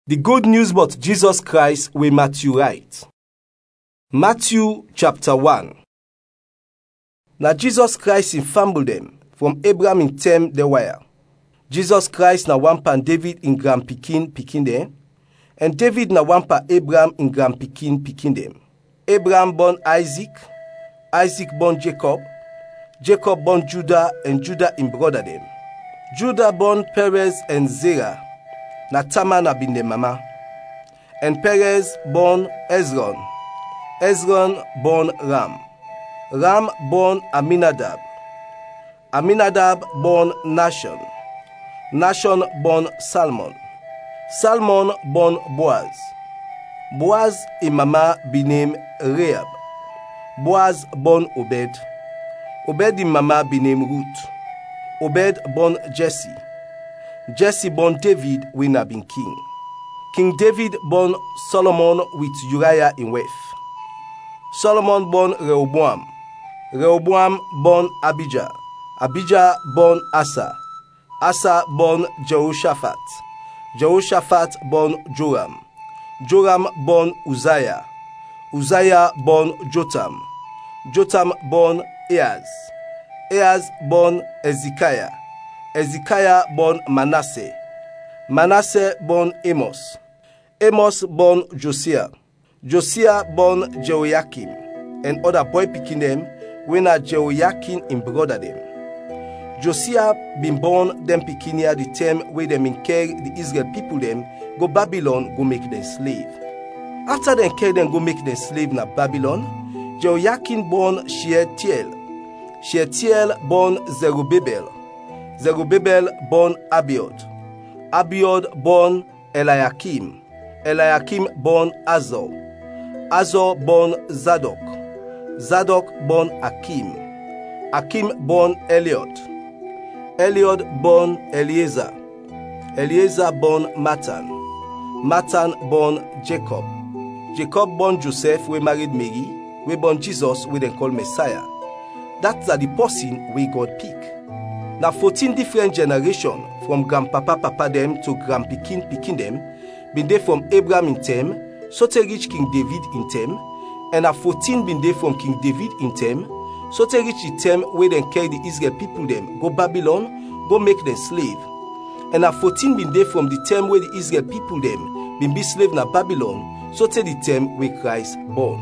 The good news about Jesus Christ wey Matthew write. Matthew chapter 1. Na Jesus Christ in family dem from Abraham in term the wire. Jesus Christ na one pan David in grand pikin dem, and David na one pan Abraham in grand pikin dem. Abraham born Isaac, Isaac born Jacob, Jacob born Judah, and Judah in brother dem. Judah born Perez and Zerah, na Tamar na bin dem mama. And Perez born Hezron, Hezron born Ram, Ram born Aminadab, Aminadab born Nashon, Nashon born Salmon, Salmon born Boaz, Boaz in mama be named Rehab, Boaz born Obed, Obed in mama be named Ruth, Obed born Jesse, Jesse born David wey na bin king. King David born Solomon with Uriah in wife. Solomon born Rehoboam, Rehoboam born Abijah, Abijah born Asa, Asa born Jehoshaphat, Jehoshaphat born Joram, Joram born Uzziah, Uzziah born Jotham, Jotham born Ahaz, Ahaz born Hezekiah, Hezekiah born Manasseh, Manasseh born Amos, Amos born Josiah, Josiah born Jehoiakim, and other boy pikin dem wey na Jehoiakim in brother dem. Josiah been born dem pikin near the time wey dem in carry the Israel people dem go Babylon go make them slave. After dem carry them go make them slave na Babylon, Jehoiakim born Shealtiel, Shealtiel born Zerubbabel, Zerubbabel born Abiud, Abiud born Eliakim, Eliakim born Azor, Azor born Zadok, Zadok born Akim, Akim born Eliud, Eliud born Eliezer, Eliezer born Matan, Matan born Jacob, Jacob born Joseph wey married Mary, wey born Jesus wey dem call Messiah. That's the person wey God pick. Na 14 different generations from grandpapa papa dem to grandpikin dem been dey from Abraham in term, so te reach King David in term, and na 14 been dey from King David in term, so te reach the term wey dem carry the Israel people dem go Babylon, go make them slave. And na 14 been dey from the term wey the Israel people dem been be slave na Babylon, so te the term wey Christ born.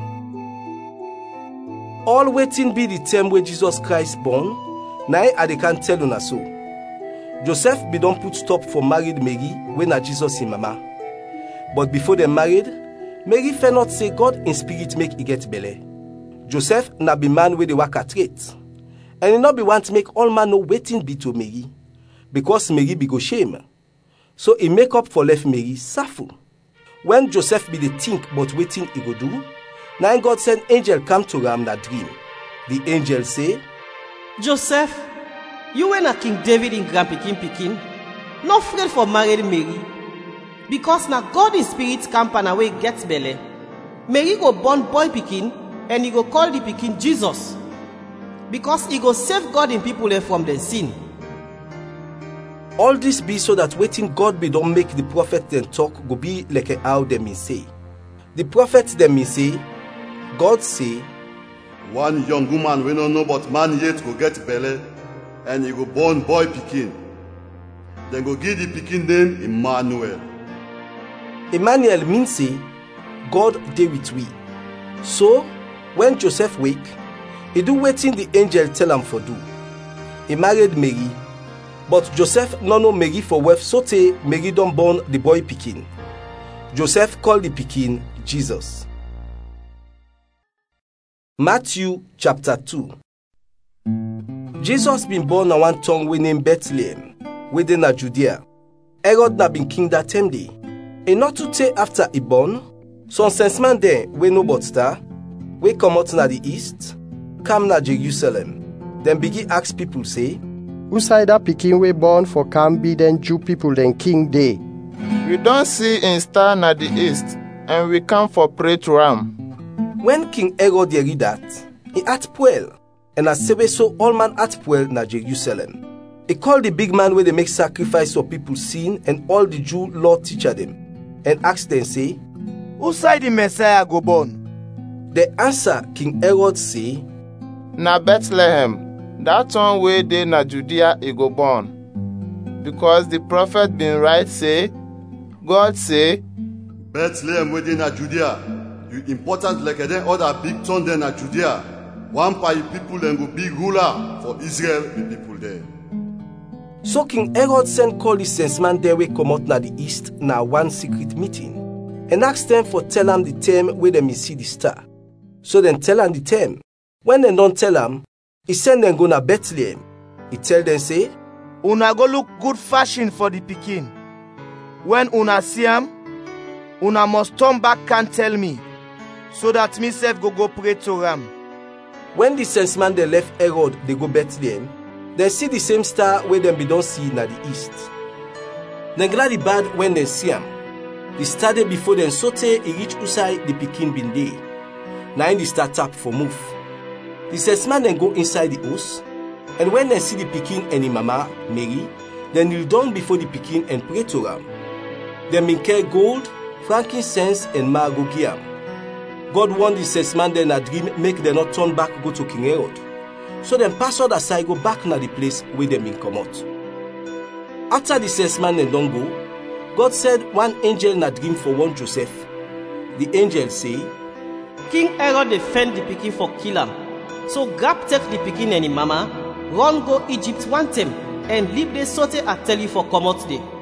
All wetin be the term wey Jesus Christ born, na I dey can tell una so. Joseph be don put stop for married Mary wey na Jesus in mama. But before dem married, Mary fair not say God in spirit make e get belle. Joseph na be man wey dey waka straight, and e no be want make all man know wetin be to Mary, because Mary be go shame. So e make up for left Mary suffer. When Joseph be dey think about wetin e go do, na God send angel come to am na dream. The angel say, Joseph, you wey na King David in grandpikin, no afraid for married Mary, because na God in spirit camp and away get belle. Mary go born boy pikin, and he go call the pikin Jesus, because he go save God in people from their sin. All this be so that wetin God be don make the prophet dem talk go be like how dem mean say. The prophet dem mean say, God say, one young woman wey no know but man yet go get belle, and he go born boy pikin. Dem go give the pikin name Emmanuel. Emmanuel mean say, God dey with we. So, when Joseph wake, he do wetin the angel tell am for do. He married Mary, but Joseph no know Mary for wife sotey Mary don born the boy pikin. Joseph call the pikin Jesus. Matthew chapter 2. Jesus been born na one town wey name Bethlehem, wey dey na Judea. Herod na been king that time day. E not too tey after he born, some senseman dem wey know about star, wey comot na the east, come na Jerusalem. Dem begin ask people say, who side that pikin wey born for can be den Jew people den king day? We don see in star na the east, and we come for pray to am. When King Herod hear that, he at well, and as sebe so all man at well na Jerusalem. He called the big man where they make sacrifice for people's sin and all the Jew law teacher them. and ask them say, Who side the Messiah go born? They answer King Herod say, Na Bethlehem, that one wey dey na Judea e go born. Because the prophet been write say, God say, Bethlehem wey dey na Judea, you important like any other big town there na Judea. One par people dem go big ruler for Israel, the people there. So King Herod send call the senseman there wey comot na the east na one secret meeting, and ask them for tell am the time wey dem see the star. So dem tell am the time. When dem don tell am, he send dem go na Bethlehem. He tell them say, Una go look good fashion for the pikin. When una see am, una must turn back and tell me, so that me sef go pray to am. When the senseman they left Herod, they go Bethlehem, they see the same star where them be don't see na the east. They glad the bad when they see am. The star dey before them sote he reach usai the pikin bin dey. Now in the star tap for move. The senseman then go inside the house, and when they see the pikin and him mama, Mary, they kneel down before the pikin and pray to am. Them bin carry gold, frankincense, and myrrh go give am. God warned the senseman then a dream make them not turn back go to King Herod. So them pass out aside go back na the place where them bin come out. After the senseman then don't go, God said one angel na dream for one Joseph. The angel say, King Herod defend the pikin for kill am. So grab take the pikin and him mama, run go Egypt one time, and leave the sote I tell you for come out there.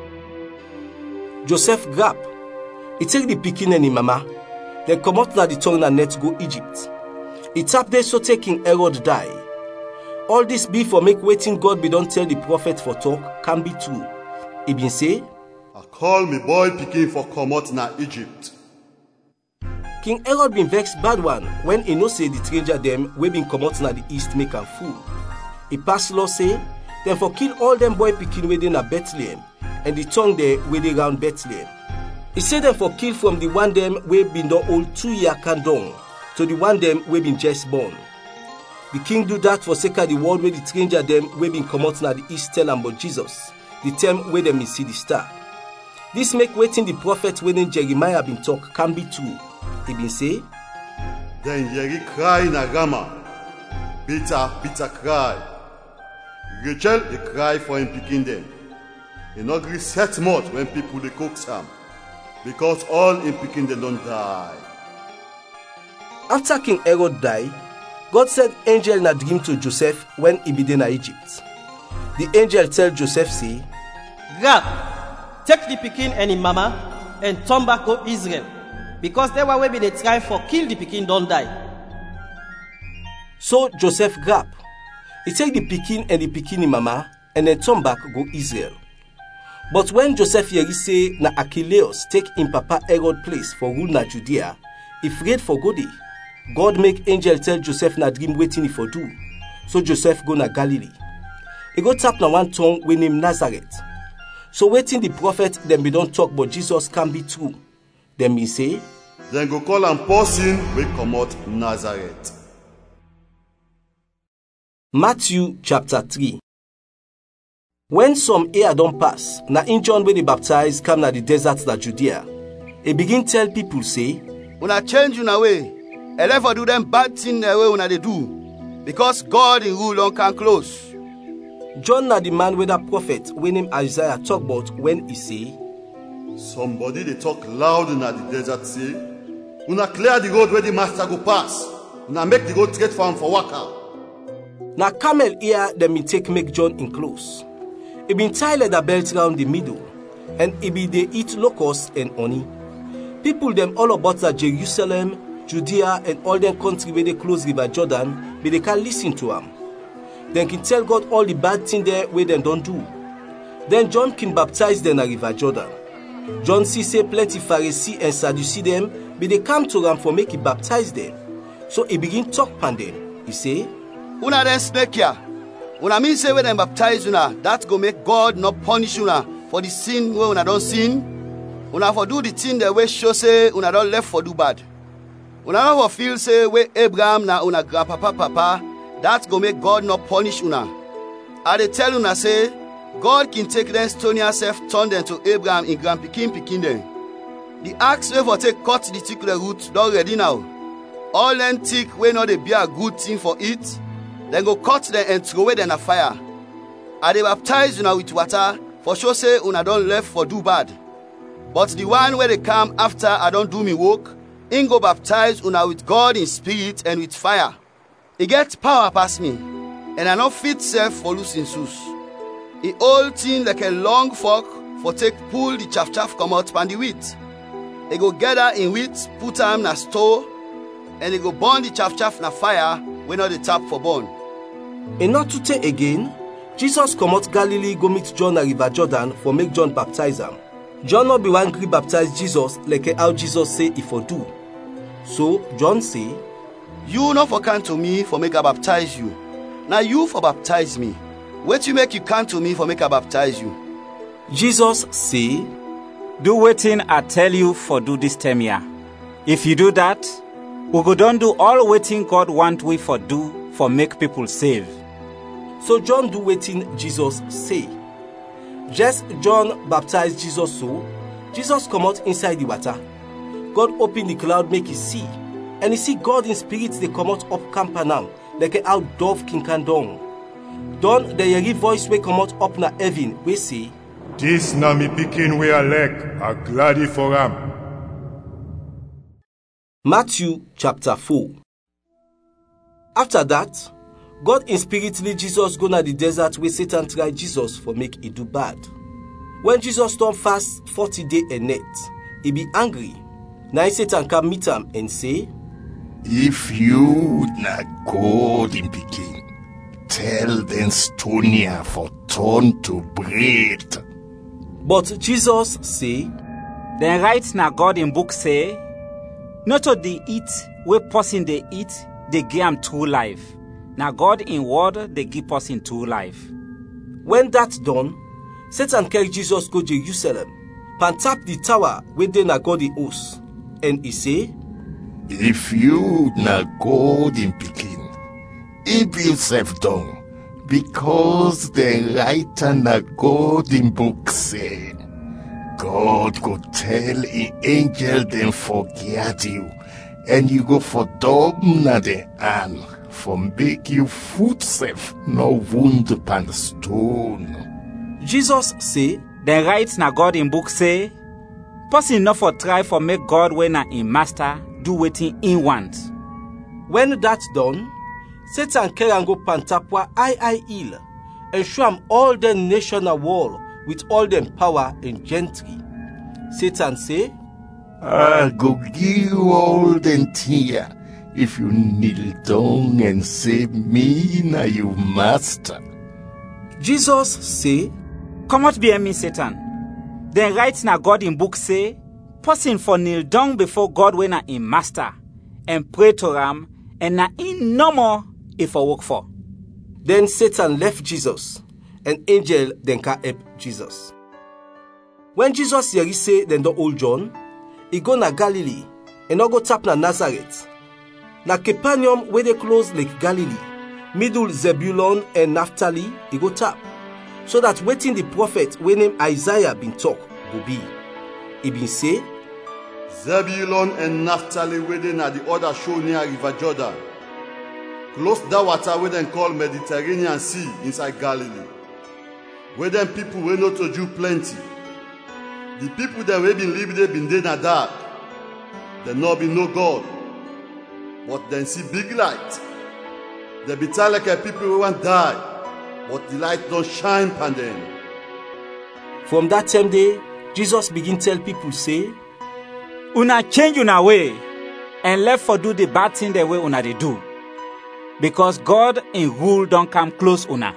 Joseph grab. He take the pikin and him mama, then come out na the tongue na net go Egypt. He tap there so King Herod die. All this be for make waiting God be don't tell the prophet for talk can be true. He been say, I call me boy pikin for come out na Egypt. King Herod been vexed bad one when he know say the stranger them we been come out na the east make am fool. He pass law say, then for kill all them boy pikin wey dey na Bethlehem, and the tongue there wey dey round Bethlehem. He said them for kill from the one them we been don old 2 year can down to the one them we been just born. The king do that for sake of the word where the stranger them we been come out na the east tell am about Jesus, the time where them see the star. This make waiting the prophet when Jeremiah been talk can be true. He been say, Then Yeri cry na Rama, bitter cry. Rachel they cry for him pikin them. He not gree set mouth when people they cook am, because all him pikin them don't die. After King Herod died, God sent angel in a dream to Joseph when he be in Egypt. The angel tell Joseph say, Grab, take the pikin and him mama, and turn back go Israel, because they were be they try for kill the pikin don't die. So Joseph grab. He take the pikin and the pikin him mama, and then turn back go Israel. But when Joseph hear say na Archelaus take him papa Herod place for rule na Judea, he afraid for go there. God make angel tell Joseph na dream waiting he for do. So Joseph go na Galilee. He go tap na one town we name Nazareth. So waiting the prophet them be don't talk but Jesus can be true. Them be say, Then go call am person we come out Nazareth. Matthew chapter 3. When some year don't pass, na in John when they baptize come na the desert na Judea. He begin tell people say, Una change una way, and therefore do them bad thing the way una they do, because God in rule don't come close. John na the man with a prophet when him Isaiah talk about when he say, Somebody they talk loud in the desert say, Una clear the road where the master go pass. Una make the road straight for him for waka. Na camel ear them be take make John in close. He been tie leather belt round the middle, and he be they eat locusts and honey. People them all about that Jerusalem, Judea, and all them country where they close River Jordan, but they can listen to him. Then can tell God all the bad thing there where them don't do. Then John can baptize them at River Jordan. John see say plenty Pharisee and Sadducee them, but they come to him for make he baptize them. So he begin talk pan them. He say, Una then snake ya. Una mean say when them baptize una, that go make God not punish una for the sin where una don't sin. Una for do the thing the way show say una don't left for do bad. Una not for feel say where Abraham na una grandpapa papa, that go make God not punish una. I they tell una say, God can take them stone yourself, turn them to Abraham in grandpikin pikin them. The axe wey for take cut the thickle root don ready now. All them thick wey no dey be a good thing for eat, dem go cut dem and throw away dem na fire. I dey baptize una with water for show say una don left for do bad. But the one wey dey come after I don do me work, him go baptize una with God in spirit and with fire. He get power pass me, and I no fit sef for loose him shoes. He hold thing like a long fork for take pull the chaff comot pan the wheat. He go gather in wheat, put am na store, and he go burn the chaff na fire wey no dey tap for burn. E not to take again, Jesus comot Galilee go meet John na river Jordan for make John baptize am. John no be wan gree baptize Jesus like how Jesus say e for do. So John say, You no for come to me for make I baptize you. Na you for baptize me. Wetin make you come to me for make I baptize you? Jesus say, Do wetin I tell you for do this time here. If you do that, we go don do all wetin God want we for do for make people save. So John do wetin Jesus say. Just John baptize Jesus so, Jesus comot inside the water. God open the cloud make he see, and he see God in spirit dey comot up Capernaum like how dove kinkan down. Don the hear voice wey comot up na heaven wey say, This na me pikin wey I like, I glady for am. Matthew chapter 4. After that, God in spirit lead Jesus go na the desert where Satan try Jesus for make he do bad. When Jesus don fast 40 days and night, he be angry. Now Satan come meet him and say, If you na God in pikin, tell them stone here for turn to bread. But Jesus say, Then write na God in book say, Not to the eat where person they eat, they give am true life. Now God in word they give person true life. When that done, Satan carry Jesus go Jerusalem, pan tap the tower where they na God in house, and he say, If you na God in pikin, keep yourself down, because the writer na God in book say, God go tell a angel them forget you, and you go for dog na the hand, for make you foot safe, no wound upon stone. Jesus say, Then write na God in book say, Person not for try for make God when na in master do wetin he want. When that done, Satan carry and go pantapwa high hill, and show him all the nation a wall with all them power and gentry. Satan say, I'll go give you all them tear if you kneel down and say me na you master. Jesus say, Come out be me, Satan. Then write na God in book say, Person for kneel down before God when na in master, and pray to him, and na in no more if I work for. Then Satan left Jesus, and angel then can help Jesus. When Jesus hear he say then the old John, he go na Galilee, and no go tap na Nazareth. Na Capernaum where they close Lake Galilee, middle Zebulun and Naphtali, he go tap. So that waiting the prophet when named Isaiah been talk go be. He been say, Zebulun and Naphtali waiting at the other shore near River Jordan. Close that water where they call Mediterranean Sea inside Galilee. Where them people will not to Jew plenty. The people that we been live there been dead and dark. They not be no God. But then see big light. They be tell like a people who want die. But the light don't shine upon them. From that same day, Jesus begin tell people say, Una change una way, and left for do the bad thing the way una they do. Because God in rule don't come close una.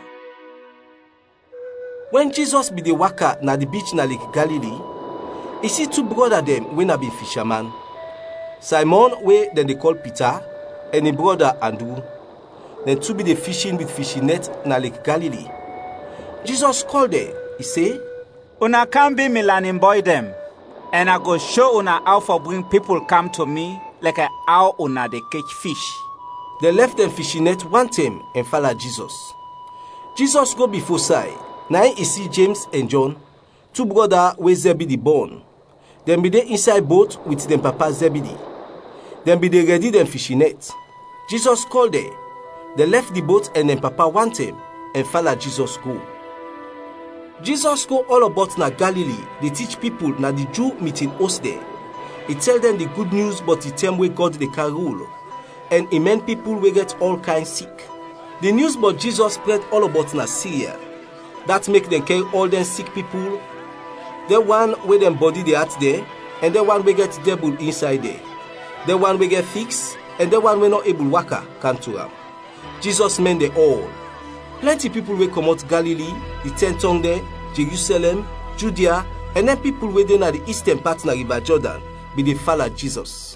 When Jesus be the waka na the beach na Lake Galilee, he see two brother them when I be fisherman. Simon wey then they call Peter, and his brother Andrew. Then two be the fishing with fishing net na Lake Galilee. Jesus called them. He say, Una can be me learning boy them, and I go show una how for bring people come to me like how una they catch fish. They left them fishing net one time and follow Jesus. Jesus go before side. Now he see James and John, two brother wey Zebedee born. Dem be dey inside boat with dem papa Zebedee. Dem be dey ready dem fishing net. Jesus call dem. Dem left the boat and dem papa want dem and follow Jesus go. Jesus go all about na Galilee, dey teach people na the Jew meeting host there. He tell them the good news but the term wey God dey carry rule, and he mend people wey get all kinds sick. The news about Jesus spread all about na Syria. That make them carry all them sick people. The one wey dem body dey at there, and the one wey get devil inside there. The one wey get fix, and the one wey not able waka come to am. Jesus mend them all. Plenty people wey comot Galilee, the 10 tongue there, Jerusalem, Judea, and then people wey dey na the eastern part na River Jordan be dey follow Jesus.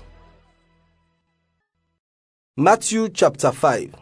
Matthew chapter 5.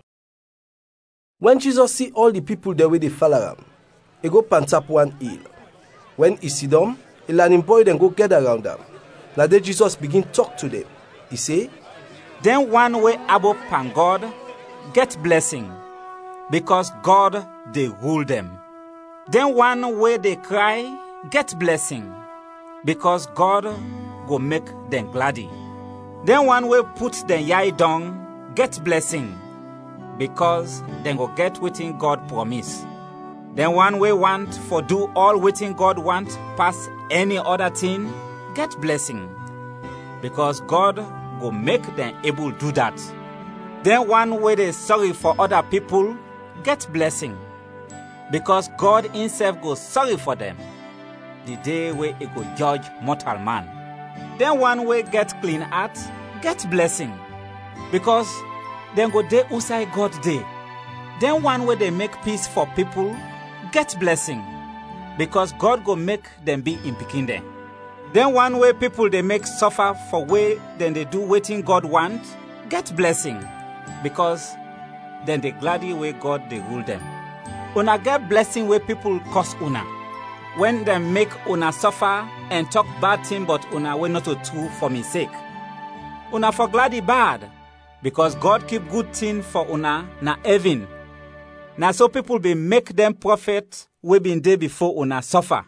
When Jesus see all the people there wey dey follow am, he go pant up one hill. When he sit down, he and him boy then go gather around am. Now then Jesus begin talk to them. He say, Then one way above pan God get blessing, because God they rule them. Then one way they cry get blessing, because God go make them gladdy. Then one way put them yai down get blessing, because then go get wetin God promise. Then one way want for do all wetin God want pass any other thing get blessing, because God go make them able do that. Then one way they sorry for other people get blessing, because God himself go sorry for them the day where he go judge mortal man. Then one way get clean heart get blessing, because then go dey outside God day. Then one way they make peace for people get blessing, because God go make them be in pikin them. Then one way people they make suffer for way then they do wetin God want get blessing, because then they gladly way God they rule them. Una get blessing where people curse una, when they make una suffer and talk bad thing but una way not to true for me sake. Una for gladly bad, because God keep good thing for una na heaven. Now so people be make them prophet we been there before una suffer.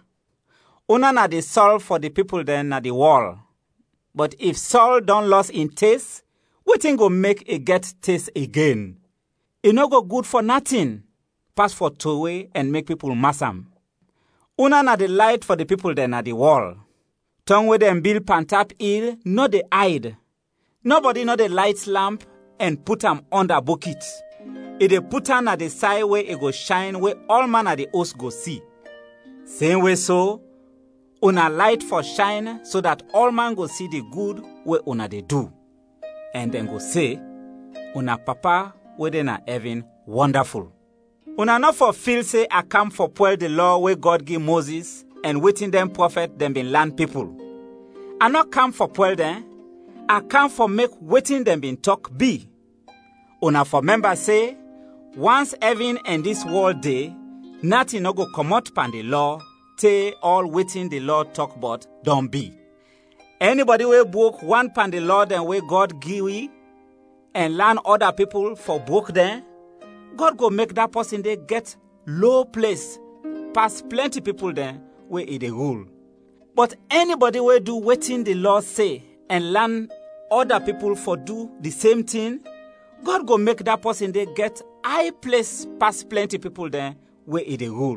Una na the soul for the people then na the wall. But if soul don't lost in taste, wetin go make it get taste again? It no go good for nothing, pass for throwaway and make people mass am. Una na the light for the people then na the wall. Tongue with them build pantap hill, no they hide. Nobody know the light lamp and put am under bucket. It dey put am at the side where it go shine, where all man at the house go see. Same way so, una light for shine, so that all man go see the good where una they do. And then go say, una papa where they na heaven wonderful. Una not for feel say I come for spoil the law where God give Moses, and waiting them prophet them been land people. I not come for spoil them, I come for make waiting them been talk be. Una for member say, once heaven and this world day, nothing no go come out pan the law, till all waiting the Lord talk about don't be. Anybody will broke one pan the law then where God give we, and learn other people for broke them, God go make that person they get low place, past plenty people then where it they rule. But anybody will do waiting the law say, and learn other people for do the same thing, God go make that person they get high place past plenty people then where it they rule.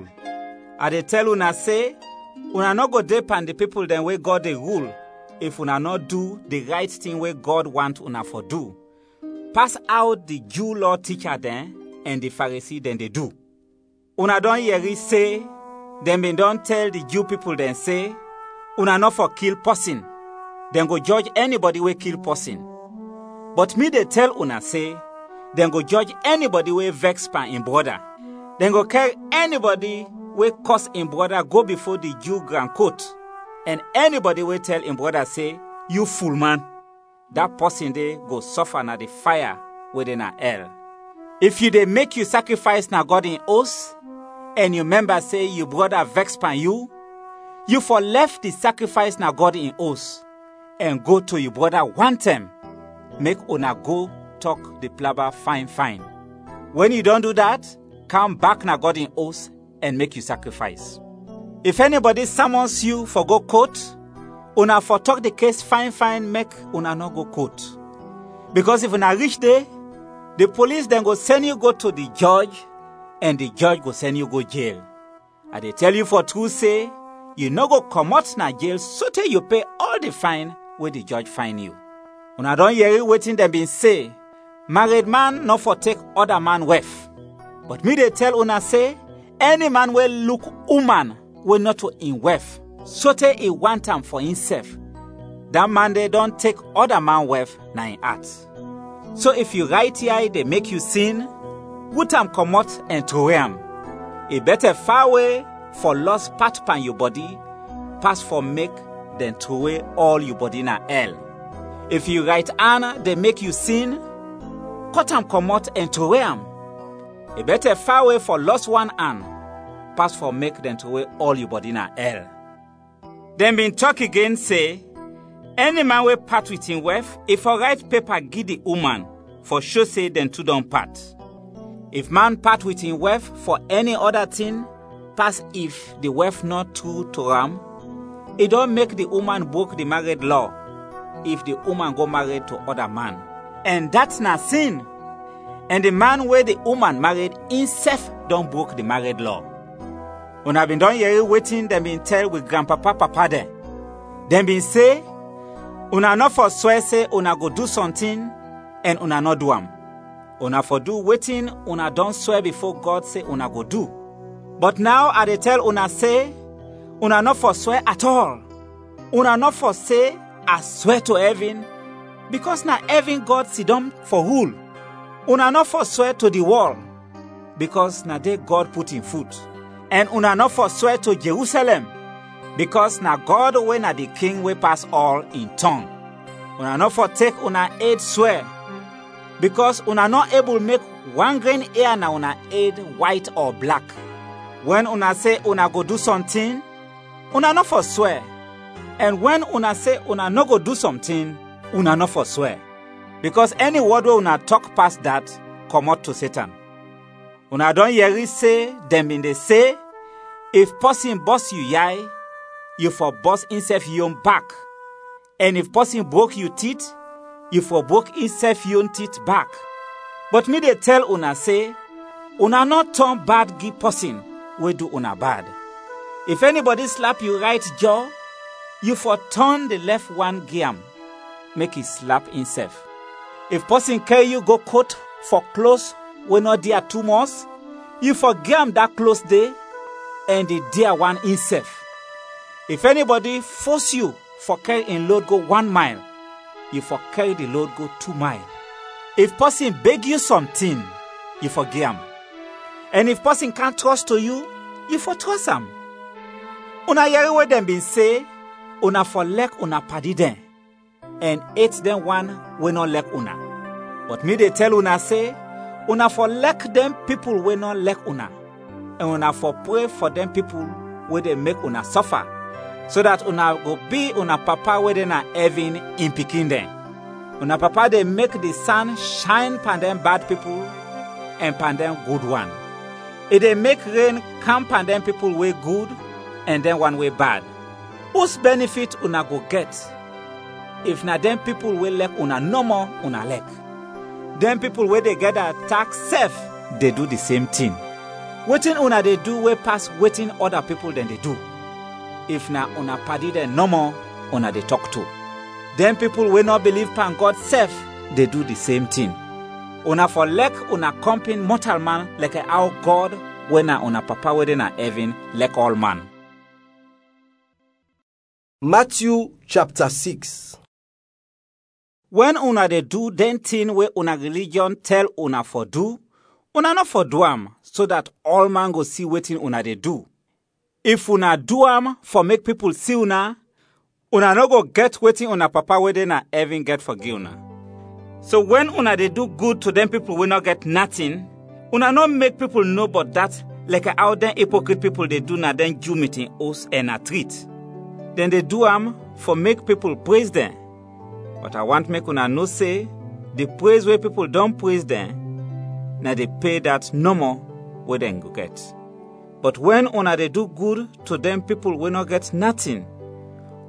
I they tell una say, una not go dep on the people then where God they rule, if una not do the right thing where God want una for do. Pass out the Jew law teacher then and the Pharisee then they do. Una don't hear it say, then been don't tell the Jew people then say, una not for kill person, then go judge anybody where kill person. But me they tell una say, then go judge anybody where vex pan in brother. Then go carry anybody where curse in brother go before the Jew grand court. And anybody where tell in brother say, you fool man, that person they go suffer na the fire within a hell. If you they make you sacrifice na God in oath, and you member say you brother vex pan you for left the sacrifice na God in oath, and go to your brother one time, make una go talk the plabber fine. When you don't do that, come back na God in oath and make you sacrifice. If anybody summons you for go court, una for talk the case fine make una no go court. Because if una reach there, the police then go send you go to the judge, and the judge go send you go jail. I dey tell you for true say, you no go comot na jail so till you pay all the fine where the judge fine you. Una don hear wetin dem been say, married man no for take other man wife. But me dey tell una say, any man will look woman will not to in wife, so till he want am for himself. That man they don't take other man wife na in heart. So if you right here they make you sin, put am comot and throw am. It better far away for lost part pan your body, pass for make then throw away all your body na hell. If you right hand they make you sin, cut am comot and throw am. It better far away for lost one hand, pass for make them throw away all your body na hell. Then been talk again say, any man will part with him wife, if a write paper give the woman, for sure say them two don't part. If man part with him wife for any other thing, pass if the wife not true to am, it don't make the woman broke the married law, if the woman go married to other man. And that's not sin. And the man where the woman married himself don't broke the married law. When I been done here waiting, them been tell with grandpapa papa there. Them been say, una not for swear say una go do something, and una not do am. Una for do waiting, una don't swear before God say una go do. But now I dey tell una say, una not for swear at all. Una not for say, I swear to heaven, because na heaven God sit down for rule. Una not for swear to the wall, because na there God put in foot. And una not for swear to Jerusalem, because na God when na the king we pass all in tongue. Una not for take una aid swear, because una not able make one grain hair na una aid white or black. When una say una go do something, una not for swear. And when una say una no go do something, una not for swear. Because any word wey una talk past that, come out to Satan. Una don hear say, them in they say, if person boss you yai, you for boss himself your back. And if person broke you teeth, you for broke himself your teeth back. But me they tell una say, una not turn bad give person, we do una bad. If anybody slap you right jaw, you for turn the left one give am, make he slap himself. If person carry you go court for clothes when not there 2 months, you for give am that clothes day, and the dear one himself. If anybody force you for carry in load go 1 mile, you for carry the load go 2 miles. If person beg you something, you for give am. And if person can't trust to you, you for trust am. Una hear what them been say, una for like una paddy them, and hate them one we not like una. But me they tell una say, una for like them people we not like una, and una for pray for them people where they make una suffer, so that una go be una papa where they na heaven in picking them. Una papa they make the sun shine pan them bad people and pan them good one. If they make rain come pan them people way good and then one way bad. Whose benefit una go get? If na them people will like una no more una like. Them people where they get a tax safe, they do the same thing. Waiting una they do way past waiting other people than they do. If na una paddy them no more, una they talk to. Them people will not believe pan God safe, they do the same thing. Una for like una comping mortal man like our God when na una papa where they na heaven like all man. Matthew chapter 6. When una dey do den thing where una religion tell una for do, una not for do am, so that all man go see wetin una dey do. If una do am for make people see una no go get wetin una papa where they na heaven get for give una. So when una dey do good to them people will not get nothing, una no make people know but that like how them hypocrite people they do na then Jew meeting us and a treat. Then they do am for make people praise them. But I want make una know say, the praise where people don't praise them, now they pay that no more where they go get. But when una they do good to them people will not get nothing,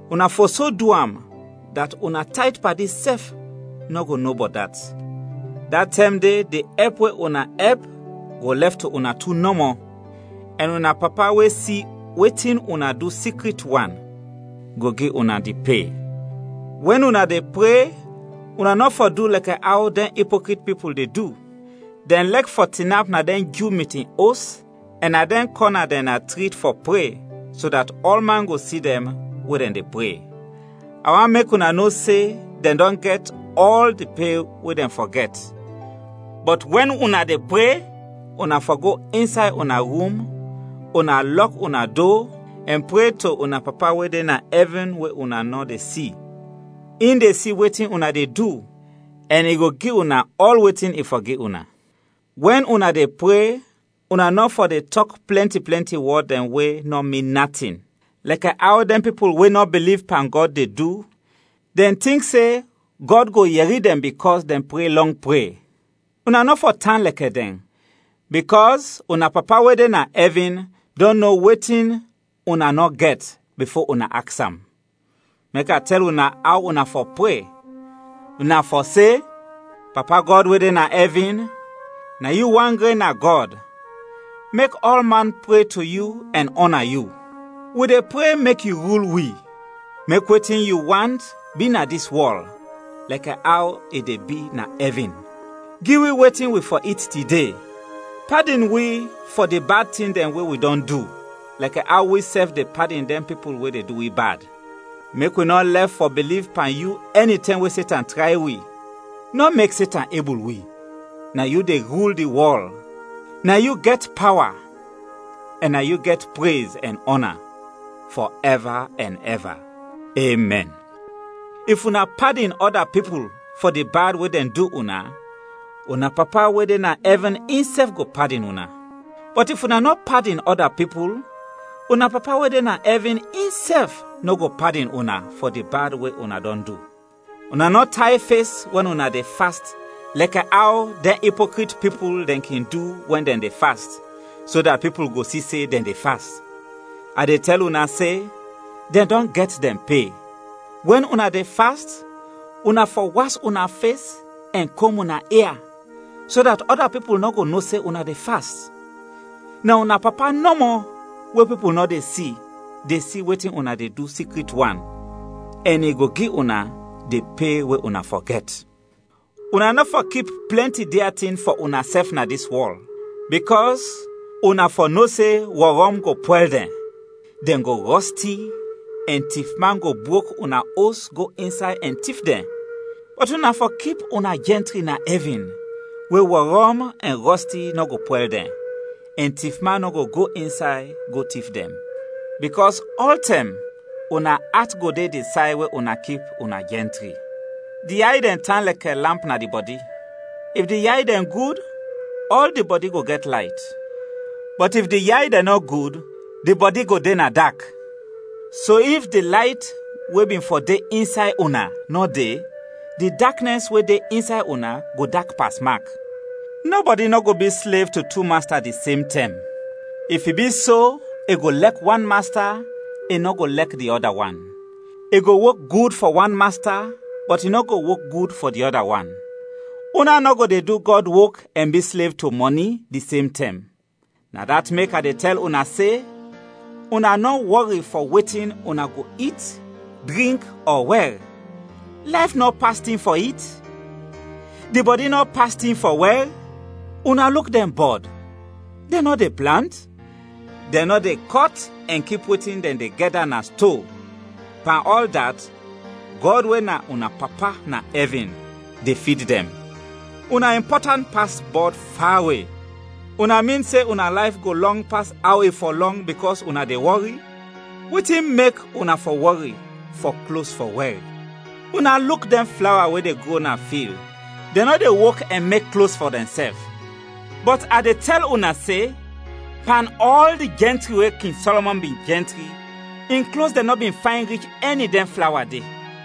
Una for so do am that una tight party sef no go know about that. That time day, the help wey una help go left to una too no more. And una papa wey see wetin una do secret one go give una the pay. When una dey pray, una not for do like how them hypocrite people they do. Then like for tinap na then Jew meeting host, and na then corner then a treat for pray, so that all man go see them when they pray. I want make una know say, then don't get all the pay when them forget. But when una dey pray, una for go inside una room, una lock una door, and pray to una papa where dey na heaven where una know they see. In they see waiting una they do, and he go give una all waiting he forgive una. When una dey pray, una not for they talk plenty word and way not mean nothing. Like how them people will not believe pan God they do, then think say God go yeri them because them pray long pray. Una not for turn like them, because una papa where they na heaven don't know waiting una not get before una ask am. Make I tell una how una for pray. Una for say, Papa God within a heaven, na you one grain na God. Make all man pray to you and honor you. With a pray make you rule we. Make wetin you want be na this world, like how it dey be na heaven. Give we wetin we for eat today. Pardon we for the bad thing them we don't do, like how we serve the pardon them people where they do we bad. Make we not left for believe pan you anytime we Satan try we. Not make Satan able we. Now you they rule the world. Now you get power. And now you get praise and honor forever and ever. Amen. If una pardon other people for the bad way they do una papa way they na heaven himself go pardon una. But if una not pardon other people, una papa way they na heaven himself no go pardon una for the bad way una don't do. Una not tie face when una dey fast, like how the hypocrite people then can do when then they fast, so that people go see say then they fast. I dey tell una say, they don't get them pay. When una dey fast, una for wash una face and comb una ear, so that other people no go know say una dey fast. Now una papa no more where people know they see waiting una they do secret one, and he go give una the pay where una forget. Una not for keep plenty dear thing for una self na this world, because una for no say warom go spoil them, then go rusty, and thief man go broke una house go inside and thief them. But una for keep una gentry na heaven, where warom and rusty no go spoil them, and thief man no go inside go thief them. Because all time, una heart go dey decide where una keep una gentry. The eye then turn like a lamp na the body. If the eye then good, all the body go get light. But if the eye then not good, the body go dey na dark. So if the light wey been for dey inside una no dey, the darkness wey dey inside una go dark pass mark. Nobody no go be slave to two masters at the same time. If it be so, it go lack one master, it no go lack the other one. It go work good for one master, but it no go work good for the other one. Una no go dey do God work and be slave to money the same time. Now that make I dey tell una say, una no worry for waiting una go eat, drink or wear. Life no fasting for it. The body no fasting for wear. Una look them bored. They no dey plant. They no dey cut and keep waiting then they gather na store. Pan all that, God wey na una papa na heaven, they feed them. Una important pass board far away. Una mean say una life go long pass away for long because una dey worry? Wetin make una for worry for clothes for wear? Una look them flower where they grow na field. They no dey work and make clothes for themselves. But I dey tell una say, pan all the gentry where King Solomon been gentry, in clothes they not been find reach any them flower day.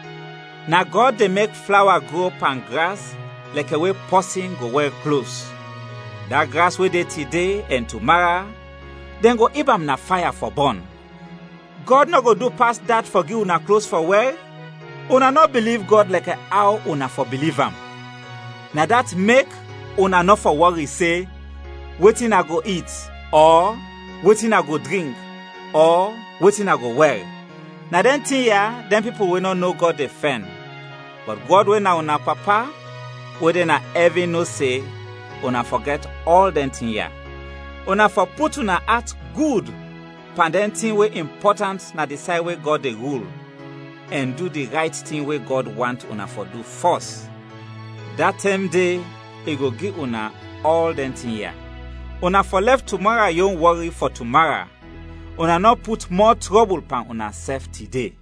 Now God they make flower grow pan grass like a way person go wear clothes. That grass where they today and tomorrow, then go ibam na fire for burn. God no go do past that for give una clothes for wear? Una no believe God like how una for believe am. Now that make una no for worry say, wetin I go eat, or wetin I go drink, or wetin I go wear. Now then thing here, then people will not know God defend. But God wey na una papa, wey dey na heaven no say, una forget all them thing here. Una for put una heart good, pan them thing wey important na the side where God dey rule, and do the right thing where God want una for do first. That time day, he go give una all them thing here. Una for left tomorrow, you don't worry for tomorrow. Una not put more trouble pan una self today.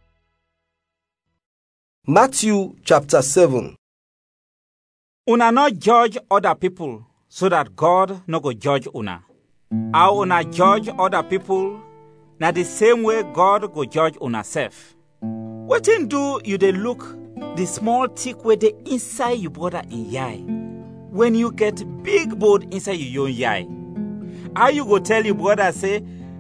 Matthew chapter 7. Una not judge other people so that God no go judge una. How una judge other people, na the same way God go judge una self. Wetin do you dey look the small tick wey dey inside your brother in yai, when you get big board inside your own yai? How you go tell your brother say,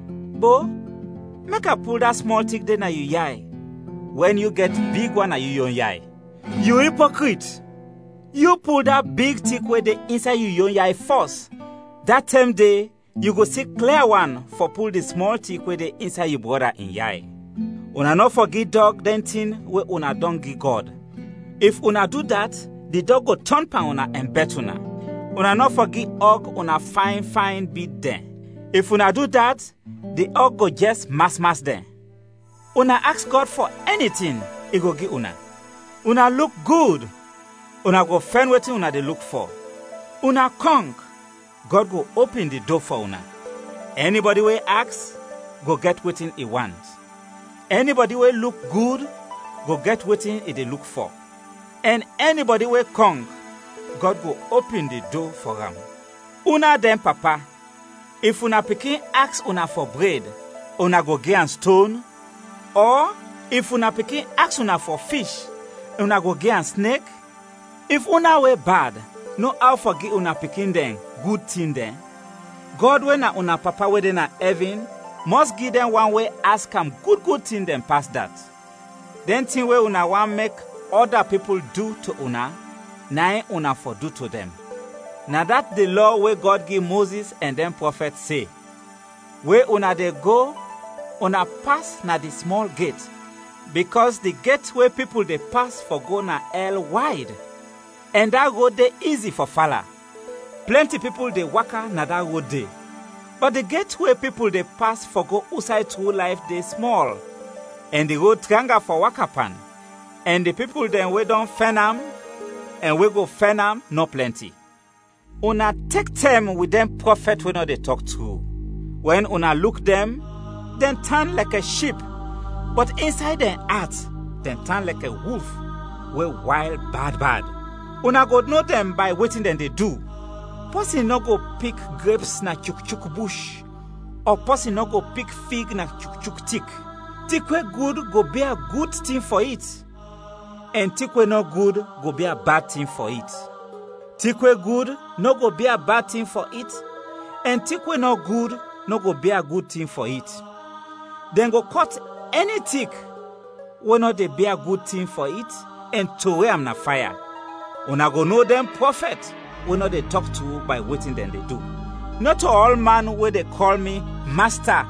Bo, make I pull that small tick dey na your yai, when you get big one na your own yai? You hypocrite! You pull that big tick wey dey inside your own yai first. That time day, you go see clear one for pull the small tick wey dey inside your brother in yai. Una no forget dog then thing wey una don give God. If una do that, the dog go turn pan una and bet una. Una no forget hug una fine beat them. If una do that, the hug go just mass them. Una ask God for anything, he go give una. Una look good, una go find wetin una dey look for. Una conk, God go open the door for una. Anybody wey ask, go get wetin he want. Anybody wey look good, go get wetin he dey look for. And anybody wey conk, God go open the door for am. Una dem papa, if una pikin ask una for bread, una go give am stone? Or if una pikin ask una for fish, una go give am snake? If una wey bad, no how forgive una pikin dem good thing dem? God wey na una papa wey dey na heaven must give them one way ask am good thing dem pass that. Then thing wey una wan make other people do to una, na una for do to them. Now that the law wey God give Moses and them prophets say, where una dey go, una pass na the small gate, because the gate where people dey pass for go na hell wide, and that road dey easy for falla. Plenty people dey waka na that road dey, but the gate where people dey pass for go outside through life dey small, and the road tranga for waka pan, and the people dem wey don fen am and we go fen am no plenty. Una take time with them prophet wey no dey talk true. When una look them, then turn like a sheep, but inside their heart, then turn like a wolf, wey wild bad. Una go know them by wetin dem dey do. Person no go pick grapes na chuk bush, or person no go pick fig na chuk tick. Tick wey good go be a good thing for it, and tick wey no good go be a bad thing for it. Tick wey good no go be a bad thing for it, and tick wey no good no go be a good thing for it. Then go cut any tick wey no dey be a good thing for it, and throw am na fire. Una go know them prophet wey no dey talk to by wetin dem dey do. Not to all man wey dey call me master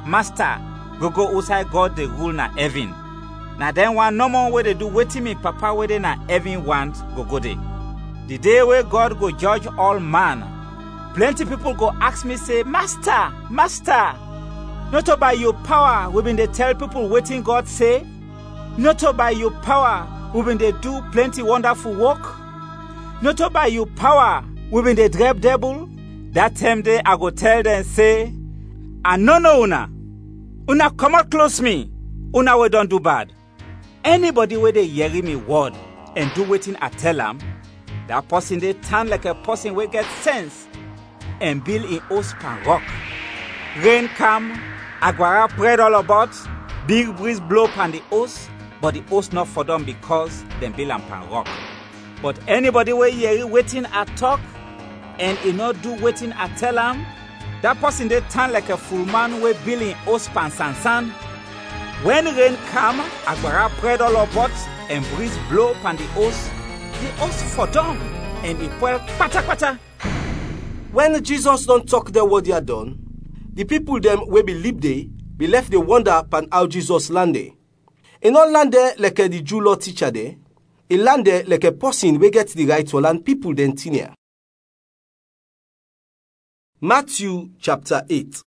go outside God dey rule na heaven. Na dem one normal wey dey do wetin me papa wey dey na heaven want go dey. The day wey God go judge all man, plenty people go ask me say, Master, not to by your power we been dey tell people wetin God say? Not to by your power we been dey do plenty wonderful work? Not to by your power we been dey drive devil? That time day I go tell them say, I no know una come out close me, una we don't do bad. Anybody wey dey hear me word and do wetin I tell am, that person dey turn like a person wey get sense and build in house pan rock. Rain come, agwara spread all about, big breeze blow pan the house, but the house not for them because them build am pan rock. But anybody wey hear wetin I talk and he not do wetin I tell am, that person dey turn like a full man wey build in house pan sand. When rain come, agbara spread all about and breeze blow upon the house for down and it well pata. When Jesus don't talk the word he had done, the people them wey believe they be left the wonder pan how Jesus landed. He not landed like the Jew law teacher there. He landed like a person we get the right to land people then tinia. Matthew chapter 8.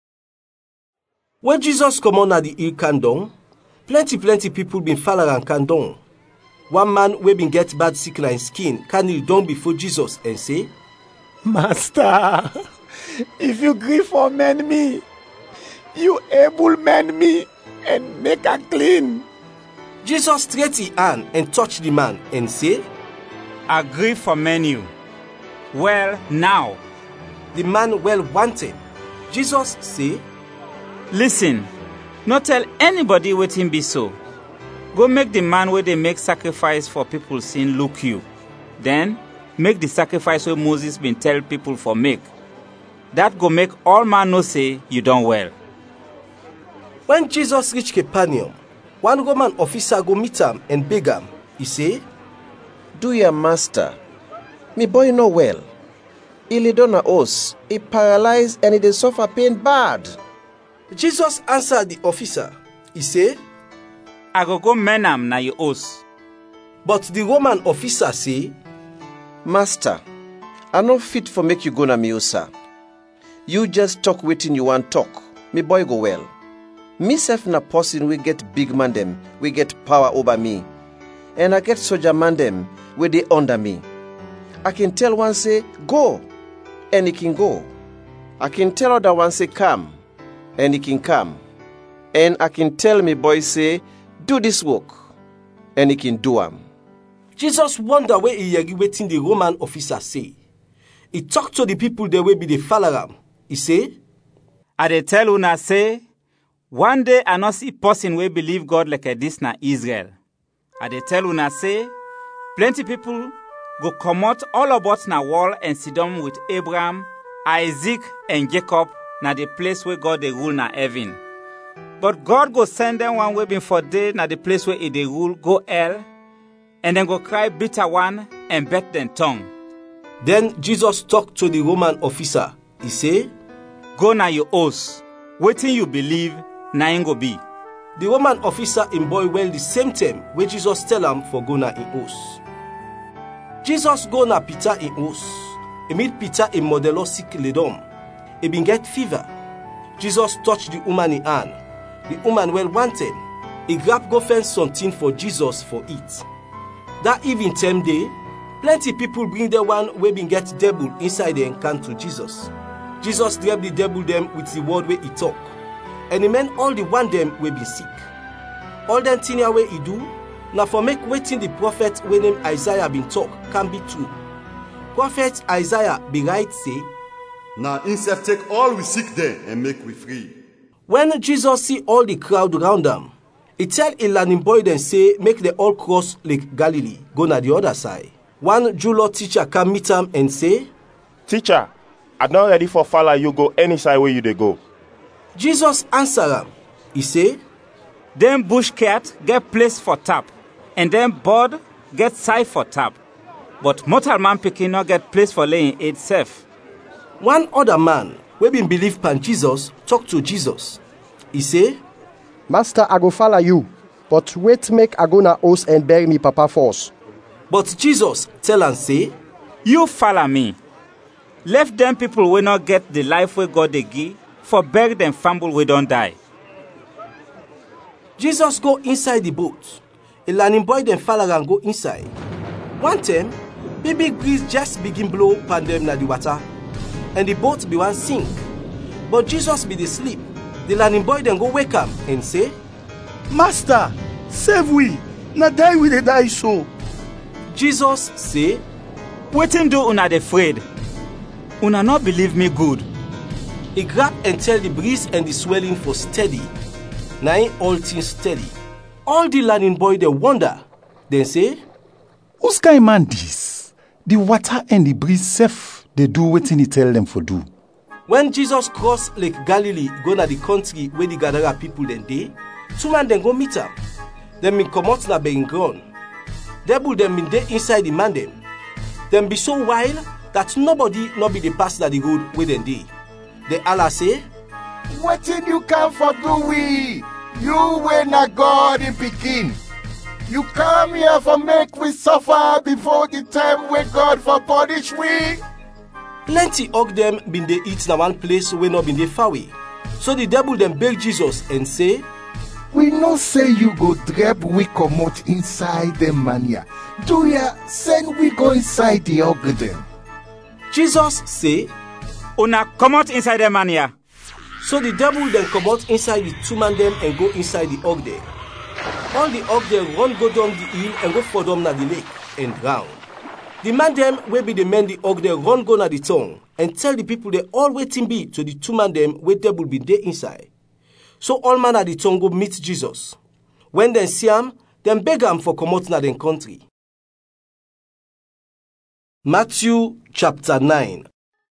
When Jesus come on at the hill Kandong, plenty people been follow around Kandong. One man we been get bad sickness in skin can kneel down before Jesus and say, Master, if you grieve for mend me, you able mend me and make her clean. Jesus stretch his hand and touch the man and say, Agree for menu. Well, now. The man well wanted. Jesus say, Listen, not tell anybody what him be so. Go make the man where they make sacrifice for people's sin look you. Then, make the sacrifice where Moses been tell people for make. That go make all man know say you done well. When Jesus reach Capernaum, one Roman officer go meet him and beg him. He say, Do your master, me boy no well. He lay down a horse, he paralyzed and he dey suffer pain bad. Jesus answered the officer. He say, I go mend am na your horse. But the Roman officer say, Master, I no fit for make you go na me sir. You just talk wetin you want talk. Me boy go well. Me sef na person we get big man dem, we get power over me. And I get soldier man dem, we dey under me. I can tell one say, go, and he can go. I can tell other one say, come, and he can come. And I can tell me boy say, do this work, and he can do am. Jesus wonder where he hear wetin the Roman officer say. He talk to the people they will be the follow am. He say, I dey tell una say, one day I not see person wey believe God like this na Israel. I dey tell una say, plenty people go comot all about na wall and sit down with Abraham, Isaac and Jacob na the place where God dey rule na heaven. But God go send them one way been for day na the place where he dey rule go hell, and then go cry bitter one and bet them tongue. Then Jesus talk to the Roman officer. He say, Go na your house. Wetin you believe na him go be. The Roman officer in boy well the same time where Jesus tell him for go na in house. Jesus go na Peter in house. He meet Peter in modelo sick ledom. He been get fever. Jesus touch the woman in hand. The woman well wanted. He grab go find something for Jesus for eat. That evening time day, plenty people bring the one where been get devil inside the encounter to Jesus. Jesus drive the devil them with the word where he talk. And he meant all the one them will be sick. All them thing where he do, now for make waiting the prophet when named Isaiah been talk can be true. Prophet Isaiah be right say, Now himself take all we sick them and make we free. When Jesus see all the crowd around them, he tell a learning boy then say make the all cross Lake Galilee, go na the other side. One Jew law teacher come meet him and say, Teacher, I'm not ready for follow you go any side where you dey go. Jesus answer him. He say, Them bush cat get place for tap, and them bird get side for tap. But mortal man pikin not get place for laying itself. One other man, we been believe pan Jesus, talk to Jesus. He say, Master, I go follow you, but wait make I go na house and bury me papa first. But Jesus tell and say, You follow me. Left them people will not get the life where God they give, for bury them famble we don't die. Jesus go inside the boat. A learning boy then follow and go inside. One time, big breeze just begin blow pan them na the water, and the boat be one sink. But Jesus be the sleep. The learning boy then go wake up and say, Master, save we, na die we dey die so. Jesus say, Wetin do una dey afraid? Una not believe me good. He grab and tell the breeze and the swelling for steady. Now ain't all things steady. All the learning boy they wonder. Then say, Who's kind man this? The water and the breeze safe, they do wetin he tell them for do. When Jesus cross Lake Galilee, go na the country where the Gadara people then dey, two man dem go meet am. Dem bin comot na burying ground. Devil dem bin dey inside the man dem. Dem be so wild that nobody no be dey pass na the road wey dem dey. Dey Allah say, Wetin you come for do we? You wey na God in pikin. You come here for make we suffer before the time wey God for punish we? Plenty hog dem bin dey eat na one place wey no bin dey far away. So the devil dem beg Jesus and say, We know say you go drep we comot inside them mania. Do ya send we go inside the hog dem? Jesus say, Una comot inside the mania. So the devil then comot inside the two man dem and go inside the hog dem. All the hog dem run go down the hill and go fall down na the lake and drown. The man dem wey be the men the hog dem run go na the town and tell the people they all wetin be to the two man dem wey devil bin dey inside. So all man at the town go meet Jesus. When dem see am, dem beg am for comot na dem country. Matthew chapter 9.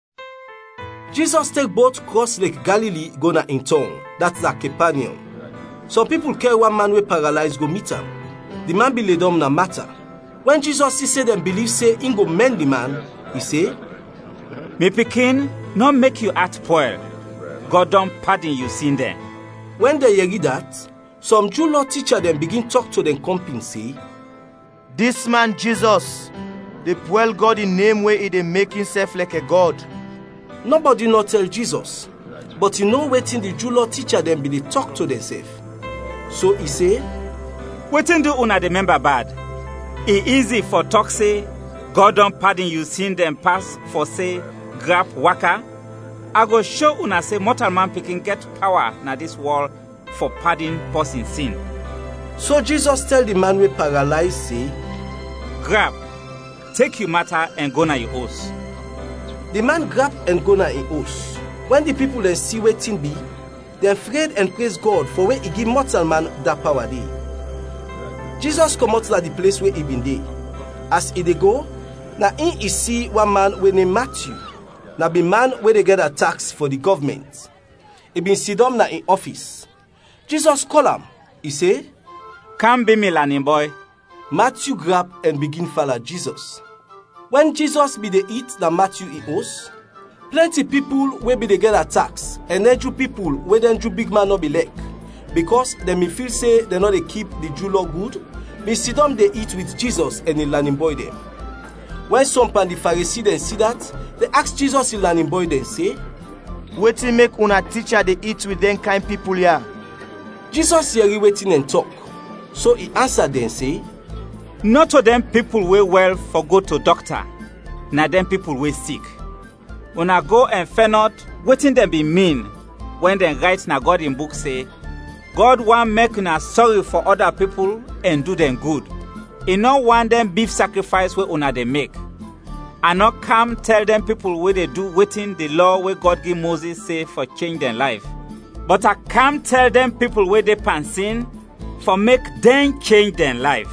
Jesus take boat cross Lake Galilee go na in town, that's na Capernaum. Some people carry one man wey paralyzed go meet am. The man be laid down na matter. When Jesus see say dem believe say him go mend the man, he say, Me pikin, no make you heart spoil. God don pardon you sin dem. When they hear that, some Jew law teacher dem begin talk to dem company say, This man Jesus, dey puel God in name wey he dey make himself like a god. Nobody not tell Jesus, but you know wetin the Jew law teacher dem be dey talk to themselves. So he say, Wetin do una dey member bad? E easy for talk say, God don pardon you sin dem pass for say, grab waka. I go show una say mortal man pikin get power na this world for pardon person sin. So Jesus tell the man wey paralyzed say, Grab, take your matter and go na your house. The man grab and go na him house. When the people then see wetin be, they afraid and praise God for where he give mortal man that power dey. Jesus comot na the place where he been dey. As he dey go, na him he see one man wey name Matthew. Na be man wey dey get a tax for the government. He been sit down na in office. Jesus call am. He say, Come be me learning boy. Matthew grab and begin follow Jesus. When Jesus be dey eat na Matthew he host, plenty people wey be dey get a tax and then Jew people wey then Jew big man no be like, because dem may feel say they no dey keep the Jew law good, be sit down dey eat with Jesus and the learning boy dem. When some pan the Pharisee dem see that, they ask Jesus the learning boy dem say, Wetin make una teacher dey eat with them kind people here? Jesus hear wetin dem talk, so he answer dem say, Not to them people wey well for go to doctor, na them people wey sick. Una go and find out wetin dem be mean when dem write na God in book say, God wan make una sorry for other people and do them good. He no want them beef sacrifice wey una dey make. I no come tell them people wey dey do wetin the law wey God give Moses say for change their life. But I come tell them people wey dey pan sin for make them change their life.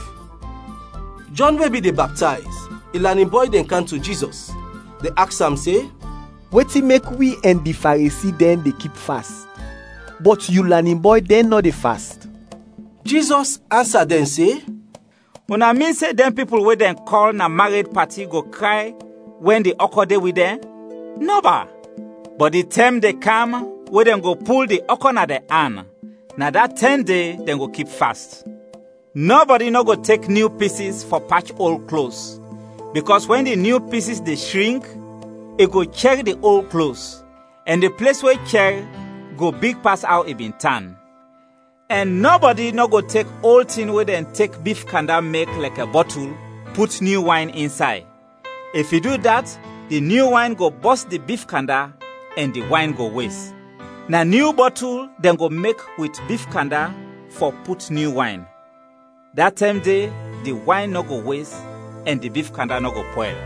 John wey be dey baptize, a learning boy dem come to Jesus. They ask am say, Wetin make we and the Pharisee then dey keep fast, but you learning boy then no dey fast? Jesus answer dem say, Una mean say them people wey dem call na married party go cry when the okko dey with them? No ba. But the time they come, wey dem go pull the okko na their hand, na that 10 day dem go keep fast. Nobody no go take new pieces for patch old clothes, because when the new pieces dey shrink, it go check the old clothes, and the place where check go big pass how it been turn. And nobody no go take old thing wey dem take beef kanda make like a bottle, put new wine inside. If you do that, the new wine go burst the beef kanda and the wine go waste. Na new bottle dem go make with beef kanda for put new wine. That time day, the wine no go waste and the beef kanda no go spoil.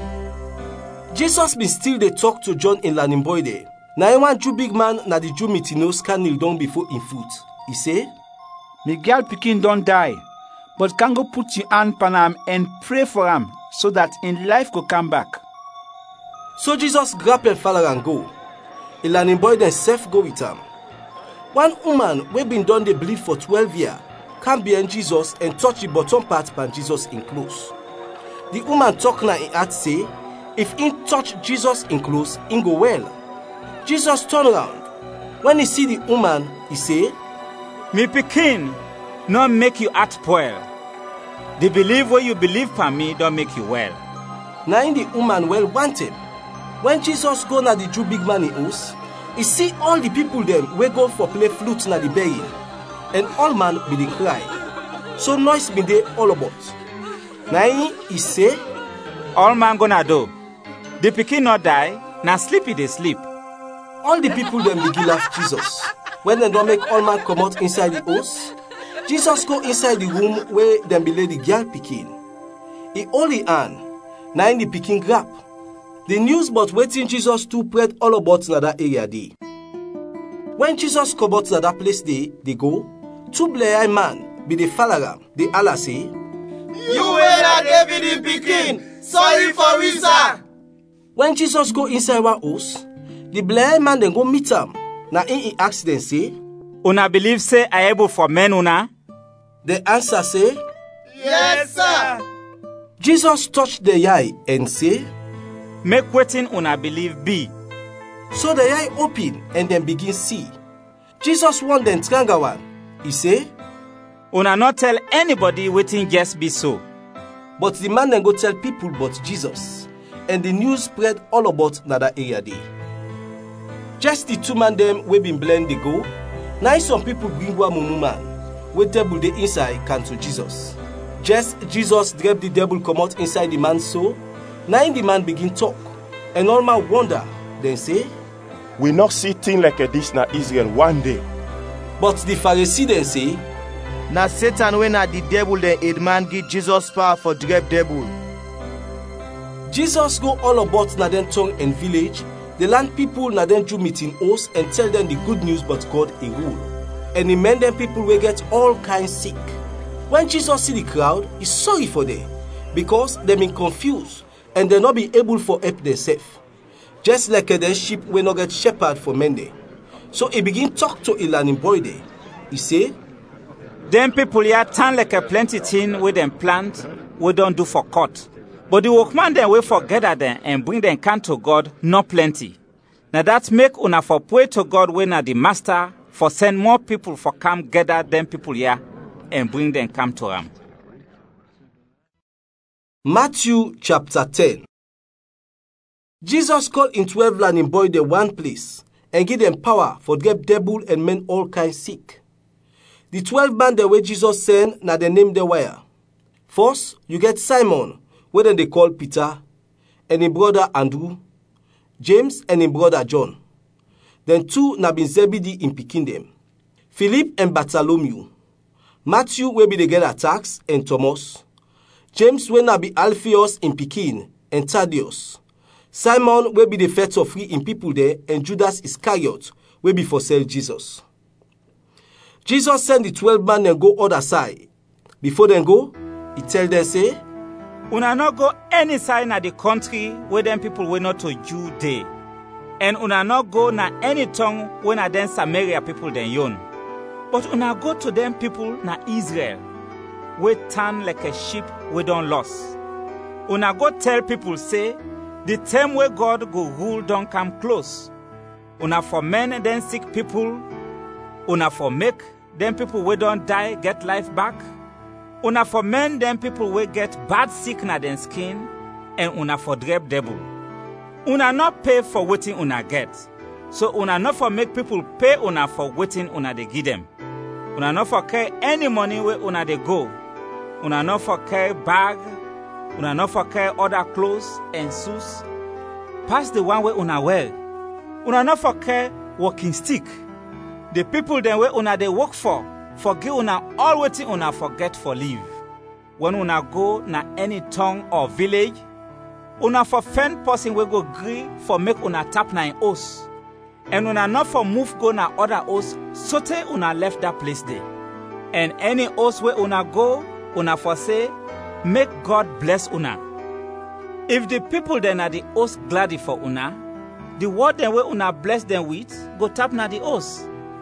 Jesus be still dey talk to John in learning boy there. Na one Jew big man na the Jew meeting house can kneel down before him foot. He say, Me girl pikin don die, but can go put your hand pan am and pray for him so that in life go come back. So Jesus grab and follow and go. A learning boy then self go with him. One woman wey been don dey bleed for 12 years come behind Jesus and touch the bottom part pan Jesus in clothes. The woman talk na in heart say, if he touch Jesus in clothes, he go well. Jesus turn around. When he see the woman, he say, Me pikin, no make you heart spoil. The belief wey you believe pan me don't make you well. Na in the woman well want him. When Jesus go na the Jew big man in house, he see all the people them wey go for play flute na the burial, and all man be dey cry. So noise been dey all about. Na he say, all man gonna do. The pikin not die, na sleepy they sleep. All the people them begin laugh Jesus. When they don't make all man come out inside the house, Jesus go inside the room where them be lay the girl pikin. He hold the hand, na in the pikin grab. The news about waiting Jesus to spread all about na that area dey. When Jesus come out na that place they go, two blind man be dey follow am. They alla say, You were na David in pikin, sorry for we sir. When Jesus go inside one house, the blind man then go meet am. Na he ask them say, Una believe say I able for men una? The answer say, Yes sir. Jesus touched the eye and say, Make waiting una believe be. So the eye open and then begin see. Jesus want them tranga one. He say, Una not tell anybody waiting just be so. But the man then go tell people about Jesus. And the news spread all about that area day. Just the two man them we been blind they go. Now some people bring one mumu man. We devil the inside can to Jesus. Just Jesus drap the devil come out inside the man's soul. Now the man begin talk. And all man wonder. Then say, We not see thing like this na Israel one day. But the Pharisee then say, Na Satan when na the devil then aid man give Jesus power for drap devil. Jesus go all about na them tongue and village. The land people na them Jew meeting host and tell them the good news but God a rule. And he mend them people will get all kinds sick. When Jesus see the crowd, he's sorry for them because they been confused and they not be able for help themselves. Just like the sheep will not get shepherd for mende. So he begin talk to a learning boy there. He say, Them people here turn like a plenty thing with them plant we don't do for cut. But the workman then will forget that them and bring them can to God not plenty. Now that make una for pray to God when na the master for send more people for come gather them people here and bring them come to him. Matthew chapter 10. Jesus called in 12 learning boy the one place and give them power for get devil and men all kinds sick. The 12 man the way Jesus sent na the name the wire. First, you get Simon, where they call Peter, and his brother Andrew, James and his brother John. Then two na bin Zebedee in pikin them, Philip and Bartholomew, Matthew where be they get attacks and Thomas, James where na be Alphaeus in pikin and Thaddeus, Simon where be the first of three in people there and Judas Iscariot where be for sell Jesus. Jesus send the 12 man and go other side. Before them go, he tell them say, Una not go any side na the country where them people were not to Jew day. And una not go na any tongue when na them Samaria people then yon. But una go to them people na Israel, we turn like a sheep we don't lost. Una go tell people say, the time where God go rule don't come close. Una for men then sick people, una for make them people we don't die get life back. Una for men them people we get bad sick na them skin, and una for drap devil. Una not pay for waiting una get. So una not for make people pay una for waiting una they give them. Una not for carry any money where una they go. Una not for carry bag. Una not for carry other clothes and shoes. Pass the one where una wear. Una not for carry walking stick. The people then where una they work for, forgive una all waiting una forget for leave. When una go na any town or village, una for friend person will go agree for make una tap na in house. And una not for move go na other house, sote una left that place there. And any house where una go, una for say, make God bless una. If the people then are the host gladly for una, the word then where una bless them with, go tap na the host.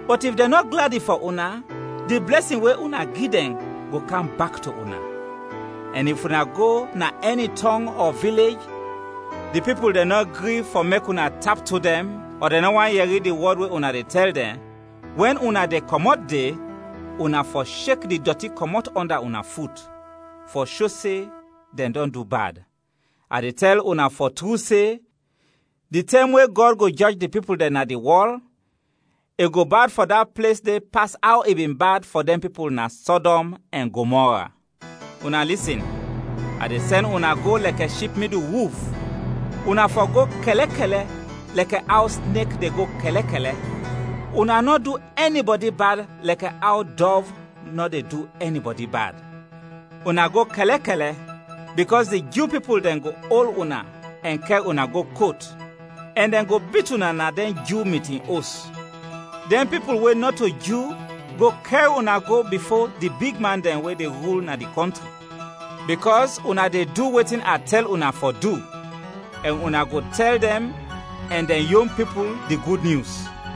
But if they're not glad for una, the blessing wey una give them go come back to una. And if una go na any town or village, the people they not agree for make una tap to them, or they no want hear the word wey una dey tell them, when una dey comot there, una for shake the dirty comot under una foot, for sure say dem don't do bad. I dey tell una for true say, the time wey God go judge the people dem at the world, it go bad for that place they pass how it been bad for them people na Sodom and Gomorrah. Una listen, I dey send una go like a sheep middle wolf. Una for go kele like a house snake they go kele. Una not do anybody bad like a how dove not they do anybody bad. Una go kele because the Jew people then go all una and carry una go court, and then go beat una na then Jew meeting us. Then people wey not to Jew go carry una go before the big man then where they rule na the country. Because una they do wetin I tell una for do, and una go tell them and then young people the good news.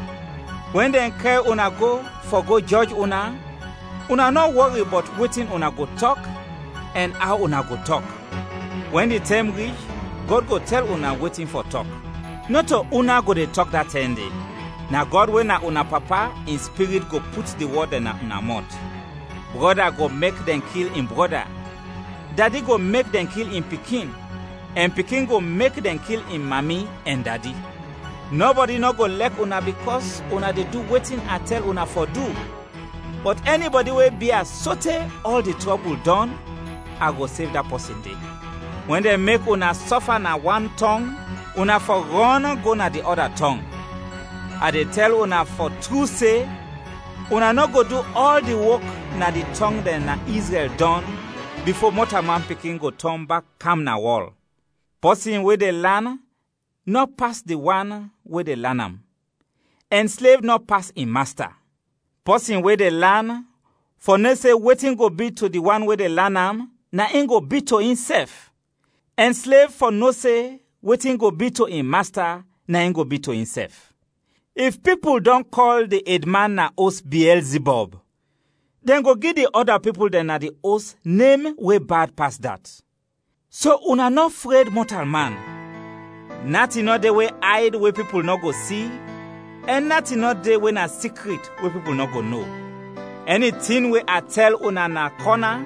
When they carry una go for go judge una not worry about wetin una go talk and how una go talk. When the time reach, God go tell una wetin for talk. Not to una go dey talk that time day. Now God when na una papa in spirit go put the word in una mouth. Brother go make them kill in brother. Daddy go make them kill in pikin. And pikin go make them kill in mommy and daddy. Nobody no go like una because una dey do wetin I tell una for do. But anybody will be a sote all the trouble done, I go save that person day. When they make una suffer na one tongue, una for run go na the other tongue. I dey tell una for true say, una no go do all the work na the tongue then na Israel done before mortal man pikin go turn back come na wall. Person where they learn, not pass the one where they learn am. And slave not pass in master. Person where they learn, for no say waiting go be to the one where they learn am, na in go be to himself. And slave for no say waiting go be to in master, na in go be to himself. If people don't call the headman na host Beelzebub, then go give the other people then na the host name way bad past that. So una not afraid mortal man. Nothing not the way hide where people not go see, and nothing not the way na secret where people not go know. Anything where I tell una na corner,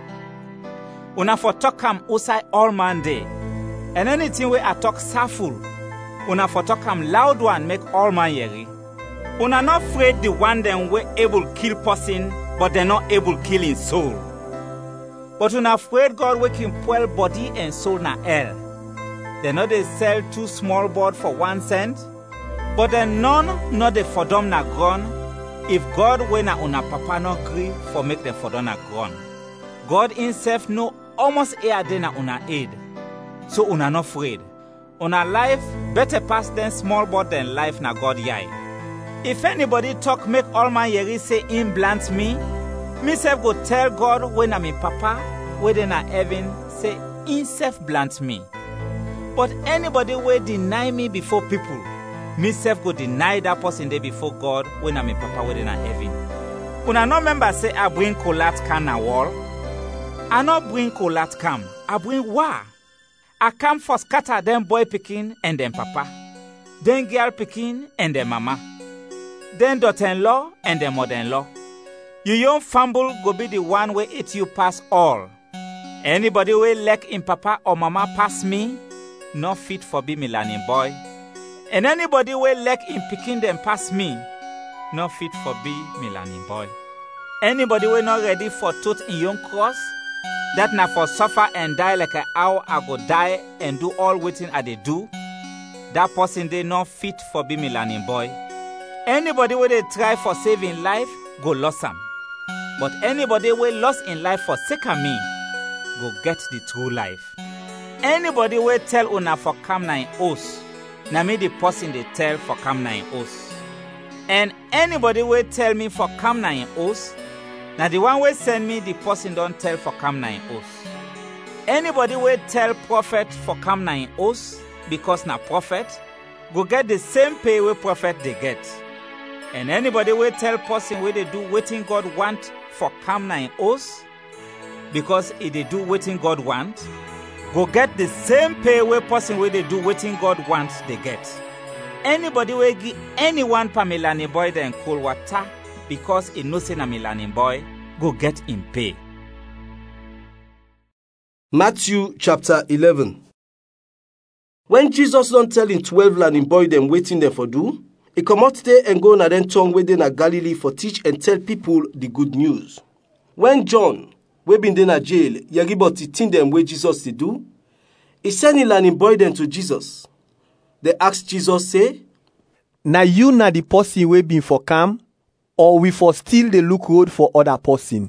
una for talk am outside all man day. And anything where I talk softful, una for talk am loud one make all man hear. Una not afraid the one them we able kill person, but they not able kill in soul. But una afraid God we can spoil body and soul na hell. They know they sell 2 small bird for 1 cent, but then none not they for them na ground. If God we na una papa no agree for make them for them na ground. God himself know almost air de na una aid. So una not afraid. Una life better pass than small bird than life na God yai. If anybody talk make all my yeri say him blunt me self go tell God when I'm in papa, when in heaven say himself blunt me. But anybody will deny me before people, myself go deny that person there before God when I'm in papa, when in heaven. When I no member say I bring colat can na wall, I not bring colat come, I bring war. I come for scatter them boy picking and them papa, then girl picking and them mama. Then daughter-in-law and the mother-in-law. Your young fumble go be the one where it you pass all. Anybody will lack in papa or mama pass me, not fit for be me learning boy. And anybody will lack in picking them pass me, not fit for be me learning boy. Anybody will not ready for tooth in young cross, that na for suffer and die like a how I go die and do all waiting I they do, that person they not fit for be me learning boy. Anybody where they try for saving life, go lost am. But anybody where lost in life for sake of me, go get the true life. Anybody where tell una for come na in os, na me the person they tell for come na in os. And anybody where tell me for come na in os, na the one where send me the person don't tell for come na in os. Anybody where tell prophet for come na in os, because na prophet, go get the same pay where prophet they get. And anybody will tell person where they do wetin God want for come na in house, because if they do wetin God want, go get the same pay where person where they do wetin God want they get. Anybody will give anyone per Milani boy then cold water because he no say na Milani boy, go get him pay. Matthew chapter 11. When Jesus don tell him 12 learning boy them waiting them for do, he come out there and go na them tongue where they na Galilee for teach and tell people the good news. When John, we been in a jail, yagi about the thing them where Jesus did do, he send him learning boy them to Jesus. They ask Jesus say, na you na the person we been for come, or we for still the look road for other person?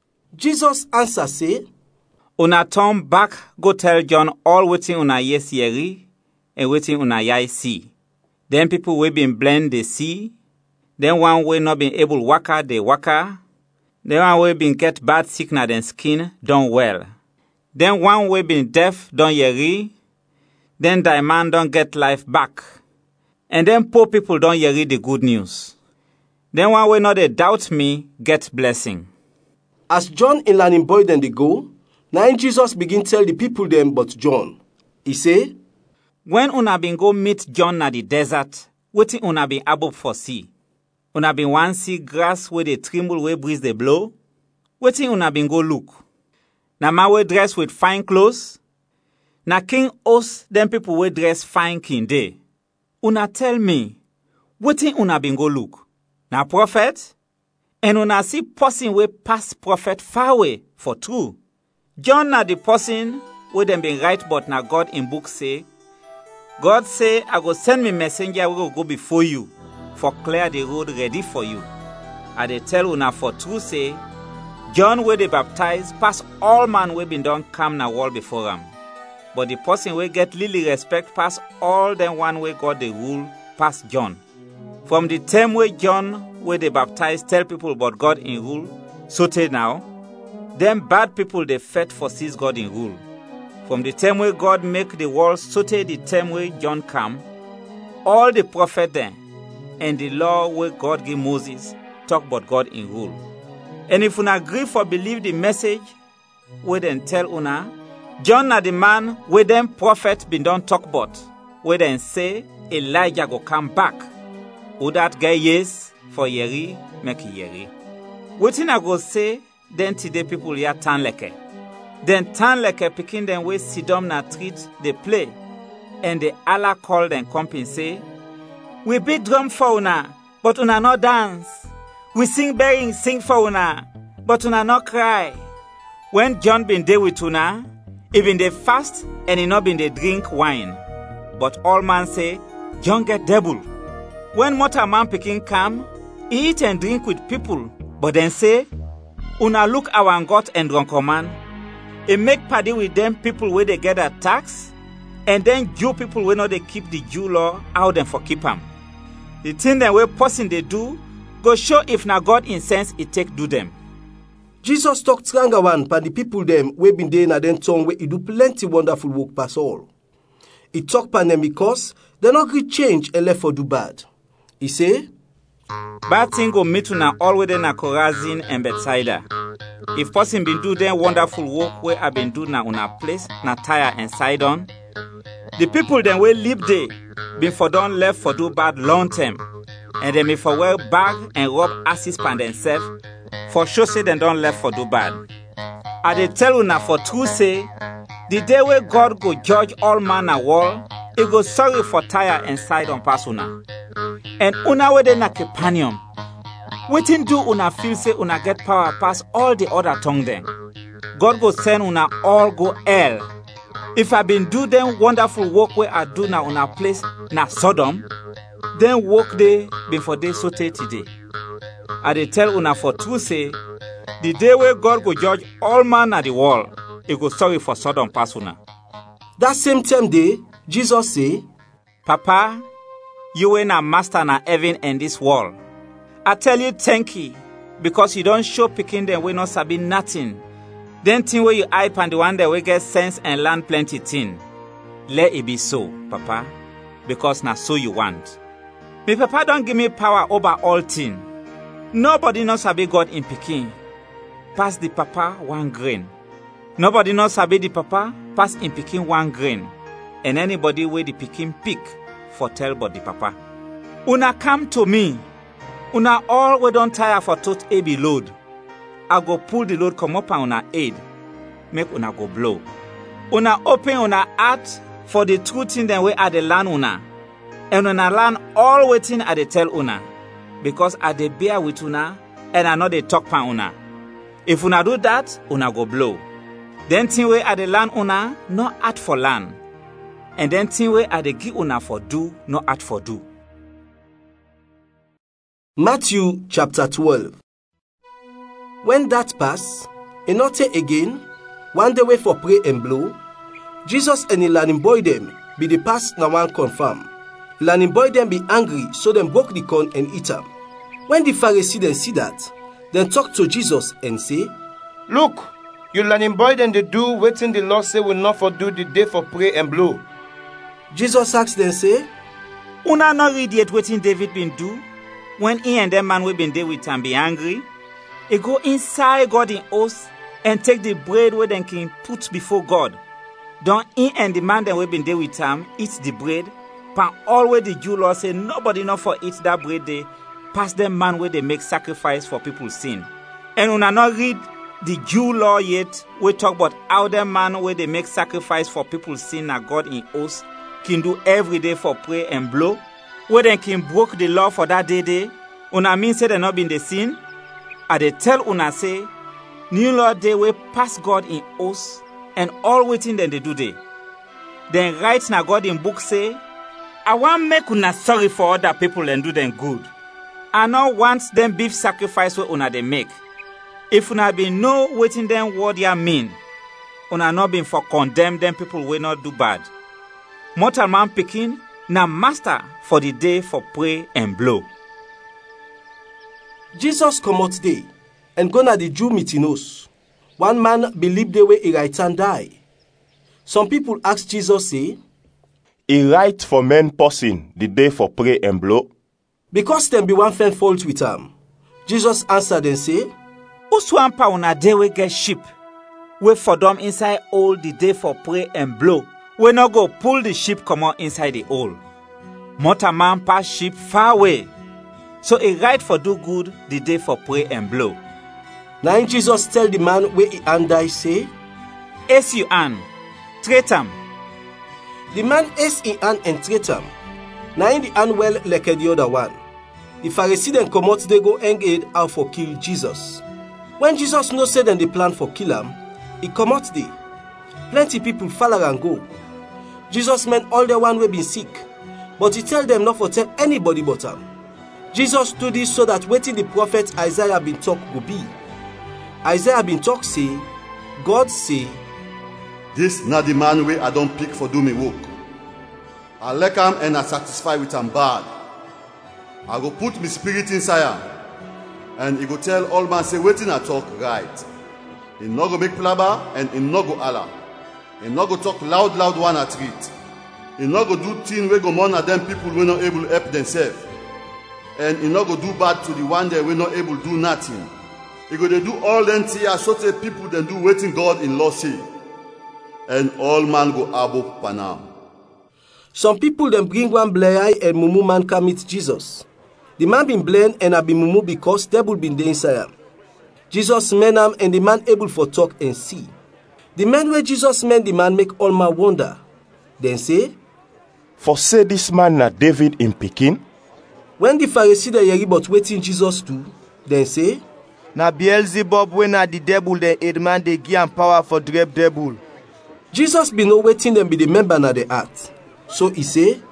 Jesus answer say, Una turn back go tell John all wetin una yes yeri and wetin una yai see. Then people we been blind they see. Then one way not been able waka they waka. Then one way been get bad sickness and skin done well. Then one way been deaf done yeri. Then thy man don't get life back. And then poor people don't yeri the good news. Then one way not they doubt me get blessing. As John in learning boy then they go, now Jesus begin tell the people them but John. He say, when una been go meet John na the desert, wetin una been able for see? Una been wan see grass where they tremble where breeze they blow? Wetin una been go look? Na man we dress with fine clothes? Na king host them people we dress fine king day. Una tell me, wetin una been go look? Na prophet? And una see person we pass prophet far away for true. John na the person where them been write but na God in book say, God say, I go send me messenger we go before you, for clear the road ready for you. I dey tell una for true say, John where they baptize pass all man we been done come na wall before him. But the person we get little respect pass all them one way God they rule pass John. From the time where John where they baptize tell people about God in rule, so till now, them bad people they fed for sees God in rule. From the time where God make the world so till the time where John come, all the prophet then and the law where God give Moses talk about God in rule. And if una agree for believe the message, where then tell una, John na the man where them prophet been done talk about, where then say Elijah go come back. Who that guy yes for yeri make yeri. Wetin I go say then today people here turn like then turn like a picking them way sidom na treat they play. And the Allah call them company say, we beat drum for una, but una no dance. We sing bearing sing for una, but una no cry. When John been there with una, even they fast and he not been they drink wine. But all man say, John get devil. When mortal man picking come, he eat and drink with people, but then say, una look our God and drunk man. He make party with them people where they get a tax, and then Jew people where not they keep the Jew law, how them for keep them. The thing that way person they do, go show if na God in sense it take do them. Jesus talk tranga one pa the people them we been there na them tongue where he do plenty wonderful work pass all. He talk pa them because they not gree change and left for do bad. He say, bad thing go meet una all where na Chorazin and Bethsaida. If person been do them wonderful work where I been do na una place, na Tyre and Sidon, the people them will live there, been for done left for do bad long term, and they may for well bag and rob asses pan themselves, for sure say they don't left for do bad. I dey tell una for true say, the day where God go judge all man a wall, he go sorry for Tyre and Sidon pass una. And una where they na Capernaum, wetin do una feel say una get power pass all the other tongue them? God go send una all go hell. If I been do them wonderful work where I do na una place na Sodom, then work day been for day so today. I dey tell una for true say, the day where God go judge all man at the world, he go sorry for Sodom pass una. That same time day, Jesus say, Papa, you ain't a master na heaven and this world. I tell you thank you, because you don't show picking them we not sabi nothing. Then thing where you hype and the one that we get sense and learn plenty thing. Let it be so, Papa, because na so you want. Me papa don give me power over all things. Nobody no sabi God in pikin. Pass the papa 1 grain. Nobody no sabi the papa pass in pikin 1 grain. And anybody wey the pikin pick for tell but the papa. Una come to me. Una all we don tire for tote heavy load. I go pull the load come up on una head. Make una go blow. Una open una heart for the true thing dem wey I dey learn una. And una learn all wetin I dey tell una. Because I dey bear with una and I no dey talk pan una. If una do that, una go blow. Then thing wey I dey learn una, no hard for learn. And then thing wey I dey give una for do, no hard for do. Matthew chapter 12. When that pass, e not take again, one day way for pray and blow, Jesus and the learning boy them be the pass na one confirm. Learning boy them be angry, so them broke the corn and eat them. When the Pharisees then see that, then talk to Jesus and say, Look, you learning boy them they do wetin the Lord say will not for do the day for pray and blow. Jesus asked them say, Una not read yet wetin David been do? When he and them man we been there with him be angry, he go inside God in house and take the bread where them can put before God. Don't he and the man that we been there with him eat the bread? Pan always the Jew law say nobody not for eat that bread they pass them man where they make sacrifice for people's sin. And una not read the Jew law yet, we talk about how them man where they make sacrifice for people's sin na God in house can do every day for pray and blow. Where they can broke the law for that day, una mean say they not been the sin? I they tell una say, new law day will pass God in house and all waiting then they do they. Then write na God in book say, I want make una sorry for other people and do them good. I not want them beef sacrifice what una they make. If una been know waiting them what ya mean, una not been for condemn them people will not do bad. Mortal man picking na master for the day for pray and blow. Jesus come out day and go na the Jew meeting house. One man believe the way he right hand die. Some people ask Jesus say, He right for men person the day for pray and blow? Because them be one fan fault with him. Jesus answered and say, Uswampa una day we get sheep. We for them inside all the day for pray and blow. We not go pull the sheep come out inside the hole. Mortal man pass sheep far away. So he right for do good the day for pray and blow. Now Jesus tell the man where he and die say, Ace you an, treat him. The man ace he an and treat him. Now in the hand well like the other one. The Pharisees then come out they go engage out for kill Jesus. When Jesus no said then they plan for kill him, he come out there. Plenty people follow and go. Jesus meant all the one we been sick, but he tell them not for tell anybody but him. Jesus do this so that waiting the prophet Isaiah been talk go be. Isaiah been talk say, God say, This not the man way I don't pick for do me work. I like him and I satisfy with him bad. I go put me spirit inside him, and he go tell all man say waiting I talk right. He no go make plaba and he no go Allah. He no go talk loud one at it. He no go do thing we go mourn at them people we not able to help themselves. And he no go do bad to the one that we not able to do nothing. He go they do all them things so that people then do waiting God in law say. And all man go above panam. Some people then bring one blind and mumu man come meet Jesus. The man been blind and have been mumu because devil been there inside him. Jesus men him and the man able for talk and see. The man where Jesus meant the man make all man wonder. Then say, For say this man na David in Pekin? When the Pharisees they hear about waiting Jesus do, then say, Na Beelzebub when na the devil the head man they give am power for drive devil. Jesus be no waiting them be the member na the heart. So he say,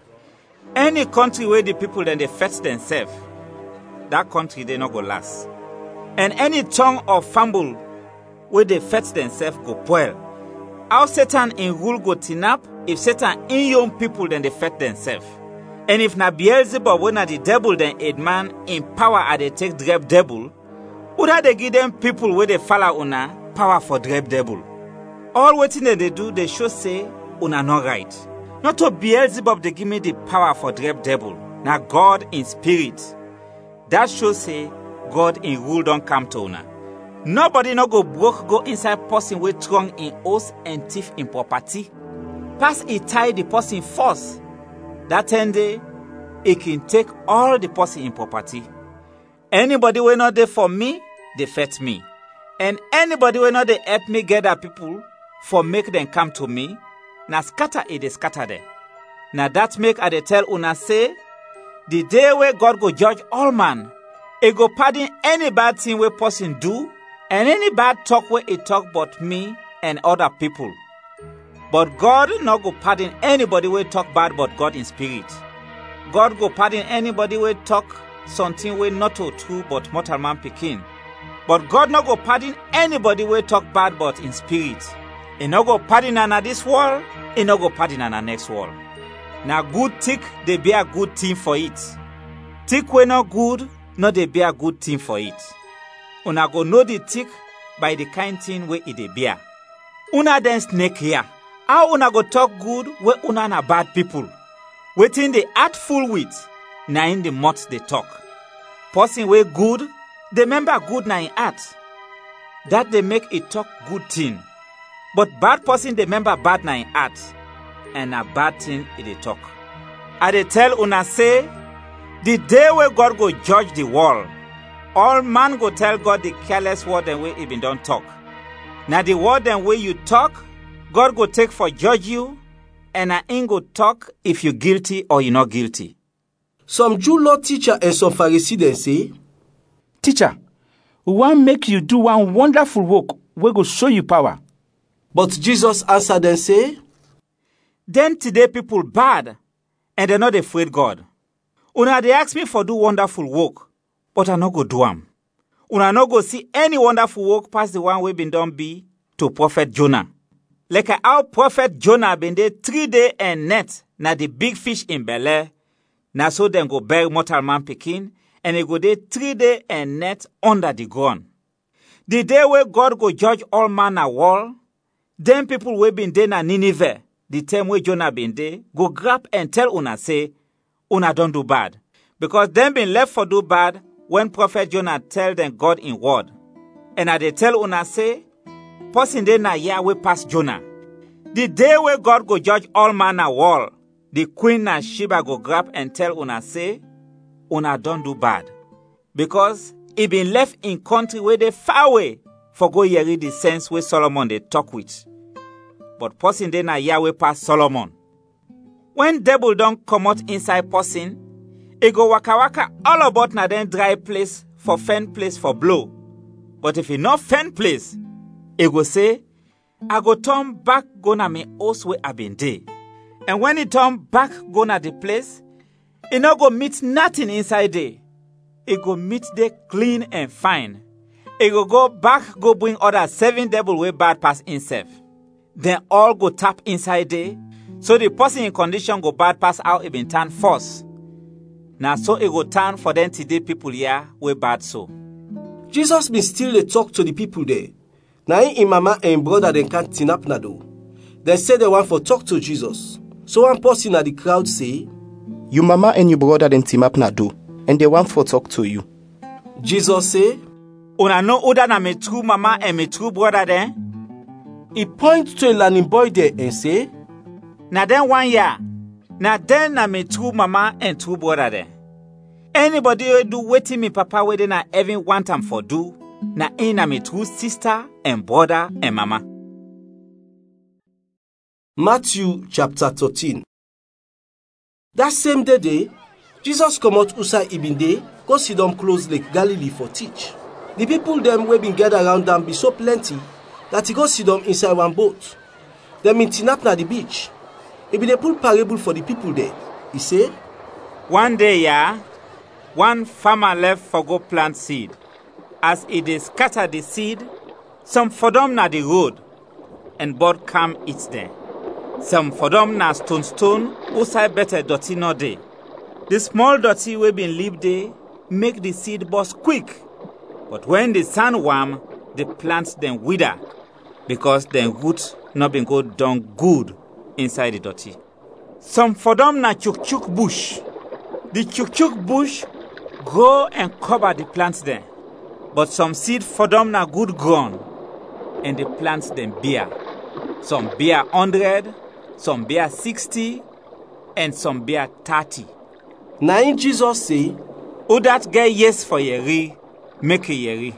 Any country where the people then they fetch themselves, that country they not go last. And any tongue of fumble where they fetch themselves go spoil. How Satan in rule go tinap if Satan in young people then they fetch themselves. And if na Beelzebub when na the devil then aid man in power at they take drive devil, would they give them people where they follow una power for drive devil? All waiting that they do, they should say una not right. Not to Beelzebub they give me the power for drive devil. na God in spirit. That shows say God in rule don't come to una. Nobody no go broke go inside person wey strong in oath and thief in property. Pass e tie the person first. That day, it can take all the person in property. Anybody wey not there for me, they fetch me. And anybody wey not dey help me gather people for make them come to me, na scatter e dey scatter them. Na that make I dey tell una say, the day where God go judge all man, he go pardon any bad thing wey person do, and any bad talk wey he talk about me and other people. But God no go pardon anybody wey talk bad about God in spirit. God go pardon anybody wey talk something wey not so true but mortal man pikin. But God no go pardon anybody wey talk bad about in spirit. He no go pardon ana this world, he no go pardon ana next world. Na good tick dey bear good thing for it. Tick wey no good, no dey bear good thing for it. Una go know the tick by the kind thing wey e dey bear. Una den snake here. How una go talk good wey una na bad people? Wetin the heart full with, na in the mouth they talk. Person wey good, dey remember good na in heart. That dey make it talk good thing. But bad person dey remember bad na in heart. And a bad thing e dey talk. I dey tell una say, the day where God go judge the world, all man go tell God the careless word dem wey e been don talk. Na the word dem wey you talk, God go take for judge you, and na him go talk if you guilty or you not guilty. Some Jew law teacher and some Pharisee dem say, Teacher, we want make you do one wonderful work wey go show you power. But Jesus answered them say, then today people bad, and they not afraid God. Una dey ask me for do wonderful work, but I no go do am. Una no go see any wonderful work past the one we been done be to prophet Jonah. Like how prophet Jonah been there 3 days and night na the big fish in belly, na so them go bury mortal man pikin, and they go there 3 days and night under the ground. The day where God go judge all man a world, them people we been there na Nineveh, the time where Jonah been there, go grab and tell una say, una don't do bad. Because them been left for do bad when prophet Jonah tell them God in word. And they tell una say, person dey na year we pass Jonah. The day where God go judge all man a world, the queen na Sheba go grab and tell una say, una don't do bad. Because he been left in country where they far away for go hear the sense where Solomon they talk with. But person dey na year we pass Solomon. When devil don't come out inside person, he go waka waka all about na den dry place for fen place for blow. But if he not fen place, he go say, I go turn back go na me house where I been dey. And when he turn back go na the place, he no go meet nothing inside there. He go meet there clean and fine. He go back go bring other 7 devil way bad pass himself. Then all go tap inside there. So the person in condition go bad pass how he been turn first. Now so he go turn for them today people here way bad so. Jesus been still dey talk to the people there. Now him mama and brother dem can't tin up na do. They say they want for talk to Jesus. So one person at the crowd say, your mama and your brother dem team up na do, and they want for talk to you. Jesus say, una know other na me true mama and me true brother then? He points to a learning boy there and say, na then 1 year, na then na me true mama and true brother then. Anybody who do wetin me papa wey dey na heaven want am for do, na in na me true sister and brother and mama. Matthew chapter 13. That same day, Jesus come out outside he been dey, go sit down close Lake Galilee for teach. The people them wey been gather around am be so plenty that he go sit down inside one boat. Them been tin up na the beach. He been dey pull parable for the people there. He say, one day, one farmer left for go plant seed. As he dey scatter the seed, some for them na the road, and bird come eat them. Some for them na stone, outside better dirty no dey. The small dirty we been leave there make the seed burst quick. But when the sun warm, the plants them wither, because them roots not been go down good inside the dirty. Some for them na chuk bush. The chuk bush grow and cover the plants dem, but some seed for them na good ground, and the plants dem bear. Some bear 100, some bear 60, and some bear 30. Na in Jesus say, who that get yes for yeri, make a yeri.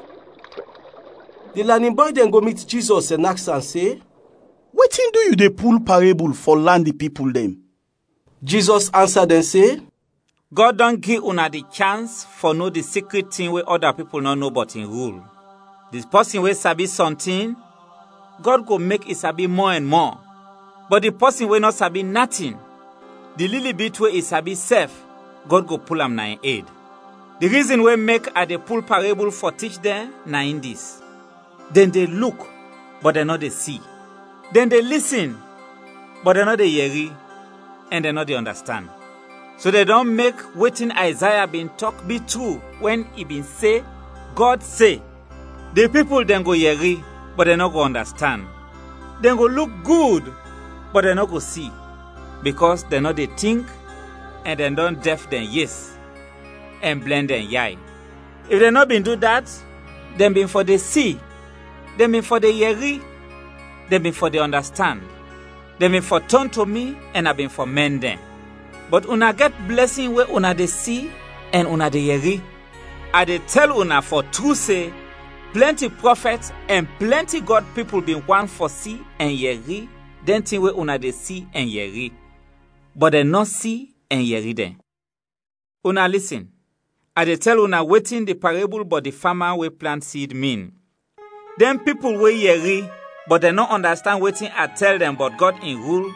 The learning boy then go meet Jesus and ask and say, wetin do you dey pull parable for land the people dem? Jesus answered and say, God don't give una the chance for know the secret thing where other people not know but in rule. This person will sabi something, God go make it sabi more and more. But the person will not sabi nothing. The little bit where it sabi self, God go pull am na in aid. The reason we make a the pull parable for teach them na in this. Then they look, but they not they see. Then they listen, but they not they hear, and they not they understand. So they don't make waiting Isaiah been talk be true when he been say, God say. The people then go hear, but they not go understand. They go look good, but they not go see. Because they not they think, and they don't deaf them yes, and blend them yai. If they not been do that, then been for the see, then been for the hear, then been for the understand. Then been for turn to me, and I been for mend them. But una get blessing where una de see and una de hear. I de tell una for true say, plenty prophets and plenty God people been one for see and hear, then thing where una de see and hear. But they not see and hear them. Una listen. I de tell una waiting the parable but the farmer we plant seed mean. Them people we hear, but they not understand waiting I tell them but God in rule.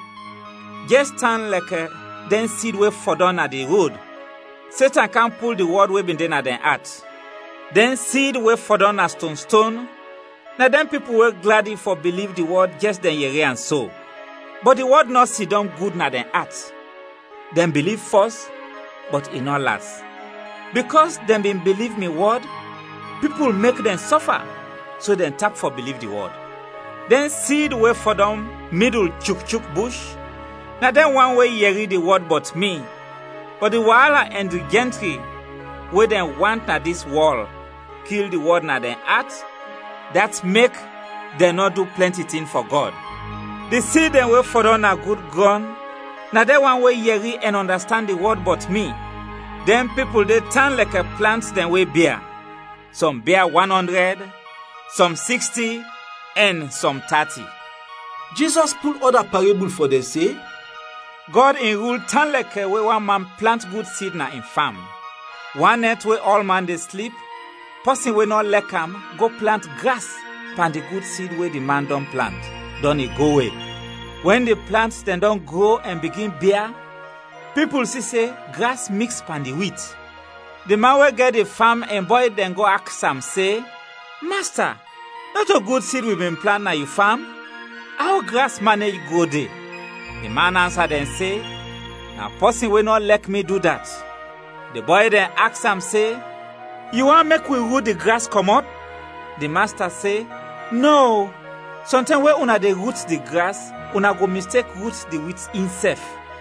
Just stand like a then seed way for down at the road. Satan can't pull the word way been done at the heart. Then seed way for down at stone. Now then people were glad for believe the word just then hear and so. But the word not see them good na the heart. Then believe first, but it not last. Because them been believe me word, people make them suffer. So then tap for believe the word. Then seed way for them middle chuk bush. Now then one way hear the word but me. But the wahala and the gentry, where them want na this wall, kill the word na the heart, that make them not do plenty thing for God. The seed them way for on a good ground. Now that one way hear and understand the word but me. Then people they turn like a plant them way bear. Some bear 100, some 60, and some 30. Jesus pull other parable for them say, God in rule turn like a way one man plant good seed na in farm. One night where all man they sleep, person we not like him go plant grass pan the good seed where the man don't plant. Don't it go away. When the plants then don't grow and begin bear, people see say grass mix pan the wheat. The man will get the farm and boy then go ask him say, Master, not a good seed we been plant na your farm? How grass manage go there? The man answered and say, now person will not let me do that. The boy then asked him say, you want make we root the grass come out? The master say, no. Sometimes when una dey root the grass, una go mistake root the wheat itself.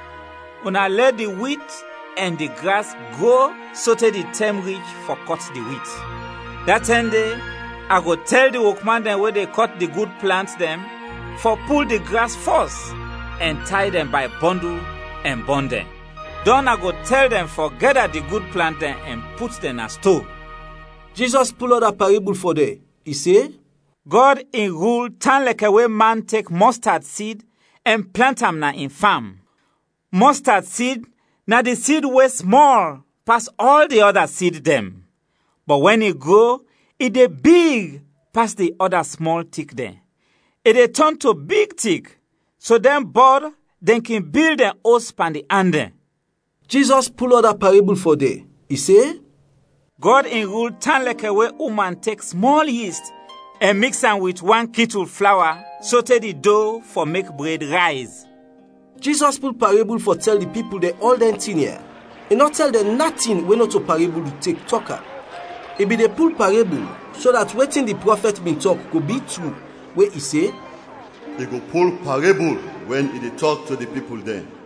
Una let the wheat and the grass grow so that the time reach for cut the wheat. That day, I go tell the workman them where they cut the good plants them, for pull the grass first and tie them by bundle and bond them. Then I go tell them for gather the good plant them and put them in a store. Jesus pull out a parable for them. He say, God in rule turn like a way man take mustard seed and plant them na in farm. Mustard seed na the seed way small pass all the other seed them. But when it grow, it dey big pass the other small thick them. It dey turn to big thick. So them bird then can build an house pan the under. Jesus pull out a parable for them. He say, God in rule turn like a way woman take small yeast and mix am with 1 kettle flour, so that the dough for make bread rise. Jesus pull parable for tell the people they all them thing here. He not tell them nothing when not a parable to take talker. It be the pull parable so that waiting the prophet been talk could be true. Where he say, he go pull parable when he talk to the people then.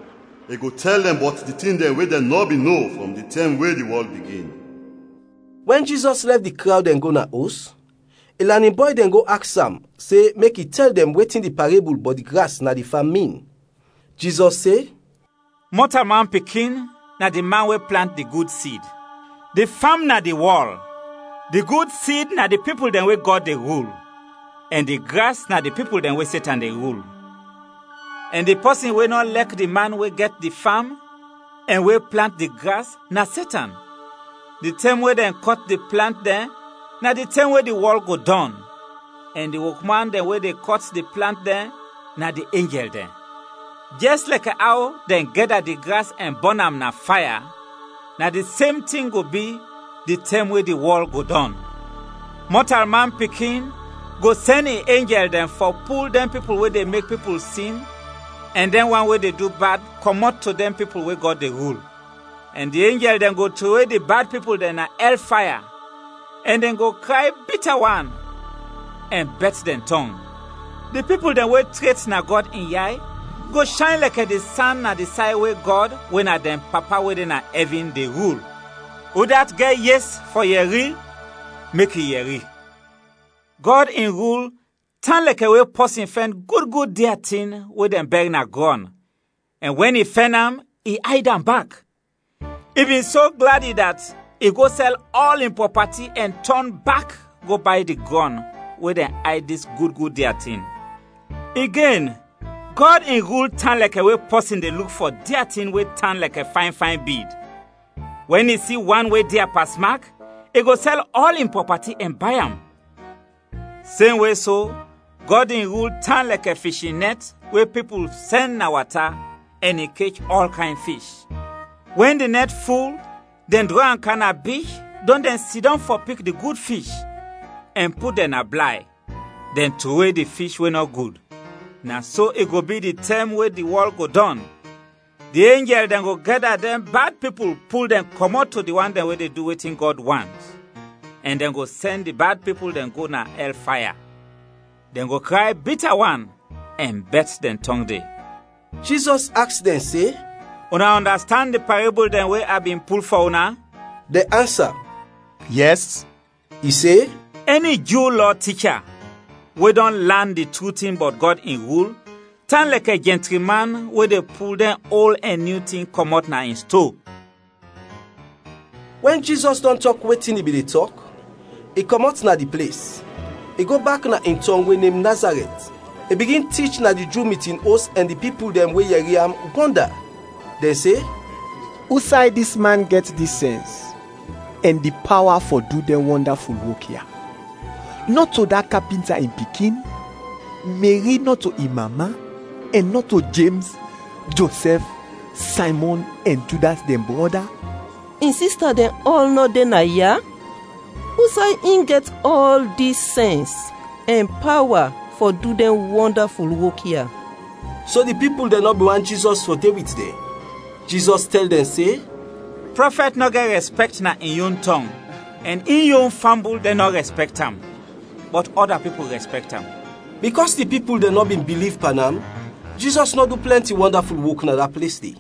He go tell them about the thing dem wey dem no be know from the time wey the world begin. When Jesus left the crowd and go na house, a learning boy then go ask am, say make he tell them wetin the parable but the grass na the farm mean. Jesus say, Mortal man pikin na the man wey plant the good seed. The farm na the wall. The good seed na the people dem wey God dey rule. And the grass na the people dem wey Satan dey rule. And the person wey not like the man wey get the farm and wey plant the grass na Satan. The time wey dem cut the plant dem na the time wey the world go done. And the workman dem wey dey cut the plant dem na the angel dem. Just like how dem gather the grass and burn am na fire, na the same thing go be the time wey the world go done. Mortal man pikin go send an angel dem for pull them people wey dey make people sin, and then one wey dey do bad comot to them people wey God dey rule. And the angel dem go throw away the bad people dem na hellfire, and then go cry bitter one and bet them tongue. The people dem wey treat na God in yai go shine like the sun na the side wey God wey na dem papa wey dey na heaven dey rule. Who that get yes for yeri, make he yeri. God in rule turn like a way person find good dear thing wey dem bury na ground. And when he find am, he hide am back. He been so glad that he go sell all in property and turn back go buy the ground where dem hide this good dear thing. Again, God in rule turn like a way person dey look for dear thing wey turn like a fine bead. When he see one way dear pass mark, he go sell all in property and buy am. Same way so, God in rule turn like a fishing net where people send na water and he catch all kind fish. When the net full, then draw and can a beach, don't then sit down for pick the good fish and put them a blind. Then throw away the fish wey not good. Now so it go be the time where the world go done. The angel then go gather them bad people, pull them, come out to the one that way they do wetin God wants. And then go send the bad people, then go na hellfire. Then go cry bitter one and bet them tongue day. Jesus asked them, say, Una understand the parable then way I been pulled for una? They answer, Yes. He say, Any Jew law teacher we don't learn the true thing but God in rule, turn like a gentleman where they pull them old and new thing come out na in store. When Jesus don't talk wetin he be dey talk, he come out na the place. He go back na in town wey named Nazareth. He begin teach na the Jew meeting house and the people them wey hear am wonder. They say, Who side this man get this sense and the power for do the wonderful work here? Not to that carpenter in Pekin, Mary not to him mama, and not to James, Joseph, Simon, and Judas them brother. In sister them all not then a ya? Who side in get all this sense and power for do them wonderful work here? So the people they not be want Jesus for dey with them. Jesus tell them say, Prophet no get respect na in your tongue, and in your famble they no respect him, but other people respect him. Because the people they not been believe Panam, Jesus not do plenty wonderful work na that place dey.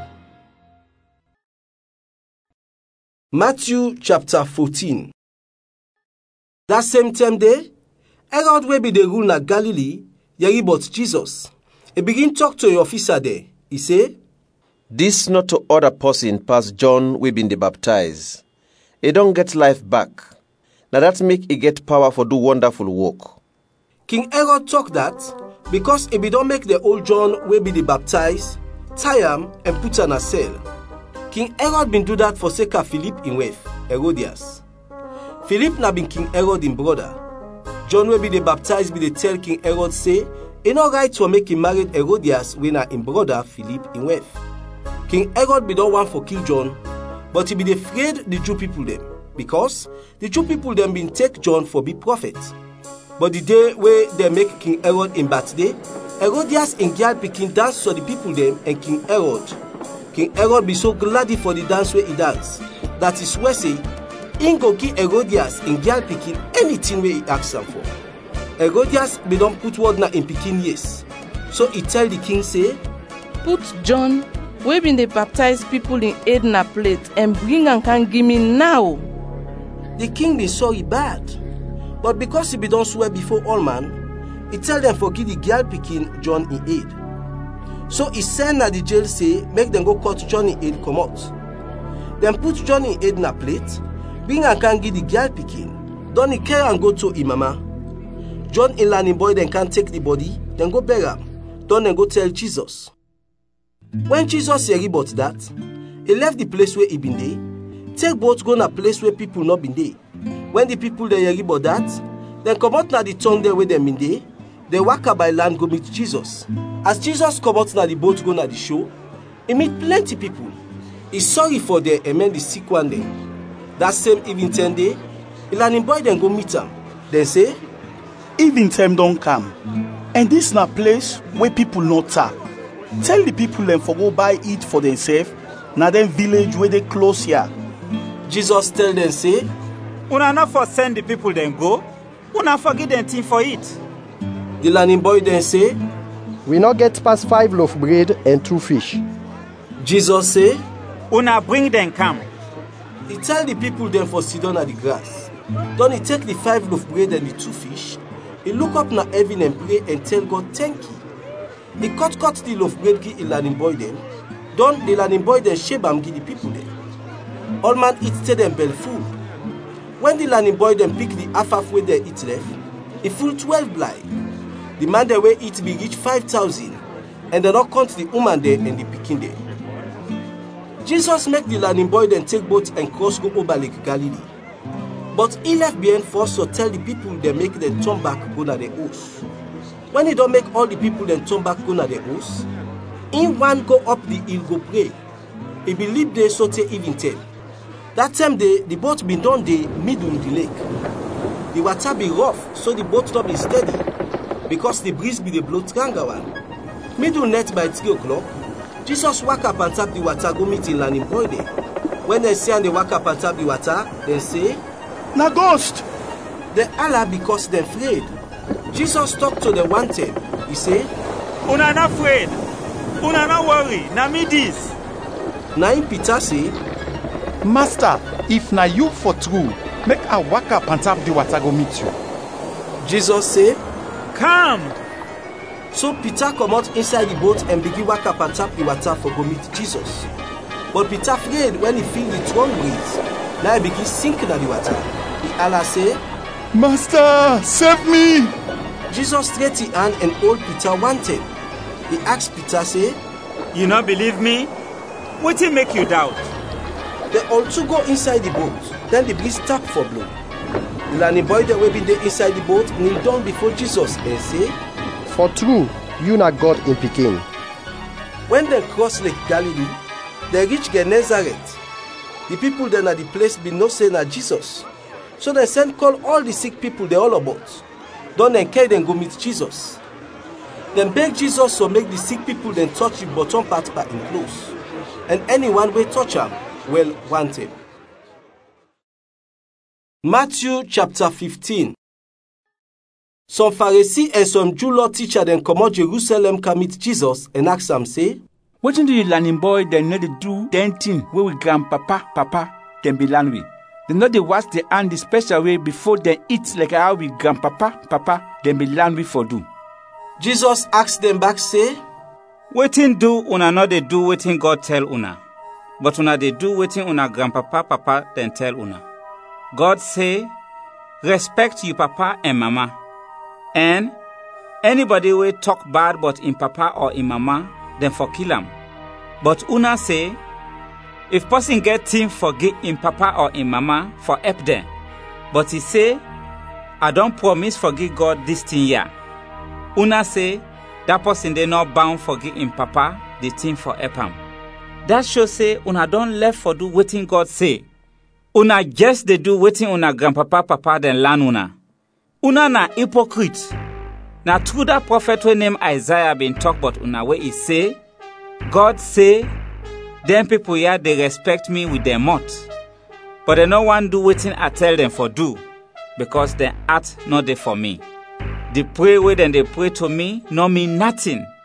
Matthew chapter 14. That same time day, Herod wey be the rule na Galilee, hear about Jesus. He begin talk to a officer there. He say, This not to other person pass John we been the baptize. He don't get life back. Now that make he get power for do wonderful work. King Herod talk that because he be don't make the old John we be the baptize, tie am and put am in a cell. King Herod been do that for sake of Philip in wife, Herodias. Philip na been King Herod in brother. John wey be the baptized be the tell King Herod say, he no right to make him married Herodias when na in brother Philip in wife. King Herod be don't want for kill John, but he be afraid the Jew people them, because the Jew people them been take John for be prophet. But the day where they make King Herod in birthday, Herodias and girl pikin dance for the people them and King Herod. King Herod be so glad for the dance where he dance. That is where say, he go give Herodias and girl pikin anything where he asks them for. Herodias be don't put word na in pikin yes. So he tell the king say, Put John wey bin dey baptize people in Edna plate and bring am can give me now. The king bin sorry bad, but because he be don swear before all man, he tell them for give the girl pikin John in aid. So he send na the jail say make them go cut John in aid comot. Dem put John in aid na plate, bring am can give the girl pikin. Don he carry am go to him mama. John in learning boy dem can take the body, then go bury am. Don dem go tell Jesus. When Jesus hear about that, he left the place where he been dey, take boat go na place where people not been dey. When the people dey hear about that, dem comot na the tongue there where dem been dey, they waka by land go meet Jesus. As Jesus comot na the boat go na the show, he meet plenty people. He sorry for them and mend the sick one day. That same evening 10 day, the learning boy then go meet am. Then say, Evening time don't come, and this na place where people not tap. Tell the people them for go buy eat for themselves. Na them village where they close here. Jesus tell them say, Una not for send the people then go. Una forget them thing for it. The learning boy then say, We not get past 5 loaf bread and 2 fish. Jesus say, Una bring them come. He tell the people then for sit down at the grass. Then he take the 5 loaf bread and the 2 fish. He look up na heaven and pray and tell God thank you. He cut the loaf bread give the learning boy then. Then the learning boy then shape am give the people then. All man eat till them belly full. When the learning boy then pick the half-way they eat left, he full 12 blind. The man that way eat be reach 5,000, and they not count the woman there and the pikin there. Jesus make the learning boy then take boat and cross go over Lake Galilee. But he left behind first to tell the people they make them turn back go na the house. When he don't make all the people then turn back go na the house, in one go up the hill go pray. He believe they so till even 10. That time the boat been done the middle of the lake. The water be rough, so the boat not be steady, because the breeze be the blow trangawan. Middle net by 3 o'clock, Jesus walk up and tap the water go meet in learning boy there. When they see and they walk up and tap the water, they say, Na ghost! They Allah because they're afraid. Jesus talk to the one time. He say, Una not afraid. Una not worry. Na me this. Na him Peter say, Master, if na you for true, make I walk up and tap the water go meet you. Jesus say, Come! So Peter come out inside the boat and begin walk up and tap the water for go meet Jesus. But Peter afraid when he feel the strong breeze. Now he begin sinking in the water. He Allah say, Master, save me! Jesus stretch his hand and hold Peter one time. He asked Peter say, You not believe me? What will make you doubt? They also go inside the boat. Then the breeze tap for blow. The learning boy that will be there inside the boat kneel down before Jesus and say, For true, you not God in Pekin. When they cross Lake Galilee, they reach Gennesaret. The people then at the place be no say na Jesus. So they send call all the sick people they all about. Then they carry them go meet Jesus. Then beg Jesus to make the sick people then touch the bottom part by him clothes. And anyone will touch him, well want him. Matthew chapter 15. Some Pharisee and some Jew law teacher then come out Jerusalem come meet Jesus and ask him say, Wetin do you learning boy dem no dey do den thing wey we grandpapa dem be learn with? Dem no dey wash their hand the special way before dem eat like how we grandpapa dem be learn with for do. Jesus asked them back say, Wetin do una no dey do wetin God tell una, but una dey do wetin una grandpapa dem tell una. God say, respect your papa and mama, and anybody wey talk bad about him papa or him mama, then for kill him. But una say, if person get thing forgive him papa or him mama for help them. But he say, I don't promise forgive God this thing here. Una say, that person they not bound forgive him papa the thing for help him. That show say una don't left for do wetin God say. Una just they do wetin una grandpapa papa then learn una. Una na hypocrite. Now through that prophet we named Isaiah been talk about una where he say, God say, them people here they respect me with their mouth, but they no want do wetin I tell them for do, because their heart not there for me. The pray way then they pray to me no mean nothing,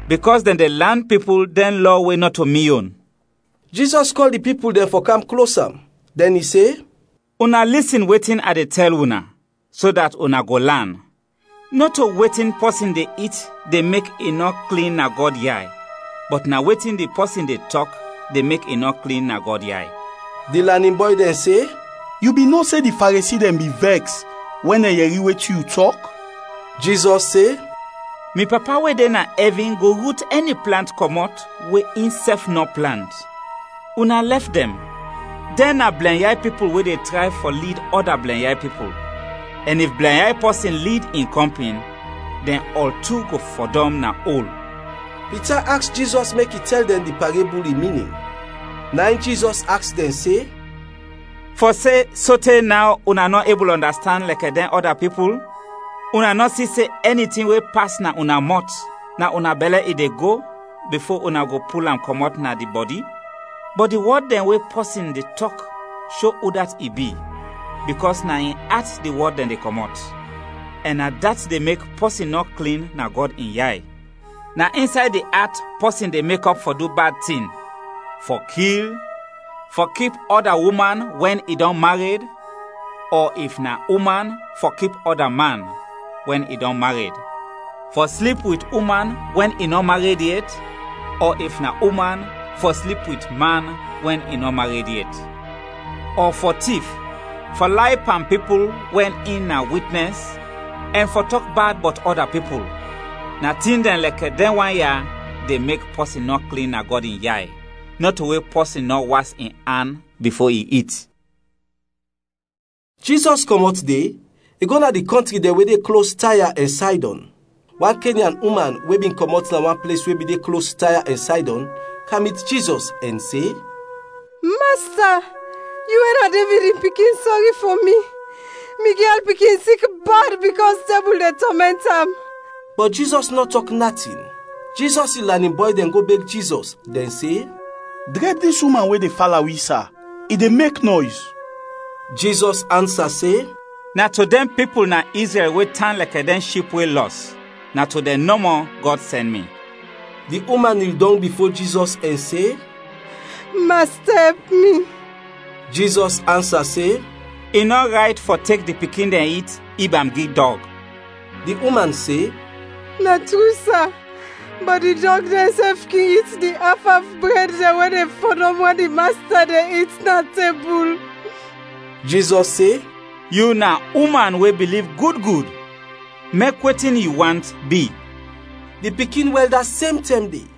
because then the land people then law way not to me own. Jesus call the people dem for come closer. Then he say, Una listen wetin I dey tell una, so that una go learn. Not to wetin person dey eat, they make e not clean na God eye. But na wetin the person dey talk, they make e not clean na God eye. The learning boy then say, You be know say the Pharisee dem be vex when they hear wetin you talk? Jesus say, Me papa wey dey na heaven go root any plant comot wey himself no plant. Una left them. Then na blind eye people wey dey try for lead other blind eye people. And if blind eye person lead in company, then all two go for them na all. Peter asked Jesus make he tell them the parable in meaning. Now Jesus asked them say, For say, sote now una not able understand like then other people? Una not see say anything wey pass na una mouth, na una belly e dey go, before una go pull and come out na the body? But the word then wey person dey talk, show who that e be, because na in heart the word then they come out. And na that they make person not clean na God in eye. Na inside the heart person they make up for do bad thing, for kill, for keep other woman when he don't married, or if na woman, for keep other man when he don't married, for sleep with woman when he not married yet, or if na woman, for sleep with man when he not married yet, or for thief, for lie upon people when in na witness, and for talk bad about other people. Na thing then like then one year, they make person not clean na God in eye, not to way person not wash in hand before he eat. Jesus come out there, he go na the country there where they close Tyre and Sidon. One Kenyan woman wey been come out na one place where be they close Tyre and Sidon, come meet Jesus and say, Master, you and David in Pekin sorry for me. Miguel Pekin sick bad because devil they torment him. But Jesus not talk nothing. Jesus the learning boy then go beg Jesus, then say, Drep this woman where they follow we, sir. It dey make noise. Jesus answer say, Na to them people na Israel wey turn like a them sheep wey lost. Na to them no more God send me. The woman kneel down before Jesus and say, Master, help me. Jesus answer say, E not right for take the pikin and eat, ibam give dog. The woman say, Na true, sir. But the dog themselves can eat the half of bread there when they for them when the master they eat na table. Jesus say, You na woman wey believe good. Make wetin you want be. The pikin well that same time day.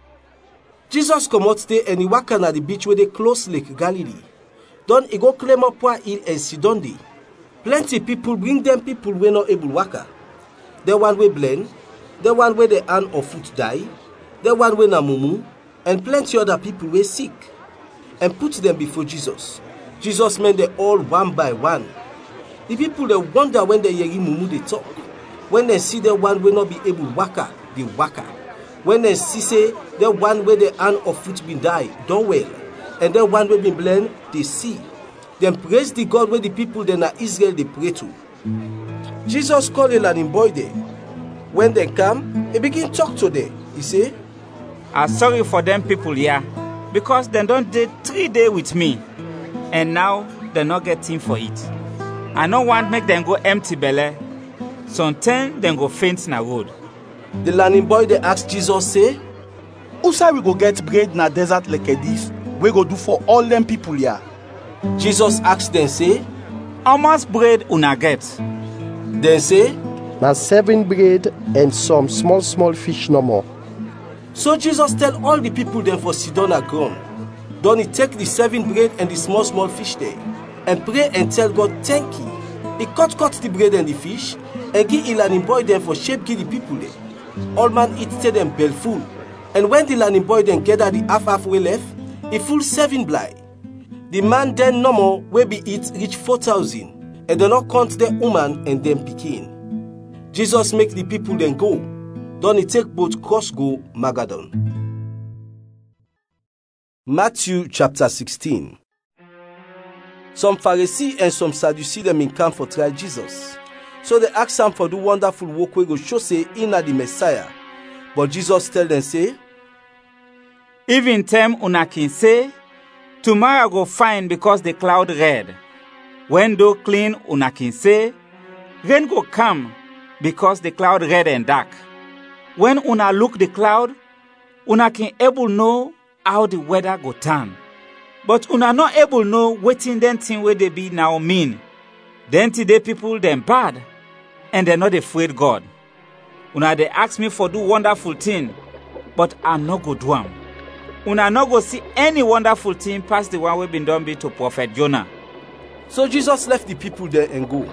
Jesus come out there and he walk on at the beach where they close Lake Galilee. Then he go climb up one hill and sit down there. Plenty people bring them people wey not able waka. The one way blind, the one where the hand or foot die, the one way na mumu, and plenty other people were sick, and put them before Jesus. Jesus made them all one by one. The people they wonder when they hear mumu they talk. When they see the one will not be able to waka, they waka. When they see say the one where the hand or foot been die, don't well, and the one will be blind, they see. Then praise the God where the people then are Israel they pray to. Jesus called a learning boy there. When they come, he begin talk to them. He say, I'm sorry for them people here, because they don't did 3 days with me, and now they not get thing for it. I don't want make them go empty belly. Sometimes them go faint na road. The learning boy they ask Jesus say, Who say we go get bread na desert like this? We go do for all them people here. Jesus asked them say, How much bread una get? Then say, Na 7 bread and some small fish no more. So Jesus tell all the people them for sit down at ground. Then he take the 7 bread and the small fish there, and pray and tell God thank you. He cut the bread and the fish, and give the learning boy them for shape give the people there. All man eat till them bell full. And when the learning boy then gather the halfway left, he full 7 blind. The man then no more will be eat reach 4,000, and they not count the woman and them pikin. Jesus make the people then go. Then he take boat cross go Magadan. Matthew chapter 16. Some Pharisee and some Sadducee them in camp for try Jesus. So they ask him for do wonderful work we go show say he na the Messiah. But Jesus tell them say, Even them una kin say, tomorrow go fine because the cloud red. When do clean una kin say, rain go come because the cloud red and dark. When una look the cloud, una can able know how the weather go turn. But una not able know wetin them thing where they be now mean. Then today people them bad, and they not afraid God. Una they ask me for do wonderful thing, but I no go do am. Una no go see any wonderful thing past the one we been done be to Prophet Jonah. So Jesus left the people there and go.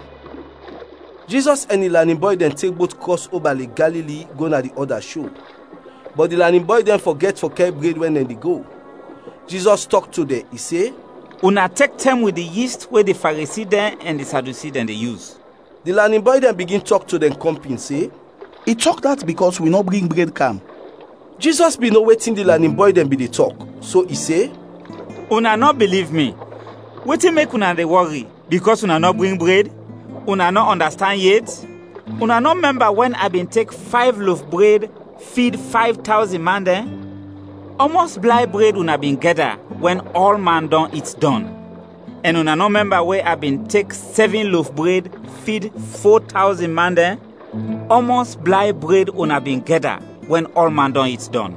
Jesus and the learning boy then take boat cross over Lake Galilee, go na the other shore. But the learning boy then forget for carry bread when they go. Jesus talk to them, he say, Una take them with the yeast where the Pharisee then and the Sadducee then they use. The learning boy then begin talk to them company, say, He talk that because we no bring bread come. Jesus be no waiting the learning boy then be the talk. So he say, Una not believe me. Wetin make una dey worry because una not bring bread? Una not understand yet? Una not remember when I been take 5 loaf bread, feed 5,000 man there? Almost blind bread una been gather when all man done it's done. And una not remember where I been take 7 loaf bread, feed 4,000 man there? Almost blind bread una been gather when all man done it's done.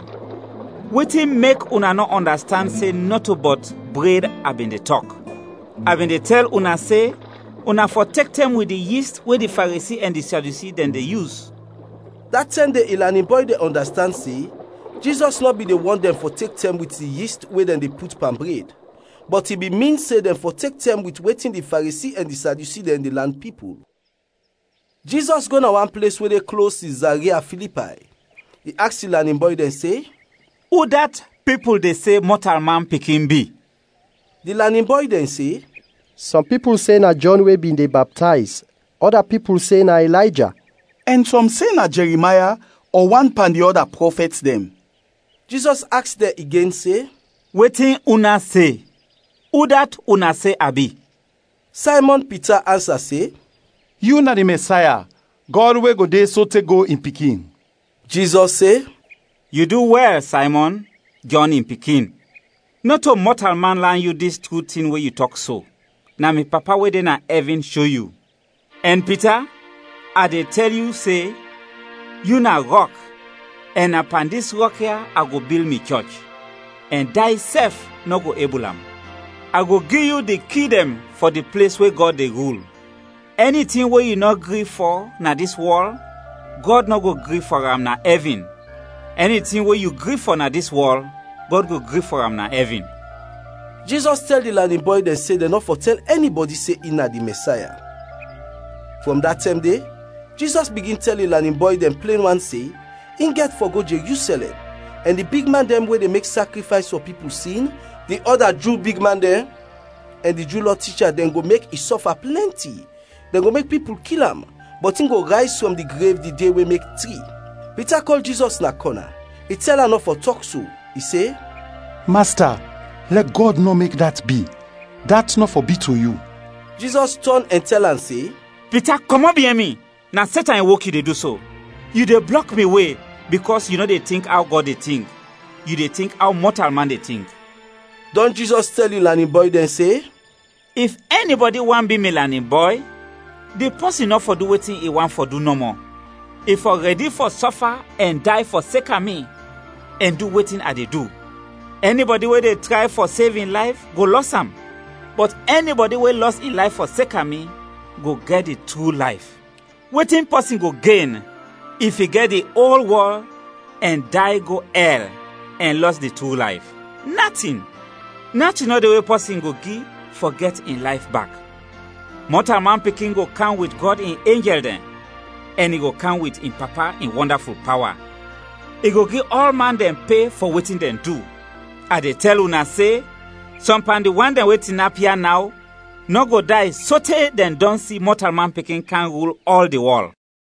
Wetin make una not understand say not about bread I been dey talk. I been dey tell una say, una for take them with the yeast where the Pharisee and the Sadducee then they use. That time the learning boy they understand say, Jesus not be the one them for take them with the yeast where then they put palm bread. But he be mean say them for take them with waiting the Pharisee and the Sadducee then the land people. Jesus go na one place where they close Caesarea Philippi. He asked the learning boy then say, Who that people they say mortal man pikin be? The learning boy then say, Some people say na John wey been dey baptize. Other people say na Elijah. And some say na Jeremiah or one pan the other prophets them. Jesus asked them again say, Wetin una say? Who that una say abi? Simon Peter answer say, You na the Messiah. God wey go dey so take go in pikin. Jesus say, You do well, Simon, John in pikin. Not a mortal man learn you this true thing where you talk so. Na me papa wey dey na heaven show you. And Peter, I dey tell you say, you na rock, and upon this rock here I go build me church, and thyself no go able am. I go give you the key them for the place where God dey rule. Anything where you not grieve for na this world, God no go grieve for am na heaven. Anything where you grieve for na this world, God go grieve for am na heaven. Jesus tell the learning boy then say they not for tell anybody say he na the Messiah. From that same day, Jesus begin tell the learning boy them plain one say, he get for go Jerusalem, and the big man them where they make sacrifice for people sin, the other Jew big man there, and the Jew law teacher then go make he suffer plenty. Then go make people kill him, but he go rise from the grave the day we make 3. Peter called Jesus na corner. He tell her not for talk so. He say, Master, let God no make that be. That's not for be to you. Jesus turn and tell and say, Peter, come on behind me. Now Satan and work you they do so. You they block me way because you know they think how God they think. You they think how mortal man they think. Don't Jesus tell you learning boy then say, if anybody want be me learning boy, the person not for do wetin he want for do no more. If for ready for suffer and die for sake of me, and do wetin I they do. Anybody where they try for saving life, go lost am. But anybody where lost in life for sake of me, go get the true life. Wetin person go gain if he get the whole world and die go hell and lost the true life? Nothing. Nothing not the way person go give for get in life back. Mortal man pikin go come with God in angel then, and he go come with in papa in wonderful power. He go give all man them pay for wetin them do. I dey tell una say, some pan the one them waiting up here now, no go die sote then don't see mortal man pikin can rule all the world.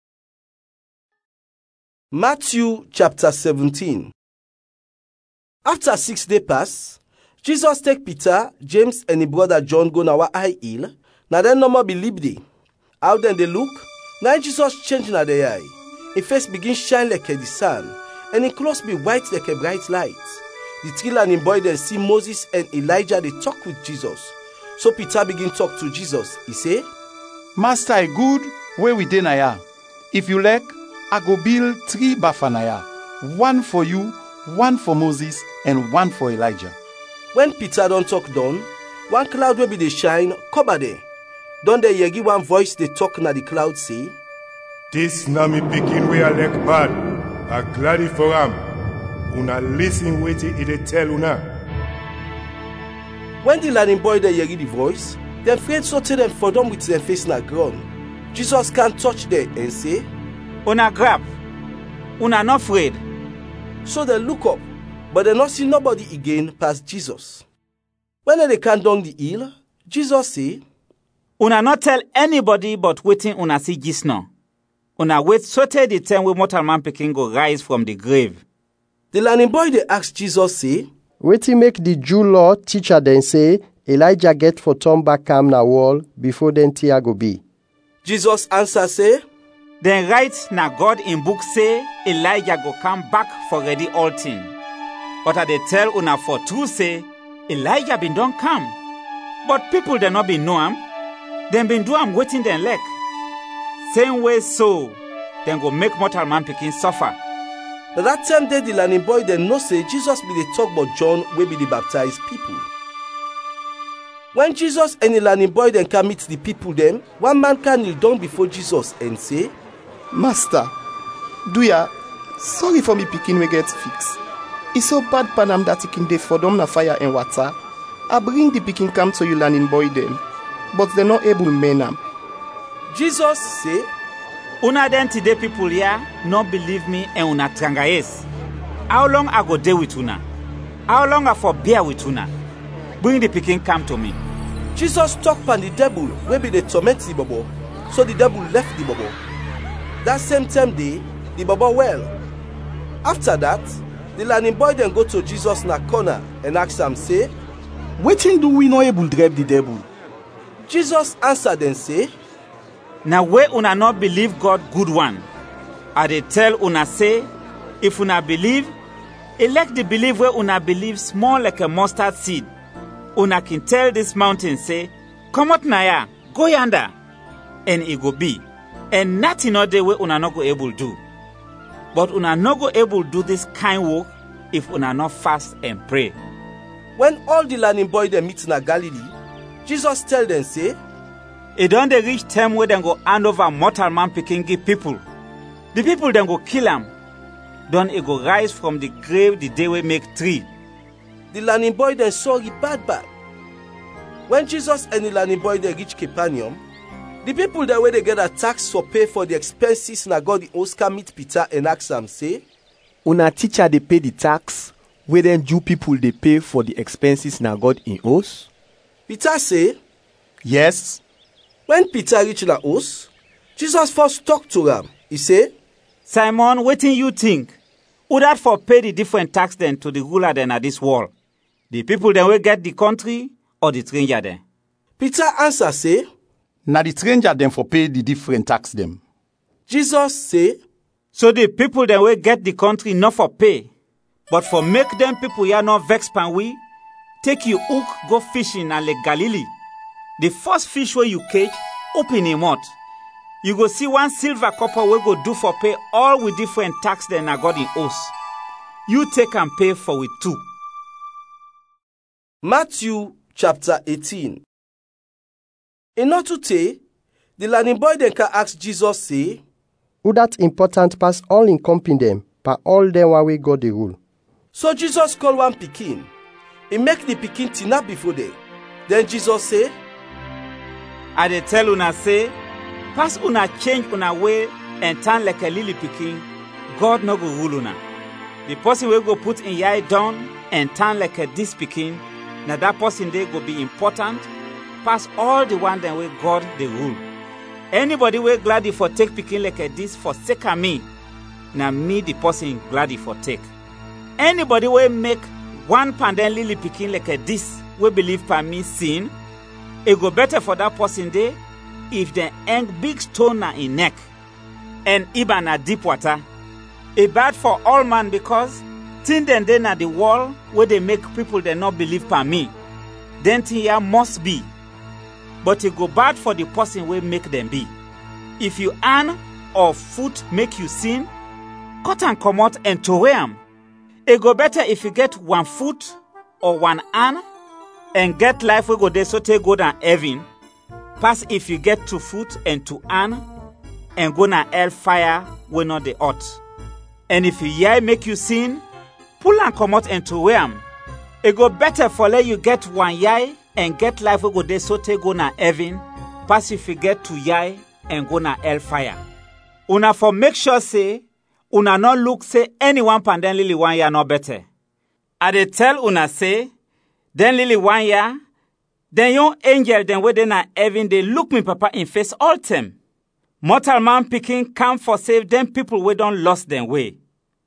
Matthew chapter 17. After 6 days pass, Jesus take Peter, James and his brother John go na high hill. Now then no more believe they. How then they look? Now Jesus change na their eye. His face begin shine like the sun, and him clothes be white like a bright light. The three learning boys then see Moses and Elijah, they talk with Jesus. So Peter begin talk to Jesus. He say, Master, I good where we dey naya. If you like, I go build 3 bafanaya. 1 for you, 1 for Moses, and 1 for Elijah. When Peter don't talk done, one cloud will be the shine, cover there. Don they hear one voice they talk na the cloud say, This na me pikin we like bad. I glad for am. Una listen wetin e dey tell una. When the learning boy they hear the voice, them afraid so tell them for them with their face na ground. Jesus can't touch them and say, Una grab. Una not afraid. So they look up, but they not see nobody again past Jesus. When they come down the hill, Jesus say, Una not tell anybody but waiting una see just now. Una wait so till the time when mortal man pikin go rise from the grave. The learning boy they ask Jesus say, Wetin make the Jew law teacher then say, Elijah get for turn back calm na wall before then tear go be? Jesus answer say, Then write na God in book say Elijah go come back for ready all thing. But I dey tell una for true say Elijah been don come. But people they not been know am. Them been do am waiting them leg. Same way so, then go make mortal man pikin suffer. But that time the learning boy then know say Jesus be the talk about John will be the baptized people. When Jesus and the learning boy then come meet the people them, one man can kneel down before Jesus and say, Master, do ya sorry for me pikin we get fix. It's so bad panam that he can dey for them na fire and water. I bring the pikin come to you learning boy them, but they're not able to mend am. Jesus say, Una then today people here not believe me and una trangayes. How long I go dey with una? How long I for bear with una? Bring the pikin come to me. Jesus talk upon the devil wey be the torment the bubble, so the devil left the bubble. That same time day, the bubble well. After that, the learning boy then go to Jesus na corner and ask him say, Wetin do we not able to drive the devil? Jesus answered and say, Now where una not believe God good one, I dey tell una say, if una believe, elect the belief where una believe small like a mustard seed. Una can tell this mountain say, Come out naya, go yonder, and it go be. And nothing other way una not go able do. But una not go able do this kind work if una not fast and pray. When all the learning boy they meet na Galilee, Jesus tell them say, It don't they reach time where they go hand over mortal man pikin give people. The people then go kill him. Don't it go rise from the grave the day we make 3. The learning boy then sorry bad. When Jesus and the learning boy they reach Capernaum, the people that way they get a tax for pay for the expenses na God the Oscar meet Peter and ask them say, Una teacher they pay the tax, where then Jew people they pay for the expenses na God in house? Peter say, Yes. When Peter reach the house, Jesus first talk to him. He say, Simon, wetin you think? Who that for pay the different tax then to the ruler then at this world? The people then will get the country or the stranger then? Peter answer say, Na the stranger them for pay the different tax them. Jesus say, So the people then will get the country not for pay, but for make them people here not vex pan we, take you hook, go fishing and Lake Galilee. The first fish where you catch, open him out. You go see one silver copper we go do for pay all with different tax than I got in house. You take and pay for with 2. Matthew chapter 18. In not to say, the learning boy then can ask Jesus say, Who that important pass all in company them, pa all them one way God the rule. So Jesus call one pikin. He make the pikin tina before them. Then Jesus say, I dey tell una say, pass una change una way and turn like a lily pikin, God no go rule una. The person will go put in eye down and turn like a this pikin, now that person there go be important, pass all the one that way God they rule. Anybody will gladly for take pikin like a this for sake of me, now me the person gladly for take. Anybody will make one pandan lily pikin like a this will believe by me sin, it go better for that person there if they hang big stone na in neck and even na deep water. E bad for all man because thing dem dey na the world wey dey make people dem not believe pan me. Then thing here must be. But e go bad for the person wey make them be. If you hand or foot make you sin, cut and comot and throw am. E go better if you get one foot or one hand and get life wey go dey so take go down heaven, pass if you get 2 foot and 2 hand and go na hell fire wey not dey hot. And if your eye make you sin, pull and comot and throw am. E go better for let you get 1 eye and get life wey go dey so take go na heaven, pass if you get 2 eye and go na hell fire. Una for make sure say una not look say anyone pan den lily 1 year no better. I dey tell una say, den lily 1 year, den young angel den wey dey na heaven dey look me papa in face all time. Mortal man pikin come for save them people wey don lost them way.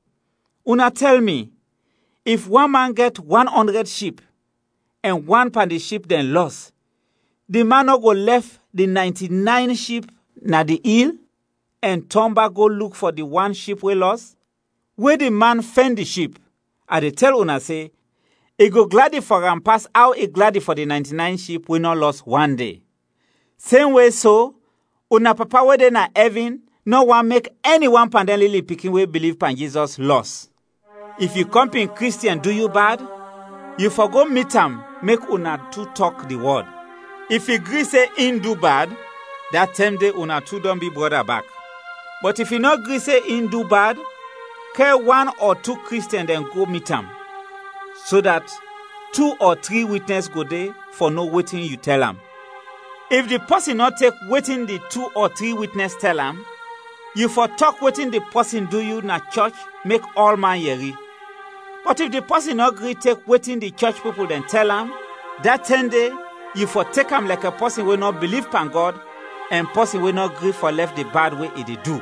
Una tell me, if one man get 100 sheep and one pan the sheep then lost, the man no go left the 99 sheep na the hill and turn back go look for the 1 sheep we lost? Where the man fend the sheep, I dey tell una say, e go gladdy for am pass how e gladdy for the 99 sheep we not lost 1 day. Same way so, una papa wey dey na heaven no wan make anyone pan den lily pikin wey believe pan Jesus lost. If you come in Christian do you bad, you for go meet am make una two talk the word. If you agree say in do bad, that time day una two don't be brother back. But if you not agree say in do bad, care 1 or 2 Christian then go meet am, so that 2 or 3 witness go dey for no waiting you tell am. If the person not take waiting the 2 or 3 witness tell am, you for talk waiting the person do you na church make all man yeri. But if the person not agree take waiting the church people then tell am, that 10 day you for take am like a person will not believe pan God and person will not agree for left the bad way it do.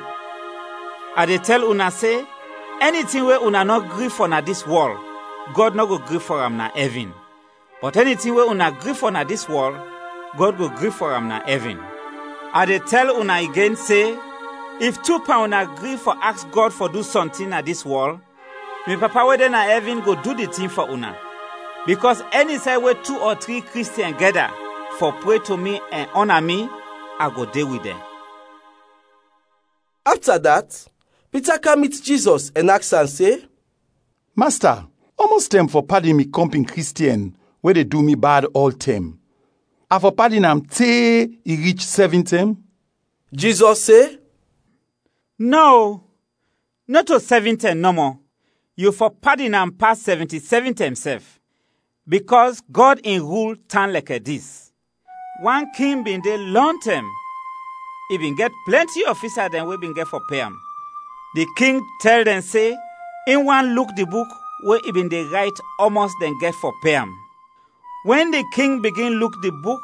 I dey tell una say, anything where una not agree for na this world, God not go agree for am na heaven. But anything where una agree for na this world, God go agree for am na heaven. I dey tell una again say, if 2 pound agree for ask God for do something na this world, me papa wey dey na heaven go do the thing for una. Because any side where 2 or 3 Christians gather for pray to me and honor me, I go dey with them. After that, Peter come meet Jesus and ask am say, Master, almost time for pardon me comping Christian where they do me bad all time. I for pardon am till he reach 7 time. Jesus say, No, not to 7 time no more. You for pardon am past 77 times self. Because God in rule turn like a this. One king been there long time. He been get plenty officer than we been get for pay am. The king tell them say, in one look the book where he been they write almost then get for pay am. When the king begin look the book,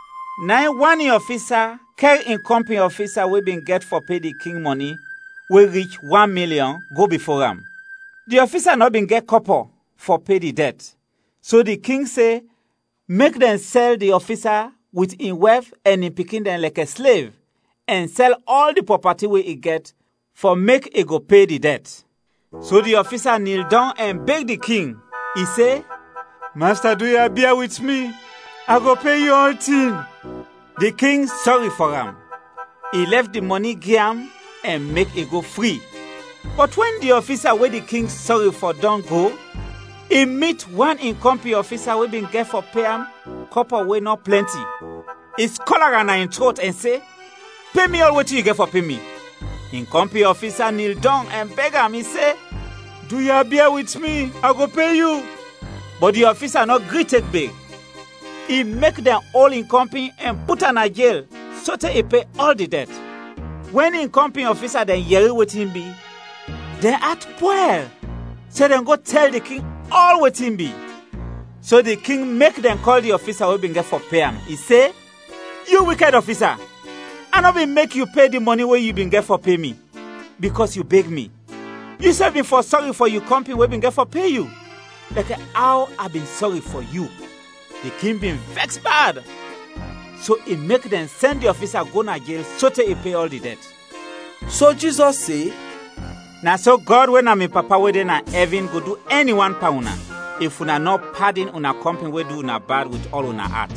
1 officer carry in company officer we been get for pay the king money, we reach 1 million go before am. The officer not been get couple for pay the debt. So the king say, make them sell the officer with in wealth and in picking them like a slave, and sell all the property we he get for make he go pay the debt. So the officer kneel down and beg the king. He say, Master, do you bear with me? I go pay you all thing. The king sorry for him. He left the money give him and make he go free. But when the officer where the king sorry for don't go, he meet one in company officer we been get for pay him, couple way not plenty. His collar and in throat and say, pay me all what you get for pay me. In company officer kneel down and beg him, he say, do you bear with me? I go pay you. But the officer not agree take big. He make them all in company and put in a jail so that he pay all the debt. When in company officer then hear what him be, they at well. So then go tell the king all what him be. So the king make them call the officer who been get for pay him. He say, you wicked officer, I not been make you pay the money where you been get for pay me, because you beg me. You said me for sorry for you company where been get for pay you. Like how I been sorry for you. The king been vexed bad. So he make them send the officer go na jail so that he pay all the debt. So Jesus say, Na so God wey na me papa wey dey na heaven go do anyone pa una, if una no pardon una company wey do una bad with all una heart.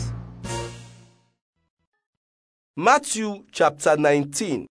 Matthew chapter 19.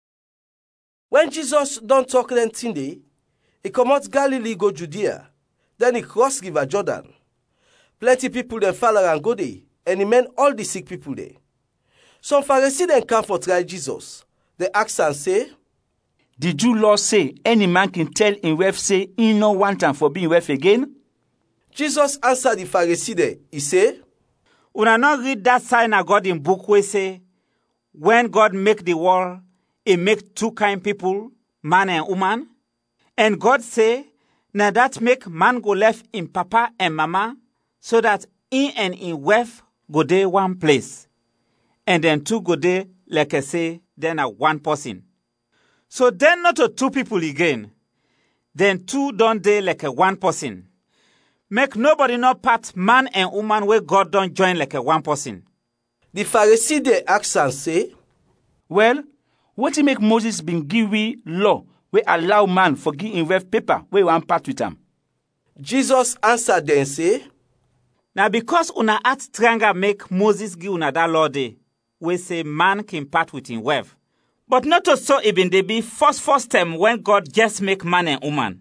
When Jesus don talk plenty day, he comot Galilee go Judea, then he cross river Jordan. Plenty people dem follow am go there, and he mend all the sick people there. Some Pharisees dem come for try Jesus. They ask am say, "The Jew law say any man can tell him wife say he no want am for being wife again?" Jesus answer the Pharisee there. He say, Una not read that sign of God in book wey say, when God make the world, he make two kind people, man and woman. And God say, na that make man go left in papa and mama, so that he and his wife go dey one place. And then two go dey, like I say, then a one person. So then not a two people again. Then two don't dey like a one person. Make nobody not part man and woman where God don't join like a one person. The Pharisee dey ask am say, "Well, what make Moses been give we law wey allow man forgive him wife paper wey one part with am?" Jesus answer dem say, "Na because una heart triangle make Moses give una that law dey, wey say man can part with him wife. But not to so it been dey be first time when God just make man and woman.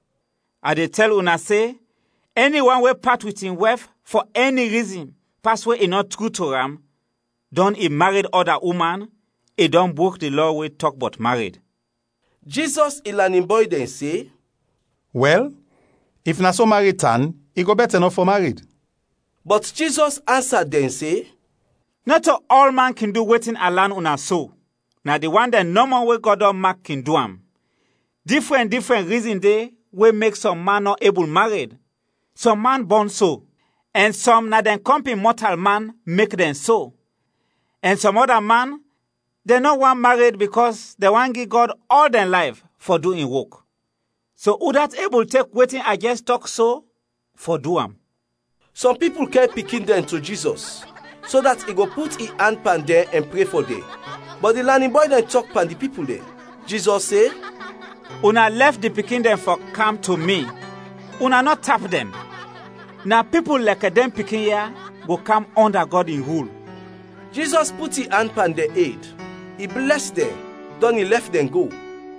I dey tell una say, anyone wey part with him wife for any reason, pass wey e not true to am, don he married other woman, he don broke the law wey talk about married." Jesus he learning boy dem say, "Well, if na so married tan, e go better not for married." But Jesus answered dem say, "Not to all man can do wetin I learn una so. Na the one that normal way God don mark can do am. Different reason dey wey make some man not able married. Some man born so, and some na dem company mortal man make them so. And some other man, they not want married because they want give God all their life for doing work. So who that able take wetin I just talk so for do am?" Some people carry pikin them to Jesus, so that he go put his hand pan there and pray for them. But the learning boy then talk pan the people there. Jesus say, "Una left the pikin them for come to me. Una not tap them. Now people like them pikin here go come under God in rule." Jesus put his hand pan their aid. He blessed them, then he left them go.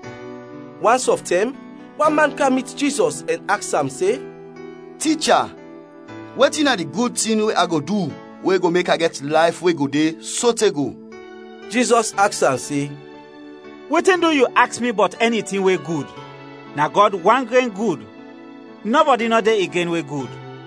Once of them, one man come meet Jesus and ask him say, "Teacher, wetin na the good thing wey I go do wey go make I get life wey go dey so te go?" Jesus ask am say, "Wetin do you ask me about anything wey good? Na God one grain good. Nobody no dey again wey good.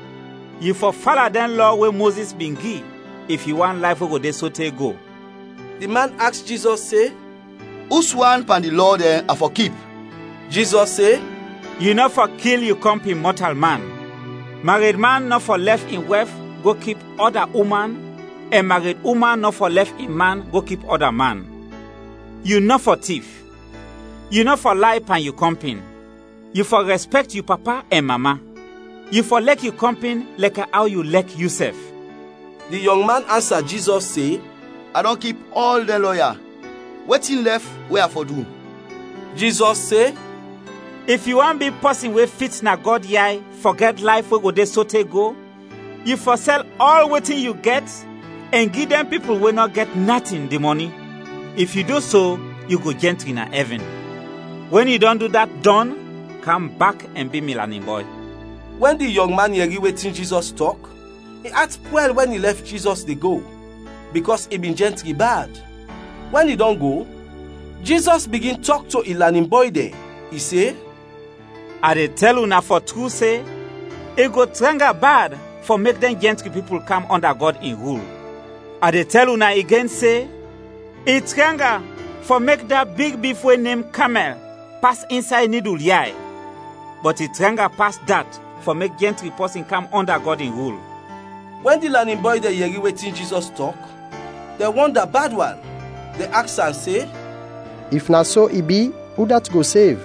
You for follow them law wey Moses been give, if you want life wey go dey so te go." The man ask Jesus say, "Whose one pan the law there I for keep?" Jesus say, "You not for kill you company mortal man. Married man not for left in wife go keep other woman, and married woman not for left in man go keep other man. You not for thief. You not for lie pan you company. You for respect you papa and mama. You for like you company like how you like yourself." The young man answer Jesus say, "I don't keep all the lawyer. Wetin left where I for do?" Jesus say, "If you want be person wey fit na God yai, forget life wey go dey so te go, you for sell all wetin you get and give them people wey not get nothing the money. If you do so, you go gently na heaven. When you don't do that done, come back and be me learning boy." When the young man hear wetin Jesus talk, he act well when he left Jesus dey go, because he been gently bad. When he don't go, Jesus begin talk to his learning boy there. He say, "I dey tell una for true say, it go tranga bad for make them gentry people come under God in rule. I dey tell una again say, it tranga for make that big beef wey name camel pass inside needle yai. But it tranga pass that for make gentry person come under God in rule." When the learning boy dey hear wetin Jesus talk, they wonder bad one. They ask am say, "If na so e be, who that go save?"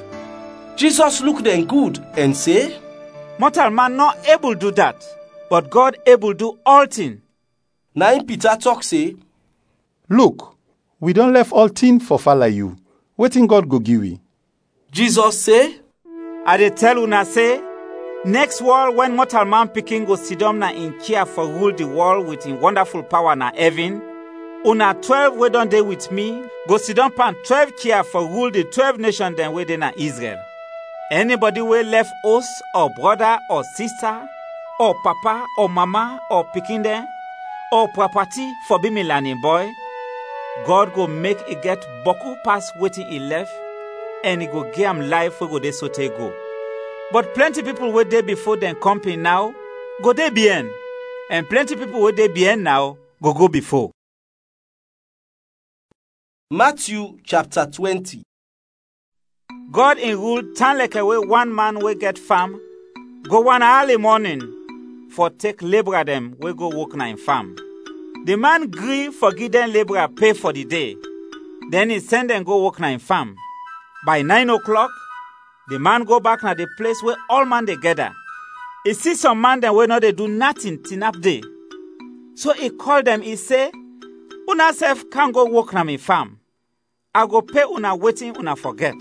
Jesus look them good and say, "Mortal man not able do that, but God able do all things." Now in Peter talk say, "Look, we don't left all things for follow you. Wetin God go give we?" Jesus say, I dey tell una say, next world when mortal man pikin go sit down na in chair for rule the world with in wonderful power na heaven, una 12 wey don dey with me go sit down pan 12 chair for rule the 12 nations dem wey dey na Israel. Anybody wey left house or brother or sister or papa or mama or pikin dem or property for be me learning boy, God go make e get boku pass wetin e left, and he go give am life wey go dey sote go. But plenty people wey dey before dem company now go dey behind, and plenty people wey dey behind now go go before. Matthew chapter 20. God in rule turn like away one man wey get farm, go one early morning for take labourer dem wey go work na in farm. The man gree for give dem labourer pay for the day. Then he send dem go work na in farm. By 9 o'clock, the man go back na the place where all man dey gather. He see some man dem wey no dey do nothing till nap day. So he call dem, he say, una sef can go work na me farm. I go pay una wetin una forget.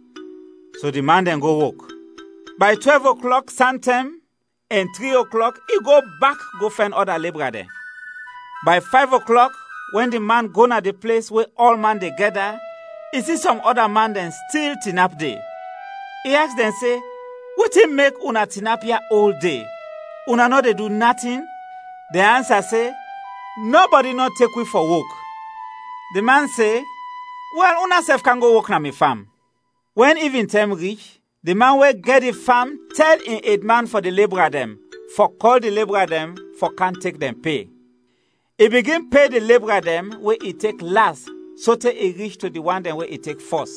So the man dem go work. By 12 o'clock, sun time, and 3 o'clock, he go back go find other labourer there. By 5 o'clock, when the man go na the place where all man dey gather, he see some other man dem still tinap day. He ask dem say, wetin make una tinap here all day? Una no dey do nothing? The answer say, nobody no take we for work. The man say, well, una sef can go work na me farm. When evening time reach, the man wey get the farm tell in 8 man for the labourer dem, for call the labourer dem, for can't take them pay. He begin pay the labourer dem where he take last, so till he reach to the one dem where he take first.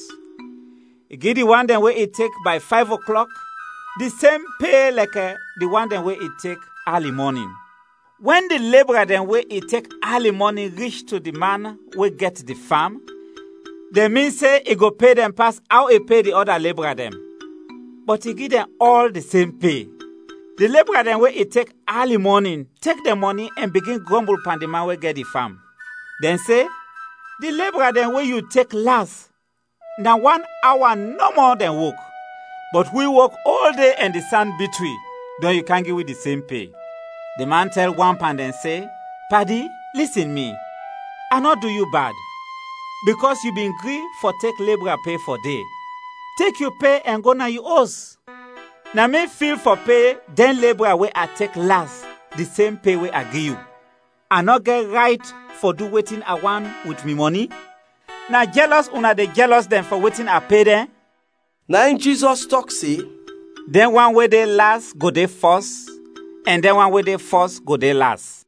He give the one dem where he take by 5 o'clock, the same pay like the one dem where he take early morning. When the labourer dem where he take early morning reach to the man where get the farm, they mean say he go pay them pass how he pay the other labourer dem. But he give them all the same pay. The labourer dem where he take early morning, take the money and begin grumble pan the man where get the farm. Then say, the labourer dem where you take last, now 1 hour no more than work. But we work all day and the sun beat we, then you can't give we the same pay. The man tell one pan and say, Paddy, listen me, I not do you bad. Because you been gree for take labourer pay for day. Take your pay and go na your house. Now me feel for pay, then labourer where I take last, the same pay where I give you. I not get right for do waiting I want with me money. Now jealous una dey jealous them for waiting I pay them. Now in Jesus talk say, then one way they last go they first, and then one way they first go they last.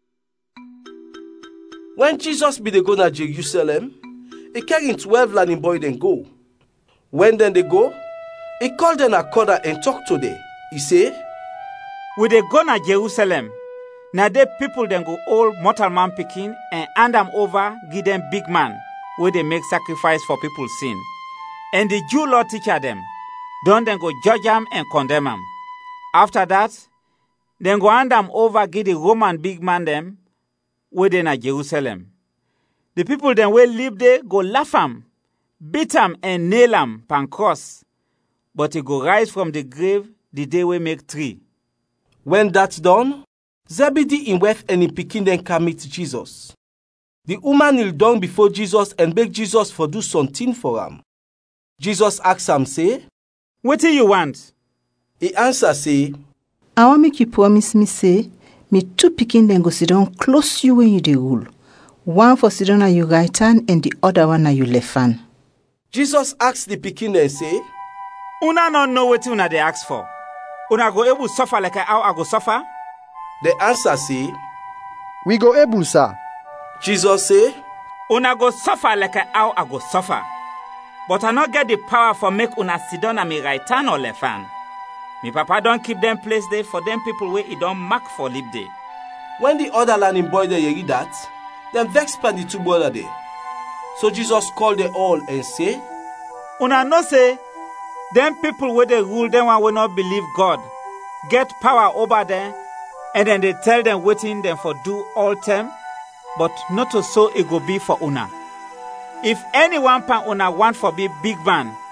When Jesus be dey go na Jerusalem, he carry 12 learning boy then go. When then they go, he call them a corner and talk to them. He say, we dey go na Jerusalem. Now they people then go all mortal man pikin and hand them over, give them big man, where they make sacrifice for people's sin. And the Jew law teacher them, don't then go judge them and condemn them. After that, then go hand them over, give the Roman big man them, where they na Jerusalem. The people then will live there, go laugh am, beat am and nail am pan cross. But he go rise from the grave the day we make 3. When that's done, Zebedee in wife and in pikin then come meet Jesus. The woman kneel down before Jesus and beg Jesus for do something for him. Jesus ask am say, what do you want? He answer say, I want make you promise me say, me 2 pikin then go sit down close you when you dey rule. One for sit down at your right hand and the other one at your left hand. Jesus asked the pikin and say, una no know what una dey ask for. Una go able suffer like how I go suffer? The answer say, we go able, sir. Jesus say, una go suffer like how I go suffer. But I not get the power for make una sit down at me right hand or left hand. Me papa don't keep them place there for them people where he don't mark for live day. When the other learning boy there hear that, them vex pan the 2 brother there. So Jesus called them all and say, una no say, them people where they rule them one will not believe God, get power over them, and then they tell them waiting them for do all time, but not to so it go be for una. If anyone pan una want for be big man,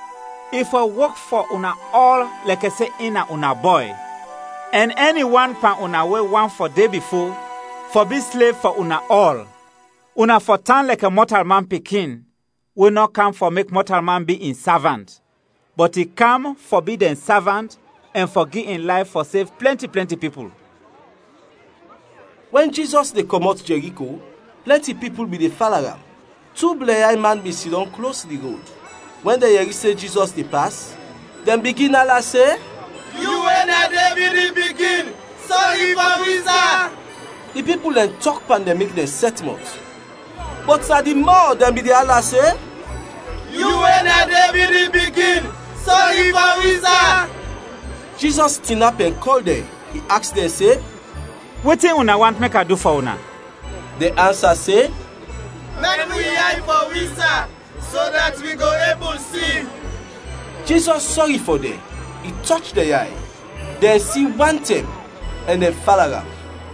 if I work for una all like I say in una boy, and anyone pan una way one for day before, for be slave for una all, una for turn like a mortal man pikin, will not come for make mortal man be in servant, but he come for be the servant and for give in life for save plenty people. When Jesus dey comot Jericho, plenty people be dey follow am. 2 blind man be sit down close the road. When they hear say Jesus dey pass, dem begin holla say, "You wey na David pikin, sorry for we, sir." The people dem talk pan dem make dem set mouth. But na the more dem be dey holla say, "You wey na David pikin, sorry for we, sir." Jesus stand up and call them. He ask them say, "Wetin una want make I do for una?" They answer say, "Make we eye for we, sir, so that we go able see." Jesus sorry for them. He touched their eye. Then see one thing, and then follow am.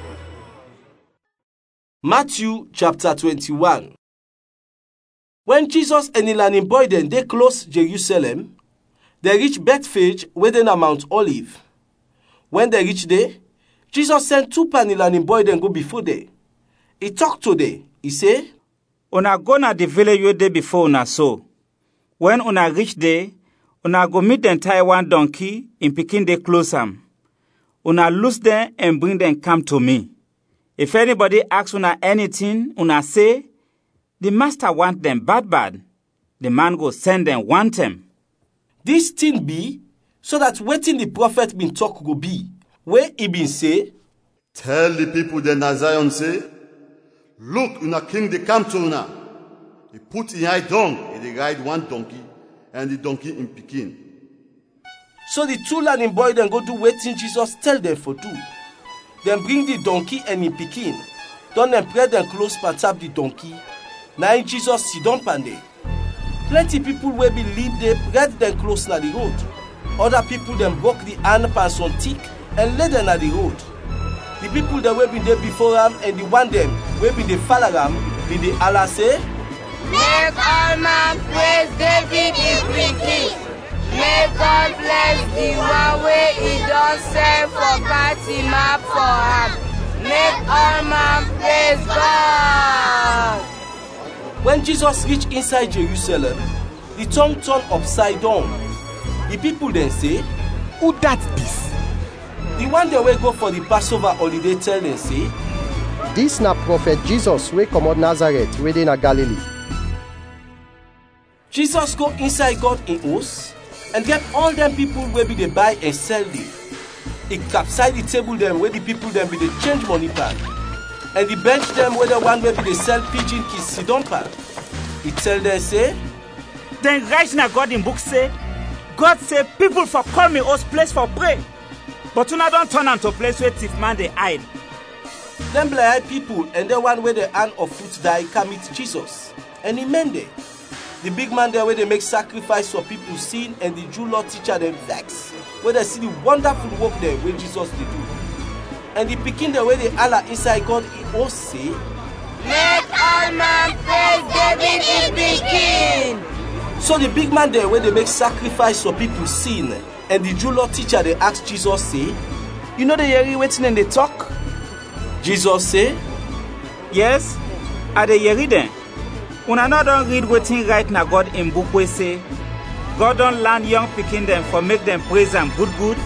Matthew chapter 21. When Jesus and the learning boy dem dey close Jerusalem, they reach Bethphage wey dey na Mount Olive. When they reach there, Jesus sent 2 learning boy dem go before them. He talk to them. He say, "Una go na the village wey dey before una so. When una reach there, una go meet dem tie one donkey in pikin dey close am. Una loose them and bring them come to me. If anybody asks una anything, una say, the master want them bad. The man go send them want them." This thing be so that wetin the prophet been talk go be, where he been say, "Tell the people dem na Zion say, look, una king dey come to una. He put him eye down, he dey ride one donkey, and the donkey in pikin." So the 2 learning boy dem go do wetin Jesus tell them for do. Dem bring the donkey and him pikin. Don dem pray dem close pan tap the donkey. Na in Jesus sit down pan there. Plenty people wey believe dey spread dem close na the road. Other people dem broke the hand pan some thick and lay dem na the road. The people dem wey been dey before am and the one dem wey been dey follow am bin dey holla say, "Make all man praise David his pikin. May God bless the one wey he don send for party map for am. Make all man praise God." When Jesus reach inside Jerusalem, the tongue turn upside down. The people then say, "Who that this?" The one dem wey go for the Passover holiday tell them say, This na prophet Jesus wey comot Nazareth wey dey na Galilee. Jesus go inside God in house and get all them people wey be dey buy and sell there. He capside the table dem wey the people dem be dey change money pan, and the bench dem wey the one wey be dey sell pigeon kiss sit down pan. He tell them say, "Then write na God in book say, God say people for call me host place for pray. But una don turn am to place where thief man dey hide." Them blind people and the one where the hand or foot die come meet Jesus, and he mend there. The big man there where they make sacrifice for people sin, and the Jew law teacher them vex, where they see the wonderful work there where Jesus did do. And the pikin there where they Allah inside God he all say, "Make all man praise David his pikin." So the big man there where they make sacrifice for people sin, and the Jew law teacher they ask Jesus say, "You know the hear wetin and they talk?" Jesus say, "Yes, I dey hear them. Una no don read wetin write na God in book wey say, God don land young pikin dem for make them praise am good."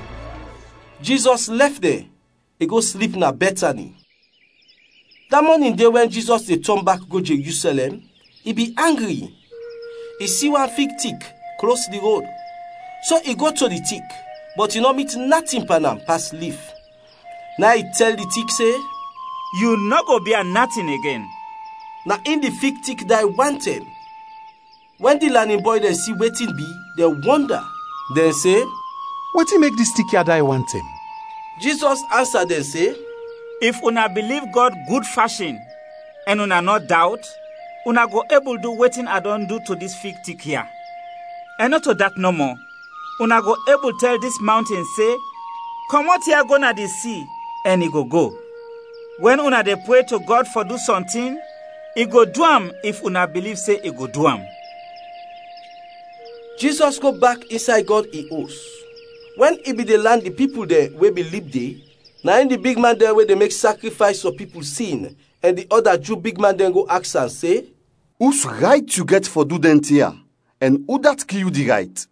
Jesus left there. He go sleep na Bethany. That morning day when Jesus dey turn back go Jerusalem, he be angry. He see one fig stick close the road. So he go to the stick, but he no meet nothing pan am pass leaf. Now he tell the stick say, "You no go be a nothing again." Now in the fig stick die one time. When the learning boy dem see wetin be, they wonder. Then say, "Wetin make this stick here die one time?" Jesus answer them say, "If una believe God good fashion, and una not doubt, una go able do wetin I don do to this fig stick here. And not to that no more, una go able tell this mountain say, comot here go na the sea, and he go. When una dey pray to God for do something, he go do am if una believe say he go do am." Jesus go back inside God he house. When he be dey land the people there wey believe dey, na in the big man there wey dey make sacrifice for people sin, and the other Jew big man then go ask am say, whose right you get for do them here, and who that give you the right?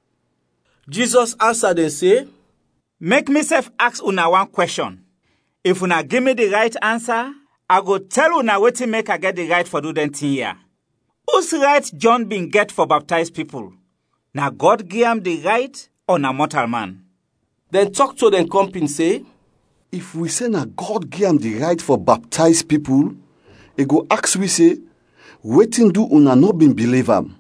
Jesus answer dem say, make myself ask una one question. If una give me the right answer, I go tell una wetin make I get the right for do them thing here. Whose right John bin get for baptize people? Na God give am the right or na mortal man? Then talk to them company say, if we say na God give am the right for baptize people, he go ask we say, wetin do una no bin believe am?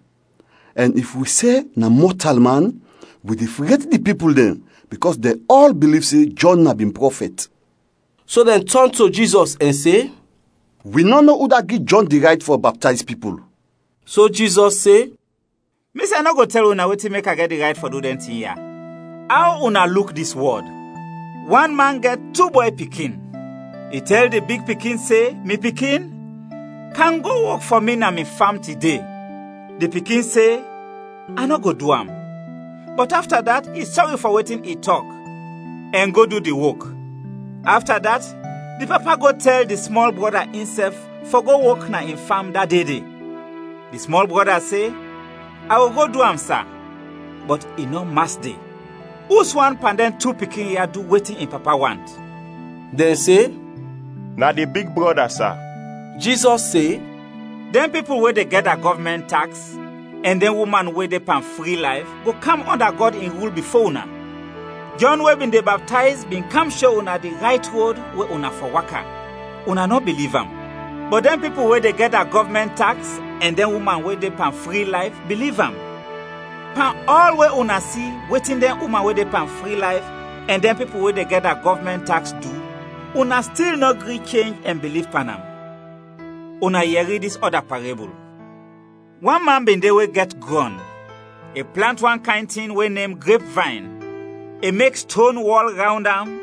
And if we say na mortal man, we dey forget the people then, because they all believe say John na been prophet. So then turn to Jesus and say, we no know who that give John the right for baptize people. So Jesus say, me say I no go tell una wetin make I get the right for do them thing here. How una look this word? One man get 2 boy pikin. He tell the big pikin say, me pikin, can go work for me na me farm today. The pikin say, I no go do am. But after that, he sorry for wetin he talk and go do the work. After that, the papa go tell the small brother himself for go work na in farm that day. The small brother say, I will go do am, sir. But he no must day. Who's one pandem 2 pikin here do wetin in papa want? Then say, na the big brother, sir. Jesus say, them people where they get a government tax, and then woman where they pan free life, go come under God in rule before una. John wey been dey baptize been come show una the right road where una for waka. Una no believe am. But them people where they get a government tax, and then woman where they pan free life, believe am. Pan all where una see, waiting them woman where they pan free life, and then people where they get a government tax do, una still no agree change and believe pan am. Una hear this other parable. One man been there wey get grown. He plant one kind thing wey name grapevine. He make stone wall round am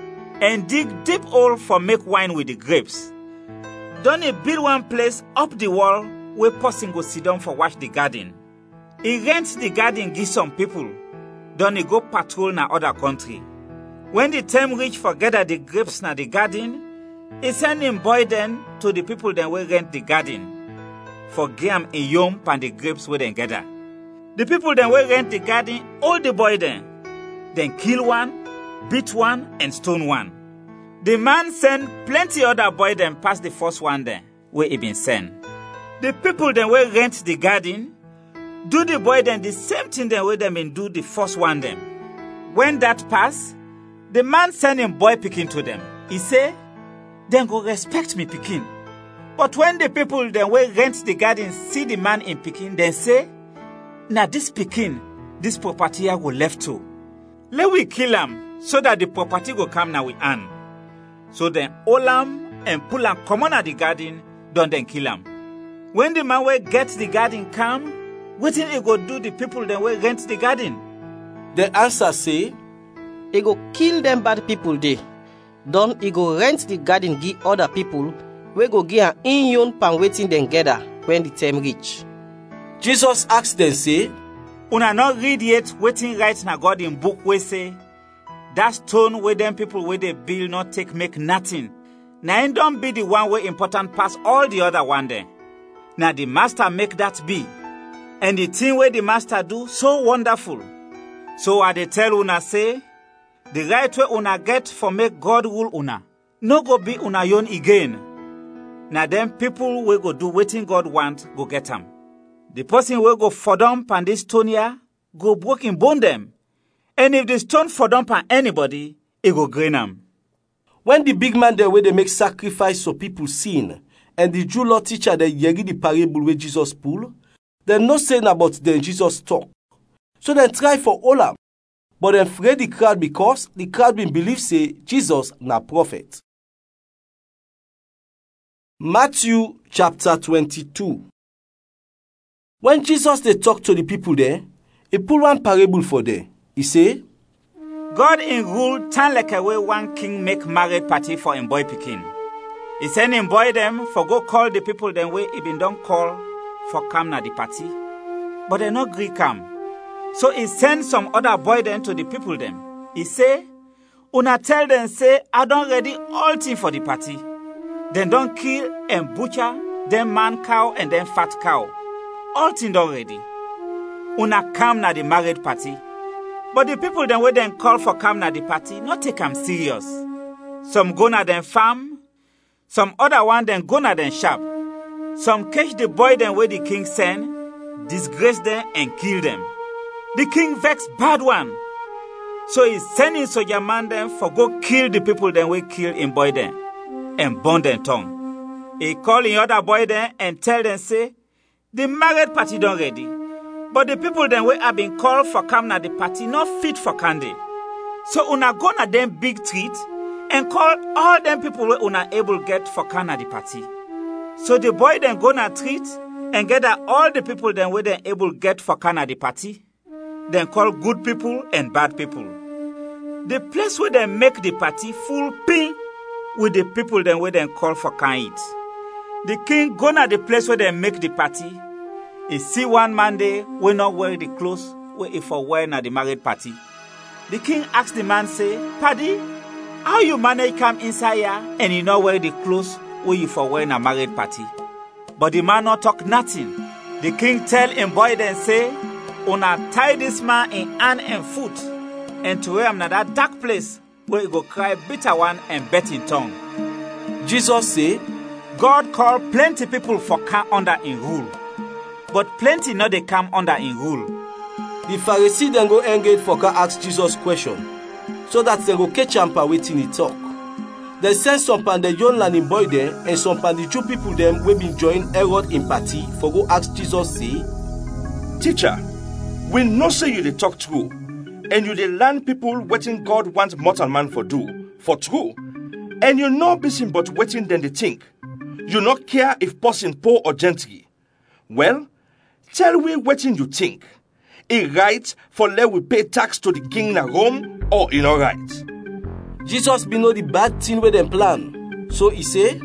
and dig deep hole for make wine with the grapes. Then he build one place up the wall where person go sit down for watch the garden. He rent the garden give some people. Then he go patrol na other country. When the time reach for gather the grapes na the garden, he send him boy then to the people that will rent the garden for give am a yom pan the grapes where they gather. The people that will rent the garden hold the boy then kill one, beat one, and stone one. The man send plenty other boy then pass the first one there where he been sent. The people that will rent the garden do the boy then the same thing then where they been do the first one then. When that pass, the man send him boy pikin to them. He say, then go respect me pikin. But when the people then will rent the garden see the man in pikin, then say, now this pikin, this property here go left too. Let we kill him so that the property go come now we earn. So then hold him and pull him come on at the garden, don't then kill him. When the man will get the garden come, what thing he go do the people then will rent the garden? The answer say, he go kill them bad people there. Then he go rent the garden give other people, we go give an in pan waiting then gather when the time reach. Jesus asked them say, una not read yet waiting right na God in book we say, that stone where them people where they build not take make nothing. Now it don't be the one way important pass all the other one there. Now the master make that be. And the thing where the master do so wonderful. So I they tell una say, the right way una get for make God rule una, no go be una own again. Now them people will go do waiting God want, go get them. The person will go for them pan this stone here, go broke in bone them. And if the stone for them pan anybody, it go grain them. When the big man there where they make sacrifice so people sin, and the Jew law teacher they hear the parable where Jesus pull, they no saying about them Jesus talk. So they try for all am. But then afraid the crowd because the crowd been believe say Jesus na prophet. Matthew chapter 22. When Jesus they talk to the people there, he pull one parable for them. He say, God in rule turn like a way one king make married party for him boy pikin. He send him boy them for go call the people them way he been done call for come na the party. But they no agree come. So he send some other boy dem to the people dem. He say, una tell dem say, I don ready all thing for the party. Dem don kill and butcher dem man cow and dem fat cow. All thing don ready. Una come na the married party. But the people dem wey dem call for come na the party, not take am serious. Some go na dem farm, some other one dem go na dem shop. Some catch the boy dem wey the king send, disgrace them and kill them. The king vex bad one. So he send him soldier man them for go kill the people them wey kill him boy them and burn them tongue. He call him other boy them and tell them say, the married party done ready. But the people them wey have been called for come na the party not fit for candy. So una go na them big treat and call all them people wey una able get for come na the party. So the boy then go na treat and gather all the people then wey dem able get for come na the party. Then call good people and bad people. The place where they make the party full pin with the people then where they call for can eat. The king go na the place where they make the party. He see one man there wey not wear the clothes where he for wear na the married party. The king ask the man say, "Paddy, how you manage come inside here and you not wear the clothes where you for wear na married party?" But the man not talk nothing. The king tell him boy then say, una tie this man in hand and foot and throw him na that dark place where he go cry bitter one and bet in tongue. Jesus say, God call plenty people for come under in rule, but plenty no dey come under in rule. The Pharisee then go engage for can ask Jesus question, so that they go catch am pa wetin he talk. They send some pan the young learning boy there and some pan the Jew people them wey been join Herod in party for go ask Jesus say, Teacher, we know say you dey talk true, and you dey learn people wetin God want mortal man for do, for true. And you know busy but wetin dem dey think. You not care if person poor or gentry. Well, tell we wetin you think. It right for let we pay tax to the king na Rome, or it not right? Jesus be know the bad thing wey dem plan. So he say,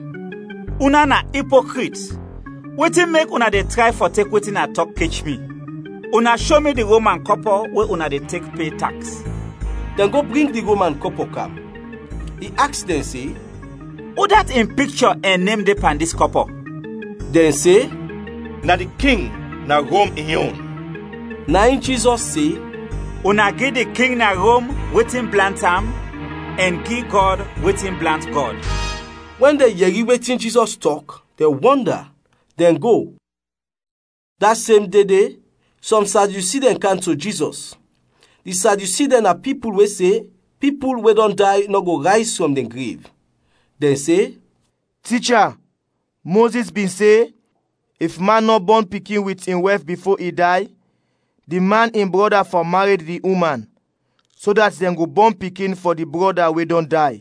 una na hypocrite. Wetin make una dey try for take wetin I talk catch me? Una show me the Roman couple where una dey take pay tax. Then go bring the Roman couple come. He ask them say, who that in picture and name dey pan this couple? Then say, na the king na Rome in own. Na in Jesus say, una give the king na Rome wetin plant am, and give God wetin plant God. When they hear wetin Jesus talk, they wonder, then go. That same day, some Sadducees then come to Jesus. The Sadducees then are people wey say, people wey don't die no go rise from the grave. They say, Teacher, Moses been say, if man not born pikin with him wife before he die, the man in brother for married the woman, so that them go born pikin for the brother we don't die.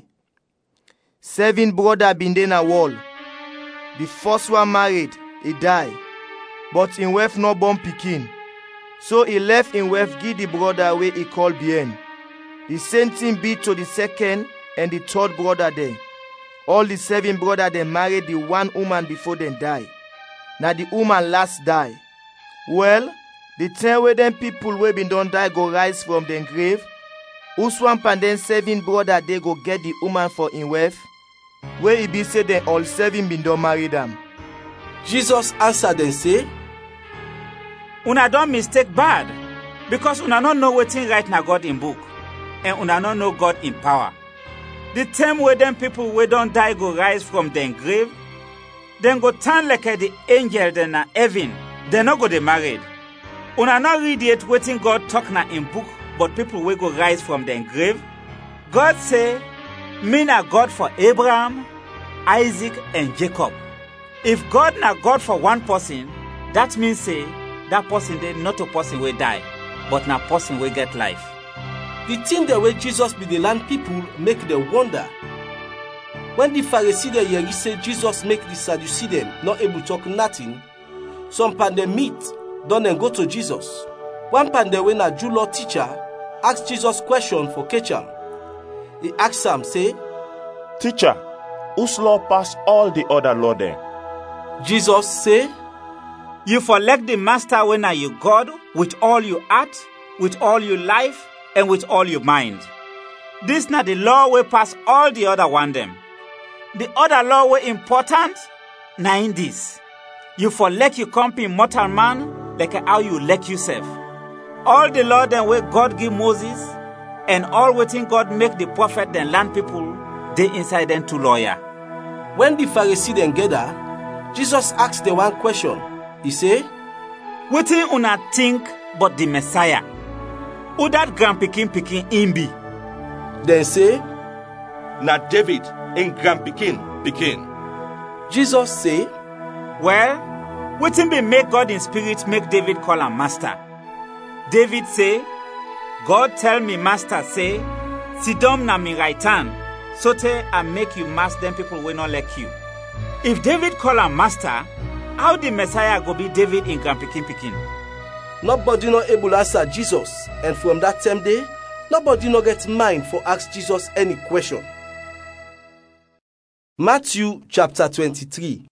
7 brother been there na wall. The first one married, he die, but him wife not born pikin. So he left him wife give the brother where he called bien. The same thing be to the second and the third brother there. All the 7 brother they married the one woman before they die. Now the woman last die. Well, the 10 where them people wey been don't die go rise from them grave. Uswamp and then 7 brother they go get the woman for him wife. Where he be say then all 7 been don't marry them. Jesus answered and say, una don't mistake bad, because una don't know wetin right na God in book, and una don't know God in power. The time where them people wey don't die go rise from them grave, then go turn like the angel then na heaven, then no go dey married. Una not read yet wetin God talk na in book, but people wey go rise from them grave. God say, me na God for Abraham, Isaac and Jacob. If God na God for one person, that means say that person dey not a person wey die, but na person wey get life. The thing the way Jesus be the land people make them wonder. When the Pharisee they hear say Jesus make the Sadducees them not able to talk nothing, some pan they meet, don't then go to Jesus. One pan they when a Jew law teacher ask Jesus question for catch am. He ask him say, Teacher, whose law pass all the other law there? Jesus say, you for like the master when are you God with all your heart, with all your life and with all your mind. This na the law wey pass all the other one them. The other law wey important na in this: you for like you company mortal man like how you like yourself. All the law them wey God give Moses and all wetin God make the prophet then land people, they inside them two lawyer. When the Pharisee then gather, Jesus asked them one question. He say, wetin una think but the Messiah? Who that grandpikin him be? Then say, na David in grandpikin pikin. Jesus say, well, wetin be make God in spirit make David call him master? David say, God tell me master say, sit down na me right hand, so te I make you master them people wey not like you. If David call him master, how the Messiah go be David in grandpikin? Nobody not able to answer Jesus, and from that same day, nobody not get mind for ask Jesus any question. Matthew chapter 23.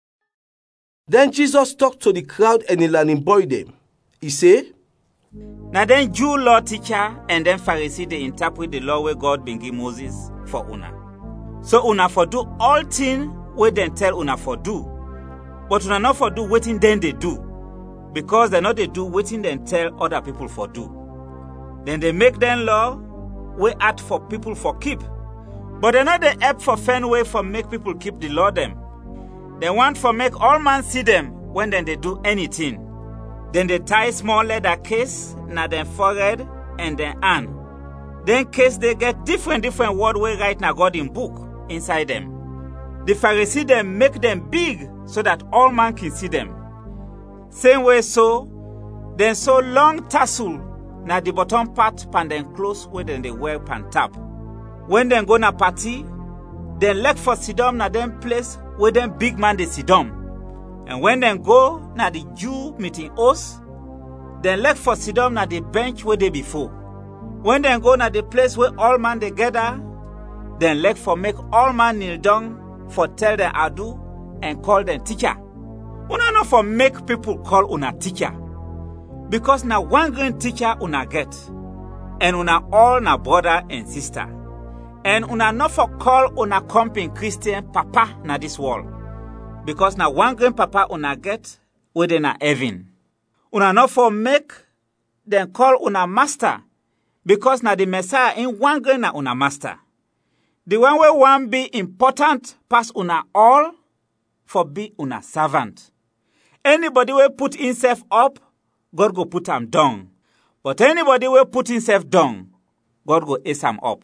Then Jesus talked to the crowd and he learning boy them. He say, now then Jew law teacher and then Pharisee they interpret the law where God been give Moses for una. So una for do all thing where then tell una for do, but una not for do wetin then they do, because they not they do wetin then tell other people for do. Then they make them law way act for people for keep, but they not they help for fan way for make people keep the law them. They want for make all man see them when then they do anything. Then they tie small leather case na them forehead and then hand. Then case they get different word way write na God in book inside them. The Pharisee them make them big so that all man can see them. Same way so, then so long tassel na the bottom part pan then close where then they wear pan top. When them go na party, then leg for sidom na them place where them big man they sidom. And when them go na the Jew meeting house, then leg for sidom na the bench where they before. When them go na the place where all man they gather, then leg for make all man kneel down for tell them ado and call them teacher. Una not for make people call una teacher, because na one grand teacher una get, and una all na brother and sister, and una not for call una company Christian papa na this world, because na one grand papa una get within na heaven. Una not for make them call una master, because na the Messiah in one grand na una master. The one way one be important pass una all for be una servant. Anybody will put himself up, God go put him down. But anybody will put himself down, God go ace him up.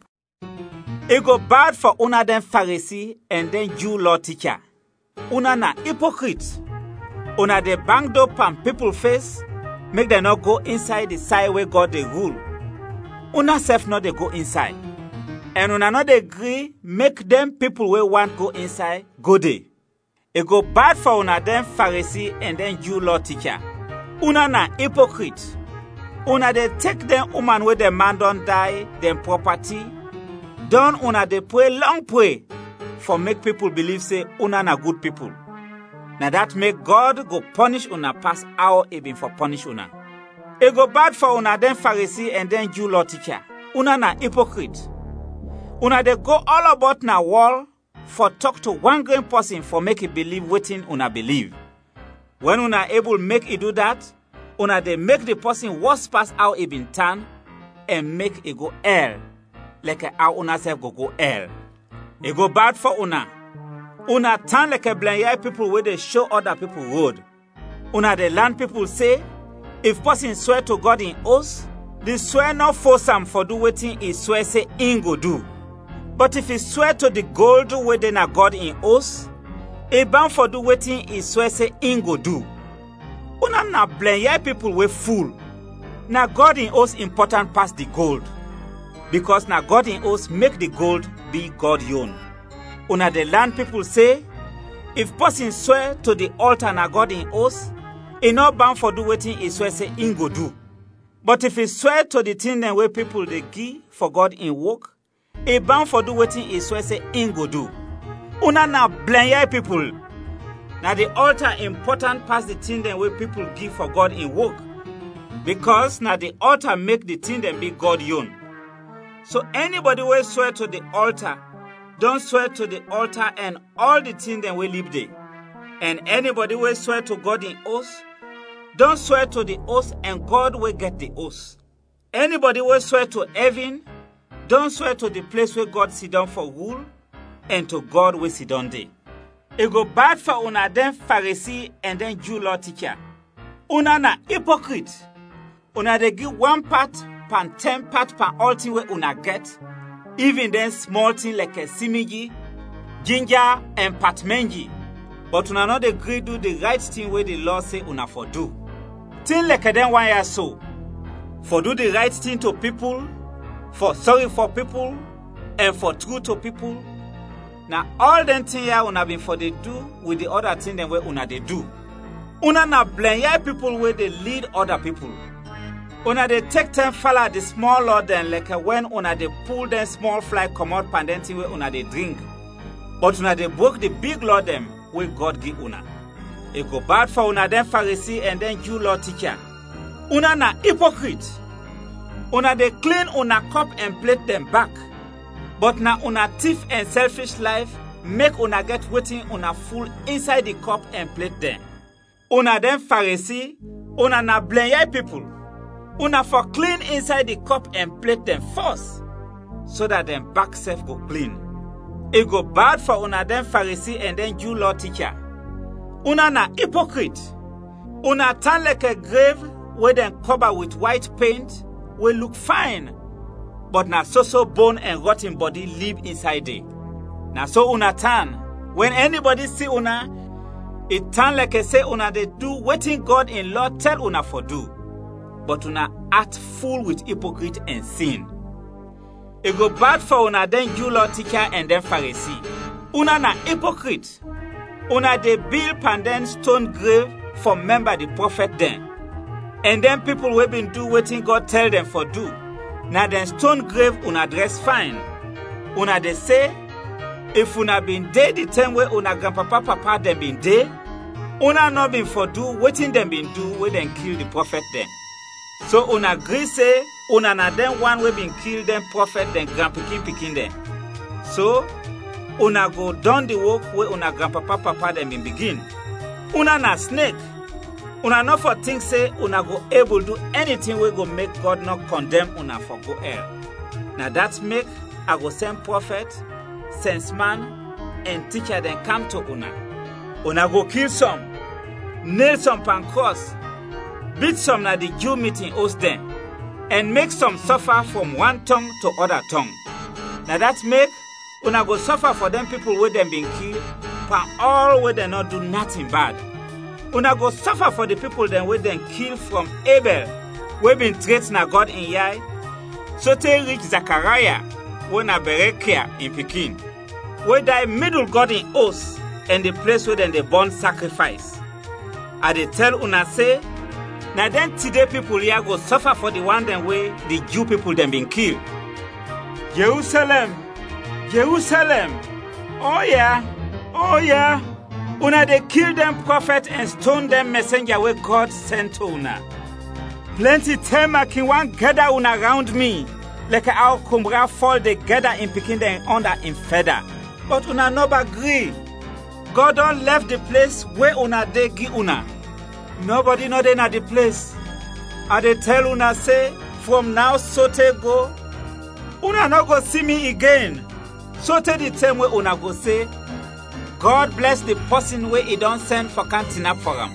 It go bad for una them Pharisee and then Jew law teacher. Una na hypocrite. Una de banged up on people face, make them not go inside the side where God they rule. Una self not they go inside. And una not agree, make them people where want go inside, go there. It go bad for una them Pharisee and then Jew law teacher. Una na hypocrite. Una they take them woman where the man don't die, them property. Don't una they pray long pray for make people believe say una na good people. Now that make God go punish una pass how it been for punish una. It go bad for una them Pharisee and then Jew law teacher. Una na hypocrite. Una they go all about na wall for talk to one grand person for make it believe waiting una believe. When una able make it do that, una they make the person worse pass how it been turn and make it go hell, like how una self go hell. It go bad for una. Una turn like a blind people where they show other people road. Una they land people say, if person swear to God in oath, the swear not force him for do waiting he swear say in go do. But if he swear to the gold where they na God in oath, he bound for do waiting he swear say in go do. Una na blind people we fool. Na God in oath important past the gold. Because na God in oath make the gold be God own. Una the land people say, if person swear to the altar na God in oath, he not bound for do waiting he swear say in go do. But if he swear to the thing then where people they give for God in work, he bound for do waiting he swear say in go do. Una na blind people. Now the altar important past the thing then where people give for God in work. because na the altar make the thing dem be God own. So anybody wey swear to the altar, don swear to the altar and all the thing dem wey live there. And anybody wey swear to God in oath, don swear to the oath and God wey get the oath. Anybody wey swear to heaven, don swear to the place where God sit down for rule, and to God wey sit down there. E go bad for una dem Pharisee and then Jew law teacher. Una na hypocrite. Una dey give 1 part pan 10 part pan all thing wey una get, even then small thing like a simiji, ginger and patmenji. But una no dey gree do the right thing wey the law say una for do. Thing like them 1 year so, for do the right thing to people, for sorry for people, and for true to people. Now all them things here una been for they do with the other thing them wey una they do. Una na blend people where they lead other people. Una they take them follow the small law then like when una they pull them small fly come out pan them thing where una they drink. But una they broke the big law them where God give una. It go bad for una them Pharisee and then Jew law teacher. Una na hypocrite. Una they clean una cup and plate them back. But na una thief and selfish life make una get waiting una full inside the cup and plate them. Una them Pharisee, una na blend people. Una for clean inside the cup and plate them first, so that them back self go clean. It go bad for una them Pharisee and then Jew law teacher. Una na hypocrite. Una turn like a grave where them cover with white paint, will look fine. But na so bone and rotten body live inside it. Na so una turn. When anybody see una, it turn like a say una they do waiting God in law tell una for do. But una act full with hypocrite and sin. It go bad for una then Jew law teacher and then Pharisee. Una na hypocrite. Una they build pandan stone grave for member the prophet then. And then people we been do waiting God tell them for do. Na den stone grave una dress fine. Una dey say, if una been dead the time where una grandpapa papa them been dead, una not been for do waiting them been do where them kill the prophet then. So una agree say, una na them one way been kill them prophet then grandpikin them. So, una go down the work where una grandpapa papa them been begin. Una na snake. Una not for think say una go able do anything we go make God not condemn una for go hell. Now that make I go send prophet, senseman, and teacher then come to una. Una go kill some, nail some pan cross, beat some na the Jew meeting host them, and make some suffer from one tongue to other tongue. Now that make una go suffer for them people where them been killed, pan all where they not do nothing bad. Una go suffer for the people then where them kill from Abel, we been threatened na God in Yai, so they reach Zachariah, when a Berekia in Pekin, where die middle God in oath, and the place where then they burn sacrifice. I they tell una say, now then today people here go suffer for the one then way the Jew people then been killed. Jerusalem, Jerusalem, oh yeah. Una they kill them prophet and stone them messenger where God sent to una. Plenty time I can one gather una around me, like how kumbra fall they gather in picking them under in feather. But una no agree. God don't left the place where una they give una. Nobody know they na the place. I they tell una say, from now so te go, una no go see me again. So te the time where una go say, God bless the person where he don't send for canteen up for him.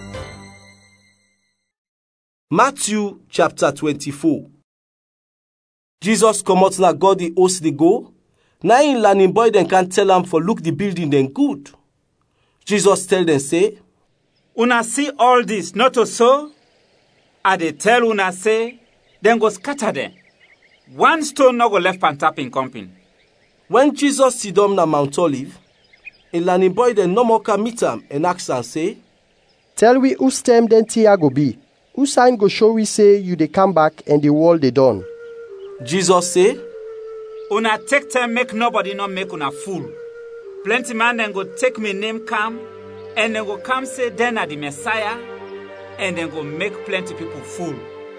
Matthew chapter 24. Jesus come out na God the host they go. Na in learning boy then can tell him for look the building then good. Jesus tell them say, una see all this not so? I they tell una say, then go scatter them. One stone no go left pan tap in company. When Jesus sit down na Mount Olive, a learning boy then no more can meet him and ask and say, tell we whose time then tia go be? Whose sign go show we say you they come back and the wall they done? Jesus say, una take time make nobody not make una fool. Plenty man then go take me name come, and then go come say then are the Messiah, and then go make plenty people fool.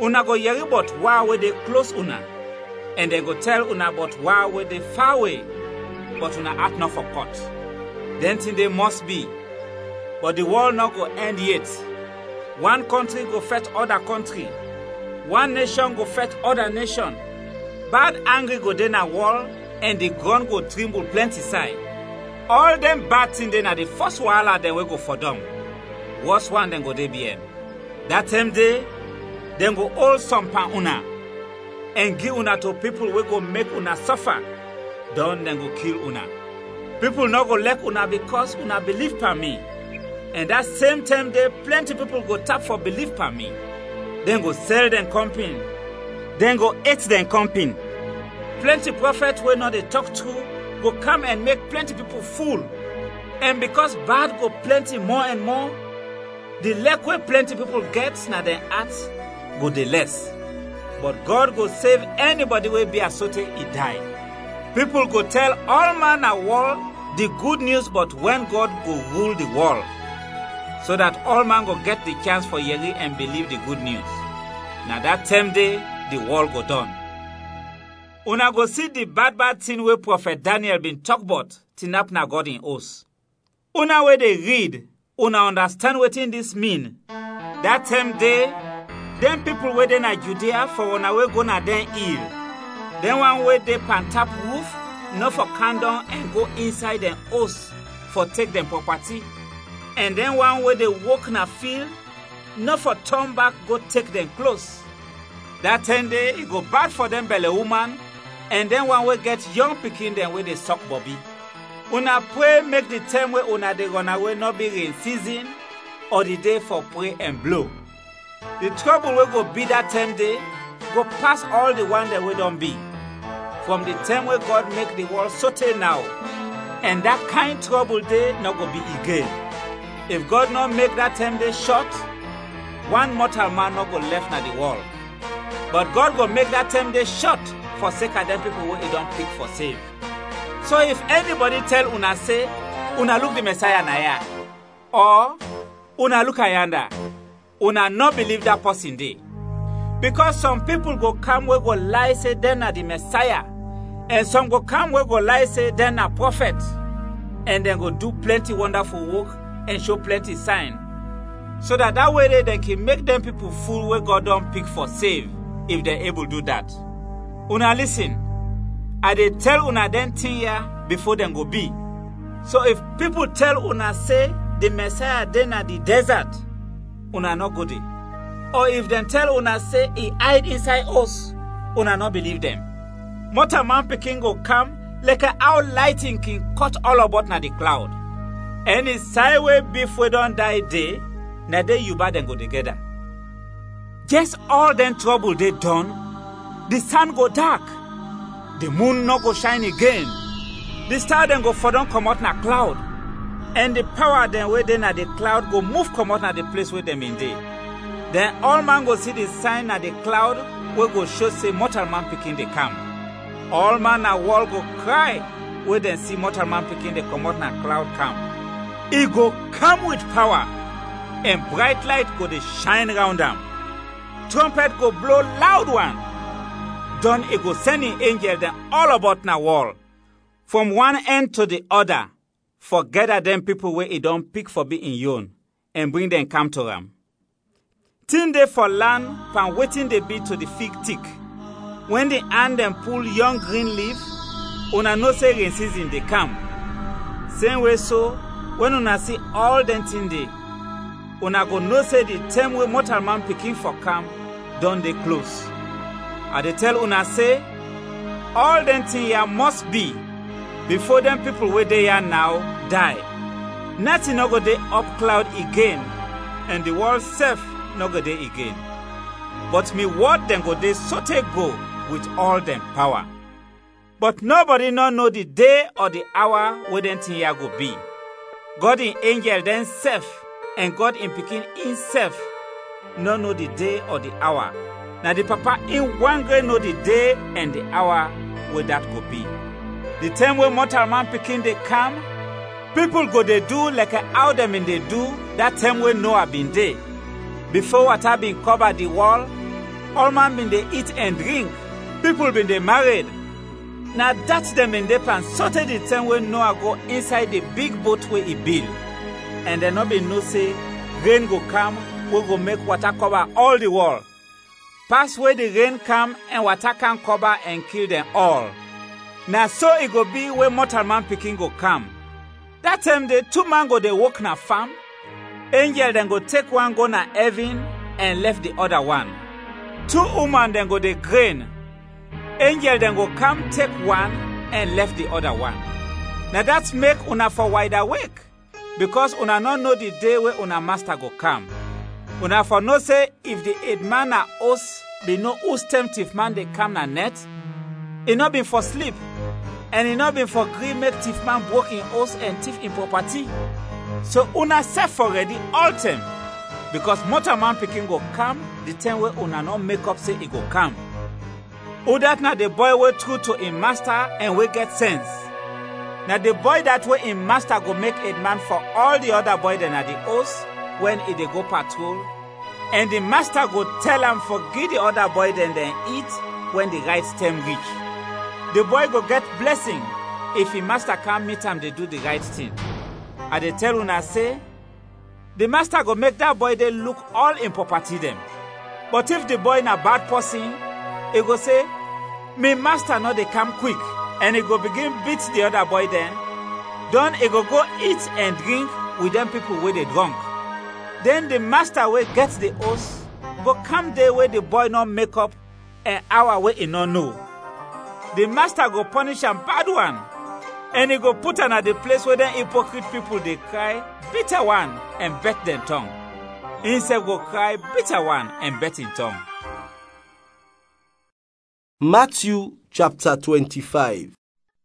Una go hear about war where they close una, and they go tell una about war where they far away, but una act not for caught. Then thing they must be, but the world not go end yet. One country go fight other country, one nation go fight other nation. Bad angry go dey na wall, and the ground go tremble plenty side. All them bad things then are the first wahala then we go for them. Worst one then go dey bien. That time day, then go hold some pan una, and give una to people we go make una suffer. Then go kill una. People not go like una because una believe per me. And that same time day, plenty people go tap for belief per me. Then go sell them company. Then go eat them company. Plenty prophets will not they talk true, go come and make plenty people fool. And because bad go plenty more and more, the lack where plenty people get na their hearts go the less. But God go save anybody will be assaulted, he die. People go tell all man a world the good news, but when God go rule the world, so that all man go get the chance for hearing and believe the good news. Now that same day, the world go done. Una go see the bad thing where Prophet Daniel been talk about, tinap na God in us. Una where they read, una understand what in this mean. That same day, them people where they na Judea for una way go na den ill. Then one way they pan tap roof, no for candle and go inside them house for take them property. And then one way they walk na field, no for turn back go take them close. That 10 day it go bad for them belly woman, and then one way get young pikin them where they suck Bobby. Una pray make the time where una they gonna way not be rain season or the day for pray and blow. The trouble will go be that 10 day, go past all the one that we don't be. From the time where God make the world so till now, and that kind trouble day not go be again. If God not make that 10 day short, one mortal man not go left na the world. But God go make that 10 day short for sake of them people who he don't pick for save. So if anybody tell una say, una look the Messiah na ya, or una look ayanda, una not believe that person day. Because some people go come we go lie say they na the Messiah, and some go come we go lie say they na prophet, and then go do plenty wonderful work and show plenty sign, so that way they can make them people fool where God don't pick for save, if they're able to do that. Una listen, I dey tell una them thing here before them go be. So if people tell una say the Messiah then at the desert, una not go there. Or if them tell una say he hide inside us, una not believe them. Mortal man pikin go come like a how lighting can cut all about na the cloud. Any side way beef we don't die day, na day you bad and go together. Just all them trouble they done, the sun go dark, the moon no go shine again, the star then go for don't come out na cloud, and the power then where they na the cloud go move come out na the place where them in day. Then all man go see the sign na the cloud where go show say mortal man picking they come. All man na wall go cry where then see mortal man picking they come out na cloud come. He go come with power, and bright light go they shine around them. Trumpet go blow loud one. Then he go send an angel then all about na wall, from one end to the other, for gather them people where he don't pick for be in yon, and bring them come to them. Tin they for land, pan waiting they be to the fig tick. When they hand them pull young green leaf, una no say rain season they come. Same way so, when una see all them thing they, una go no say the time way mortal man picking for come, done they close. I they tell una say, all them thing here must be, before them people where they are now die. Nothing no go they up cloud again, and the world safe no go they again. But me word them go they so take go with all them power. But nobody no know the day or the hour where them thing here go be. God in angel then safe, and God in picking himself no know the day or the hour. Now the papa in one grade know the day and the hour where that go be. The time when mortal man picking they come, people go they do like how them in they do that time when Noah been there. Before water been covered the wall, all man been dey eat and drink, people been dey married. Na that dem been dey plan sotey the time wey Noah go inside the big boat wey he build. And dem no been know say rain go come wey go make water cover all the world. Pass where the rain come and water can cover and kill them all. Na so it go be when mortal man pikin go come. That time the two man go dey work na farm. Angel then go take one go na heaven and left the other one. Two woman then go dey grain. Angel then go come take one and left the other one. Now that make una for wide awake, because una not know the day where una master go come. Una for know say if the eight man na us be no whose tempt if man they come na net, it not been for sleep, and it not been for green make thief man broke in us and thief in property. So una self already all time, because mortal man picking go come the time where una not make up say it go come. Who that na the boy way true to him master and we get sense. Now the boy that way him master go make a man for all the other boy than at the house when he dey go patrol, and the master go tell him forgive the other boy then eat when the right time reach. The boy go get blessing if his master can't meet him they do the right thing. And they tell una say the master go make that boy they look all in property them. But if the boy na bad person, he go say, me master no they come quick, and he go begin beat the other boy then. Then he go eat and drink with them people where they drunk. Then the master where gets the host go come there where the boy not make up an hour where he no know. The master go punish him bad one, and he go put him at the place where the hypocrite people they cry bitter one and bet their tongue. Himself go cry bitter one and bet in tongue. Matthew chapter 25.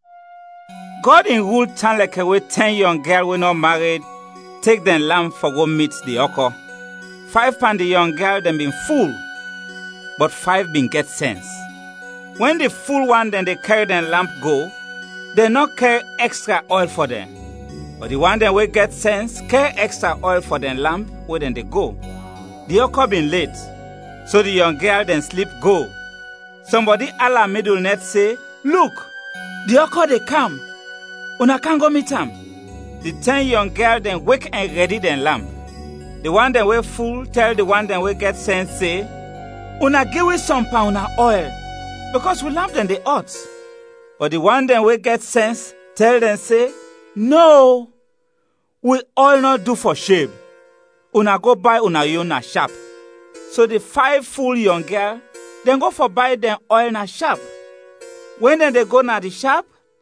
God in rule turn like away 10 young girl we not married, take them lamb for go meet the occur. 5 pound the young girl them been full, but 5 been get sense. When the full one then they carry them lamp go, they not carry extra oil for them. But the one that we get sense carry extra oil for them lamp where then they go. The occur been late, so the young girl then sleep go. Somebody alla middle net say, look, the occur they come. Una can go meet him. The 10 young girl then wake and ready then lamp. The one that we full tell the one that we get sense say, una give we some pound of oil, because we lamp them the odds. But the one that we get sense tell them say, no, we all not do for shame. Una go buy una own na shop. So the 5 full young girl then go for buy them oil na shop. When then they go na the shop,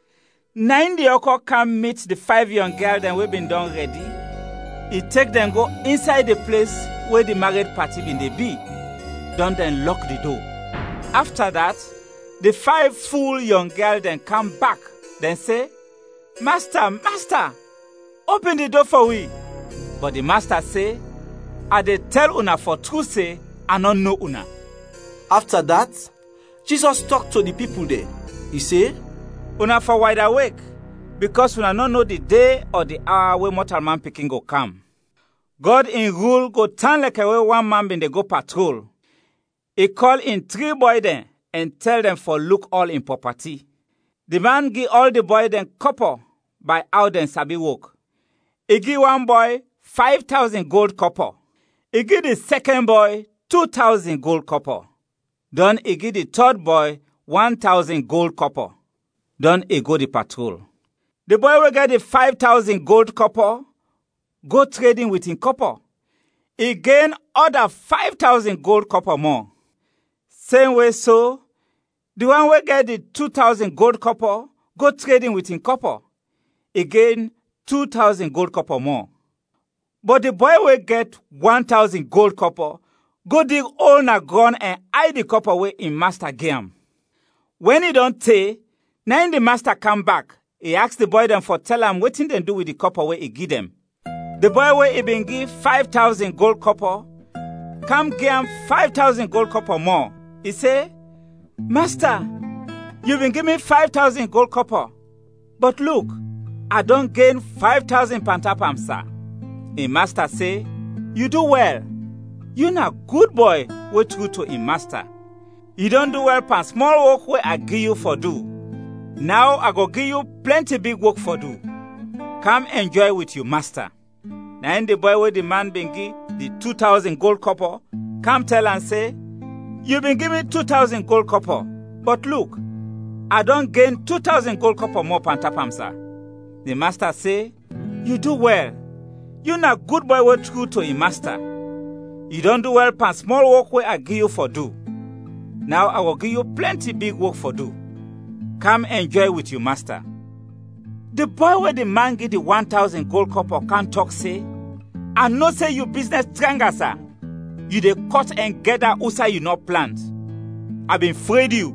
9 the occur come meet the 5 young girl then we been done ready. He take them go inside the place where the married party been they be. Don't then lock the door. After that, the 5 full young girl then come back, then say, Master, master, open the door for we. But the master say, I dey tell una for true say, I don't know una. After that, Jesus talked to the people there. He say, una for wide awake, because una no know the day or the hour where mortal man picking go come. God in rule go turn like away one man been they go patrol. He call in 3 boy then and tell them for look all in property. The man give all the boy then copper by how them sabi work. He give one boy 5,000 gold copper. He give the second boy 2,000 gold copper. Then he give the third boy 1,000 gold copper. Then he go the patrol. The boy will get the 5,000 gold copper, go trading with him copper. He gain other 5,000 gold copper more. Same way so, the one will get the 2,000 gold copper, go trading with him copper. He gain 2,000 gold copper more. But the boy will get 1,000 gold copper, go dig all na ground and hide the copper where him master gave him. When he don't take, now the master come back, he asked the boy them for tell him what they do with the copper where he give them. The boy where he been give 5,000 gold copper, come give him 5,000 gold copper more. He say, Master, you been give me 5,000 gold copper, but look, I don't gain 5,000 pantapam, sir. His master say, you do well. You na good boy, we true to him master. You don't do well pan small work where I give you for do. Now I go give you plenty big work for do. Come enjoy with your master. Now in the boy where the man been give the 2,000 gold copper, come tell and say, you been giving 2,000 gold copper, but look, I don't gain 2,000 gold copper more pan tapam, sir. The master say, you do well. You not good boy way true to your master. You don't do well pan small work where I give you for do. Now I will give you plenty big work for do. Come enjoy with your master. The boy where the man get the 1,000 gold copper can't talk say, I know say you business stronger, sir. You dey cut and gather usa you not plant. I been afraid you.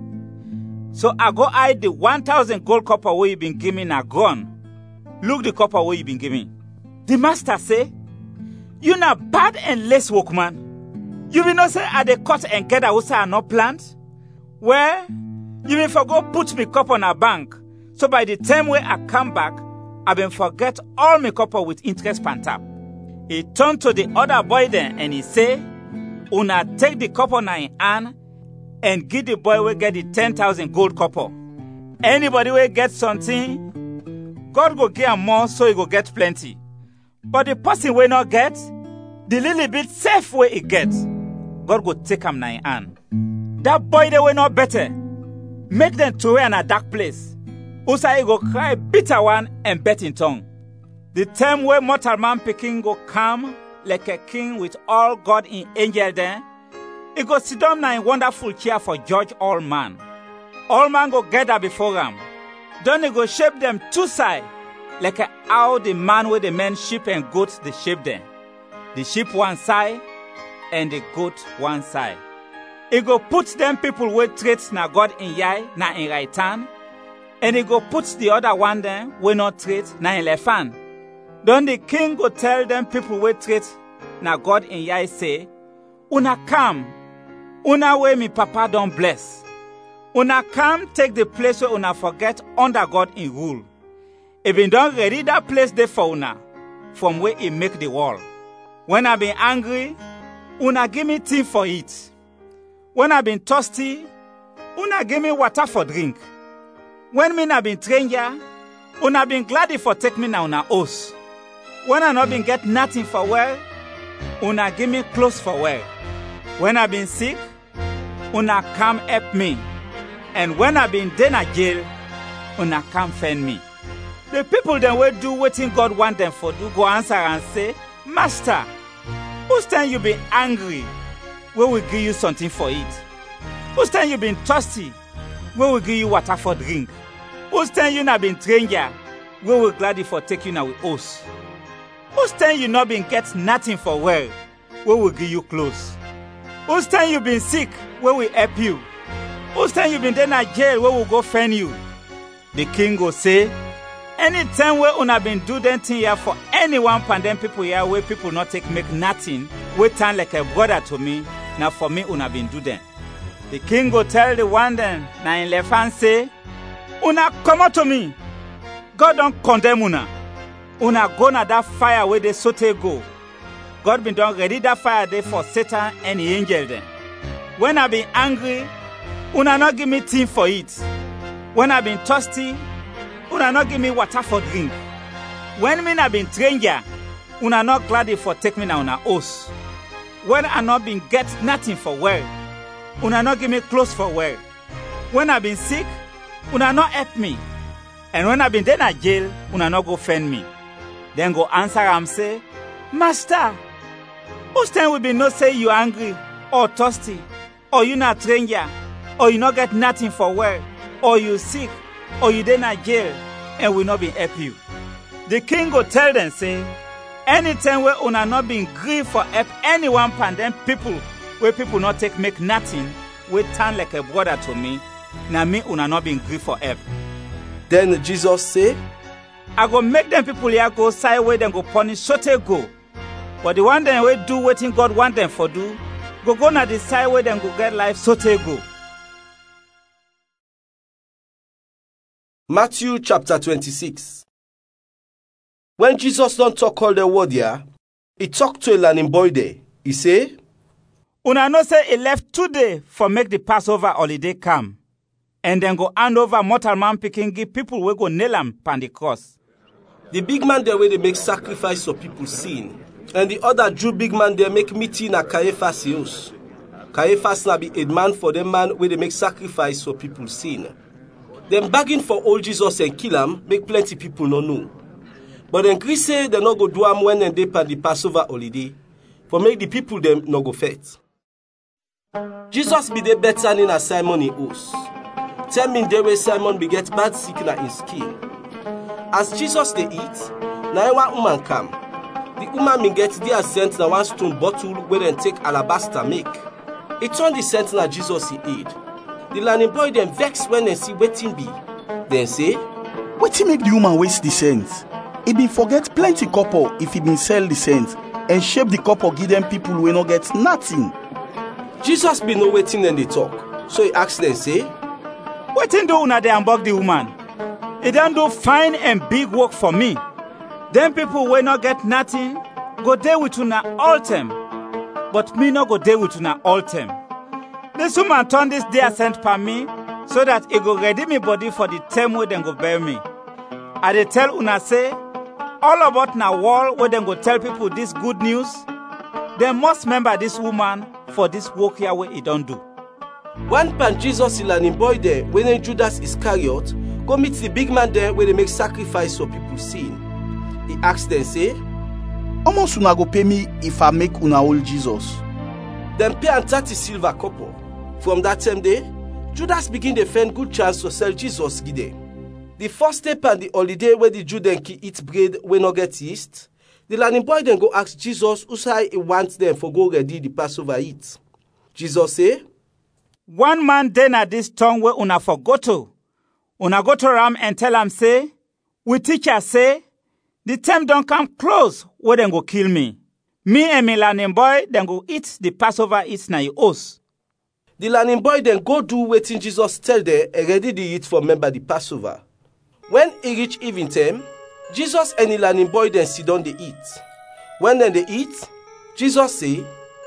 So I go hide the 1,000 gold copper where you been giving a gone. Look the copper where you been giving. The master say, you not bad and less workman. You will not say I dey cut and gather usa I not plant. Well, you will forgo put me copper on a bank. So by the time when I come back, I been forget all my copper with interest pan tap. He turned to the other boy then and he say, una take the copper na in hand and give the boy we get the 10,000 gold copper. Anybody will get something, God go give him more so he go get plenty. But the person will not get, the little bit safe way he gets, God go take him na in hand. That boy they will not better. Make them throw in a dark place. Usa he go cry bitter one and bet in tongue. The time where mortal man pikin go come like a king with all God in angel then, he go sit down in wonderful chair for judge all man. All man go gather before him. Then he go shape them two sides, like how the man with the men sheep and goats they shape them. The sheep one side and the goat one side. He go put them people with traits na God in yai na in right hand, and he go put the other one then we not traits na in left hand. Then the king go tell them people with traits na God in yai say, una come, una way me papa don't bless. Una come take the place where una forget under God in rule. If you don't ready that place there for una, from where he make the world. When I been angry, una give me tea for eat. When I been thirsty, una give me water for drink. When me na been stranger, una been glad for take me na una house. When I not been get nothing for wear, una give me clothes for wear. When I been sick, una come help me. And when I been in a jail, una come fend me. The people then will do what God want them for do go answer and say, Master, whose time you been angry? We will give you something for eat. Whose time you been thirsty? We will give you water for drink. Whose time you not been stranger? We will gladly for take you now with us. Whose time you not been get nothing for wear? We will give you clothes. Whose time you been sick? We will help you. Whose time you been in a jail? We will go fend you. The king will say, anytime we una been do them thing here for anyone pan them people here where people not take make nothing, we turn like a brother to me. Now for me una been do them. The king go tell the one then, na in left hand say, una come out to me. God don't condemn una. Una go na that fire where they sote go. God been done ready that fire there for Satan and the angel then. When I been angry, una not give me thing for eat. When I been thirsty, una not give me water for drink. When me na been stranger, una not glad for take me na una house. When I not been get nothing for wear, una not give me clothes for wear. When I been sick, una not help me. And when I been in a jail, una not go fend me. Then go answer and say, Master, whose time we be not say you angry, or thirsty, or you not stranger, or you not get nothing for wear, or you sick, or you in a jail, and we not be help you. The king go tell them say, anytime where una not been grieved for help anyone pan them people, where people not take make nothing, we turn like a brother to me, na me una not been grieved for help. Then Jesus say, I go make them people here go side where them go punish so they go. But the one them will do what God want them for do, go na the side where them go get life so they go. Matthew chapter 26. When Jesus don't talk all the word here, he talk to a learning boy there. He say, Una know say e left 2 days for make the Passover holiday come. And then go hand over mortal man pikin give people wey go nail am pan the cross. The big man there where they make sacrifice for people's sin. And the other Jew big man there make meeting at Caiaphas' house. Caiaphas na be a man for them man where they make sacrifice for people's sin. Them begging for old Jesus and kill him, make plenty people no know. But then Chris say they no go do am when they pan the Passover holiday, for make the people them no go fet. Jesus be the better than a Simon in house. 10 minutes there where Simon be get bad sick na in skin. As Jesus they eat, na one woman come. The woman me get their scent na one stone bottle where they take alabaster make. It turn the scent na Jesus he eat. The learning boy then vex when they see wetin be. Then say, wetin make the woman waste the scent? He been forget plenty copper if he been sell the scent and shape the copper give them people wey no get nothing. Jesus be no wetin dem dey talk. So he ask them say, wetin do una dey ambug the woman? He don do fine and big work for me. Them people wey no get nothing go dey with una all time. But me no go dey with una all time. This woman turn this day scent per me so that it go ready me body for the time wey dem go bury me. I dey tell una say, all about na wall where dem go tell people this good news, dem must remember this woman for this work here wey he don do. One pan Jesus the learning boy there when Judas Iscariot go meet the big man there where they make sacrifice for people's sin. He asked them say, how much una go pay me if I make una hold Jesus? Them pay am 30 silver copper. From that same day, Judas begin to find good chance to sell Jesus give them. The first day pan the holiday where the Jew then eat bread when no get yeast, the learning boy then go ask Jesus who say he wants them for go ready the Passover eat. Jesus say, one man then at this tongue where una for go to. Una go to Ram and tell him say, we teacher say, the time don't come close where them go kill me. Me and me learning boy then go eat the Passover eat na your house. The learning boy then go do wetin Jesus tell them and ready the eat for remember the Passover. When he reach evening time, Jesus and the learning boy then sit down they eat. When then they eat, Jesus say,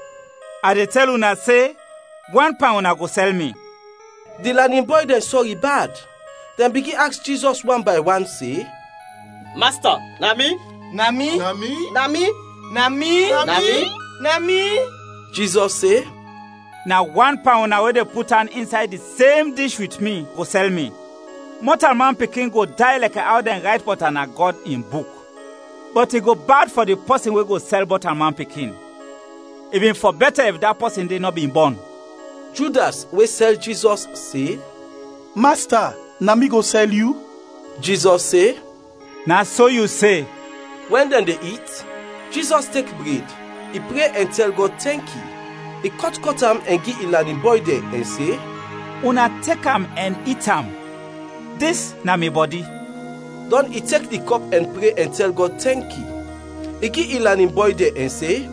I dey tell una say, £1 una go sell me. The learning boy then sorry bad. Then begin ask Jesus one by one say, Master, na me? Na me? Na me? Na me? Na me? Na me? Na me? Jesus say, now £1 una wey dey put am inside the same dish with me go sell me. Mortal man pikin go die like how dem write but na God in book. But it go bad for the person wey go sell mortal man pikin. Even for better if that person dey not been born. Judas wey sell Jesus say, Master, na me go sell you? Jesus say, na so you say. When then they eat, Jesus take bread, he pray and tell God thank you. He cut am and give the learning boy there and say, una take am and eat am. This na me body. Then he take the cup and pray and tell God thank you. He give the learning boy there and say,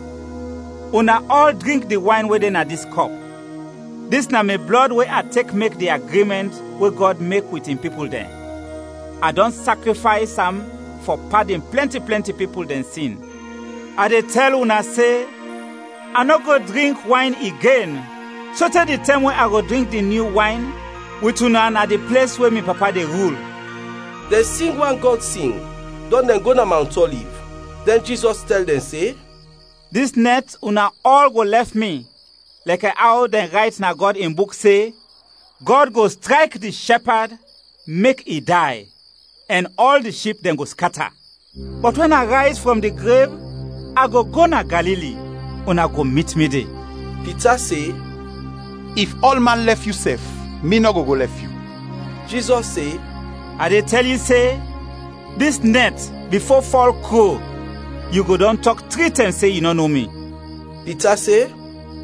una all drink the wine wey dey na this cup. This na me blood wey I take make the agreement wey God make with him people dem. I don sacrifice am for pardon plenty people dem sin. I dey tell una say, I no go drink wine again. So till the time when I go drink the new wine with una na the place where me papa dey rule. They sing one God sing. Then dem go na Mount Olive. Then Jesus tell them say, this night una all go left me. Like how dem write na God in book say, God go strike the shepherd, make he die, and all the sheep then go scatter. But when I rise from the grave, I go na Galilee. Una go meet me there. Peter say, if all man left you safe, me no go left you. Jesus say, I dey tell you say, this night before fall crow, you go don talk 3 times say you no know me. Peter say,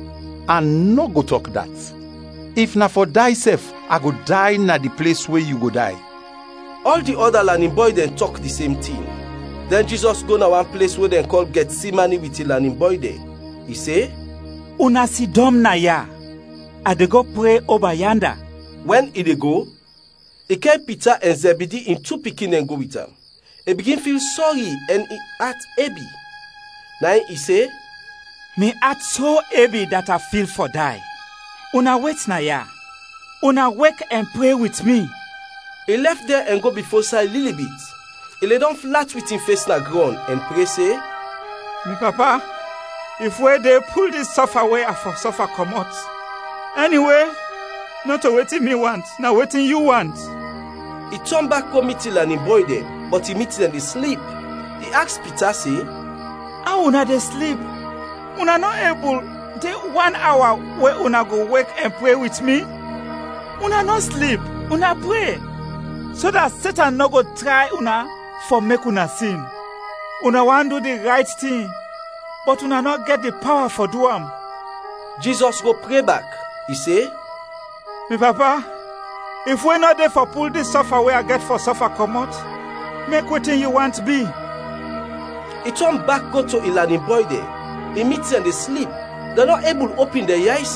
I no go talk that. If na for die safe, I go die na the place where you go die. All the other learning boy then talk the same thing. Then Jesus go na one place where they call Gethsemane with the learning boy there. He say, una sidom na ya. I dey go pray over yonder. When he dey go, he carry Peter and Zebedee in 2 pikin and go with him. He begin feel sorry and he heart heavy. Now he say, Me heart so heavy that I feel for die. Una wait na ya. Una wake and pray with me. He left there and go before side little bit. He lay down flat with him face na ground and pray say, Me papa, if we dey pull this suffer away, I for suffer comot. Anyway, not to waiting me want, now waiting you want. He turned back come meet and him boy them, but he meet them dey sleep. He asked Peter say, How una dey sleep? Una not able dey 1 hour where una go wake and pray with me? Una not sleep, una pray. So that Satan no go try una for make una sin. Una want do the right thing, but una not get the power for do am. Jesus go pray back. He say, Me papa, if we not there for pull this suffer where I get for suffer comot, make wetin you want be. He turned back go to Ilani boy there. He meets them, they sleep. They're not able to open their eyes.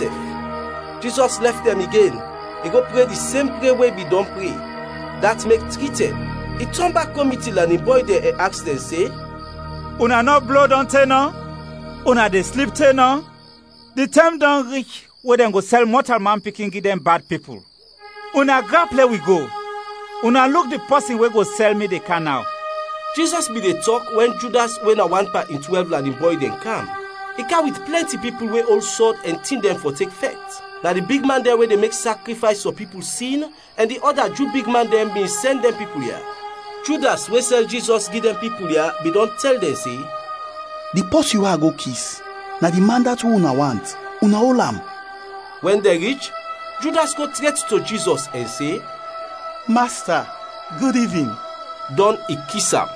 Jesus left them again. He go pray the same prayer way we don't pray. That make 3 10. He turned back come meet Ilani boy there and asked them say, Una no blood on tenor? Una dey sleep tenor? The time don't reach where them go sell mortal man picking give them bad people. Una grab play we go. Una look the person we go sell me the can now. Jesus be the talk when Judas went a 1 part in 12 and the boy then come. He come with plenty people where all sword and tin them for take fact. Now the big man there where they make sacrifice for people's sin, and the other Jew big man them be send them people here. Judas we sell Jesus give them people here, be don't tell them say, The post you are go kiss. Now the man that una want, una hold am. When they reach, Judas go threat to Jesus and say, Master, good evening. Don he kiss him.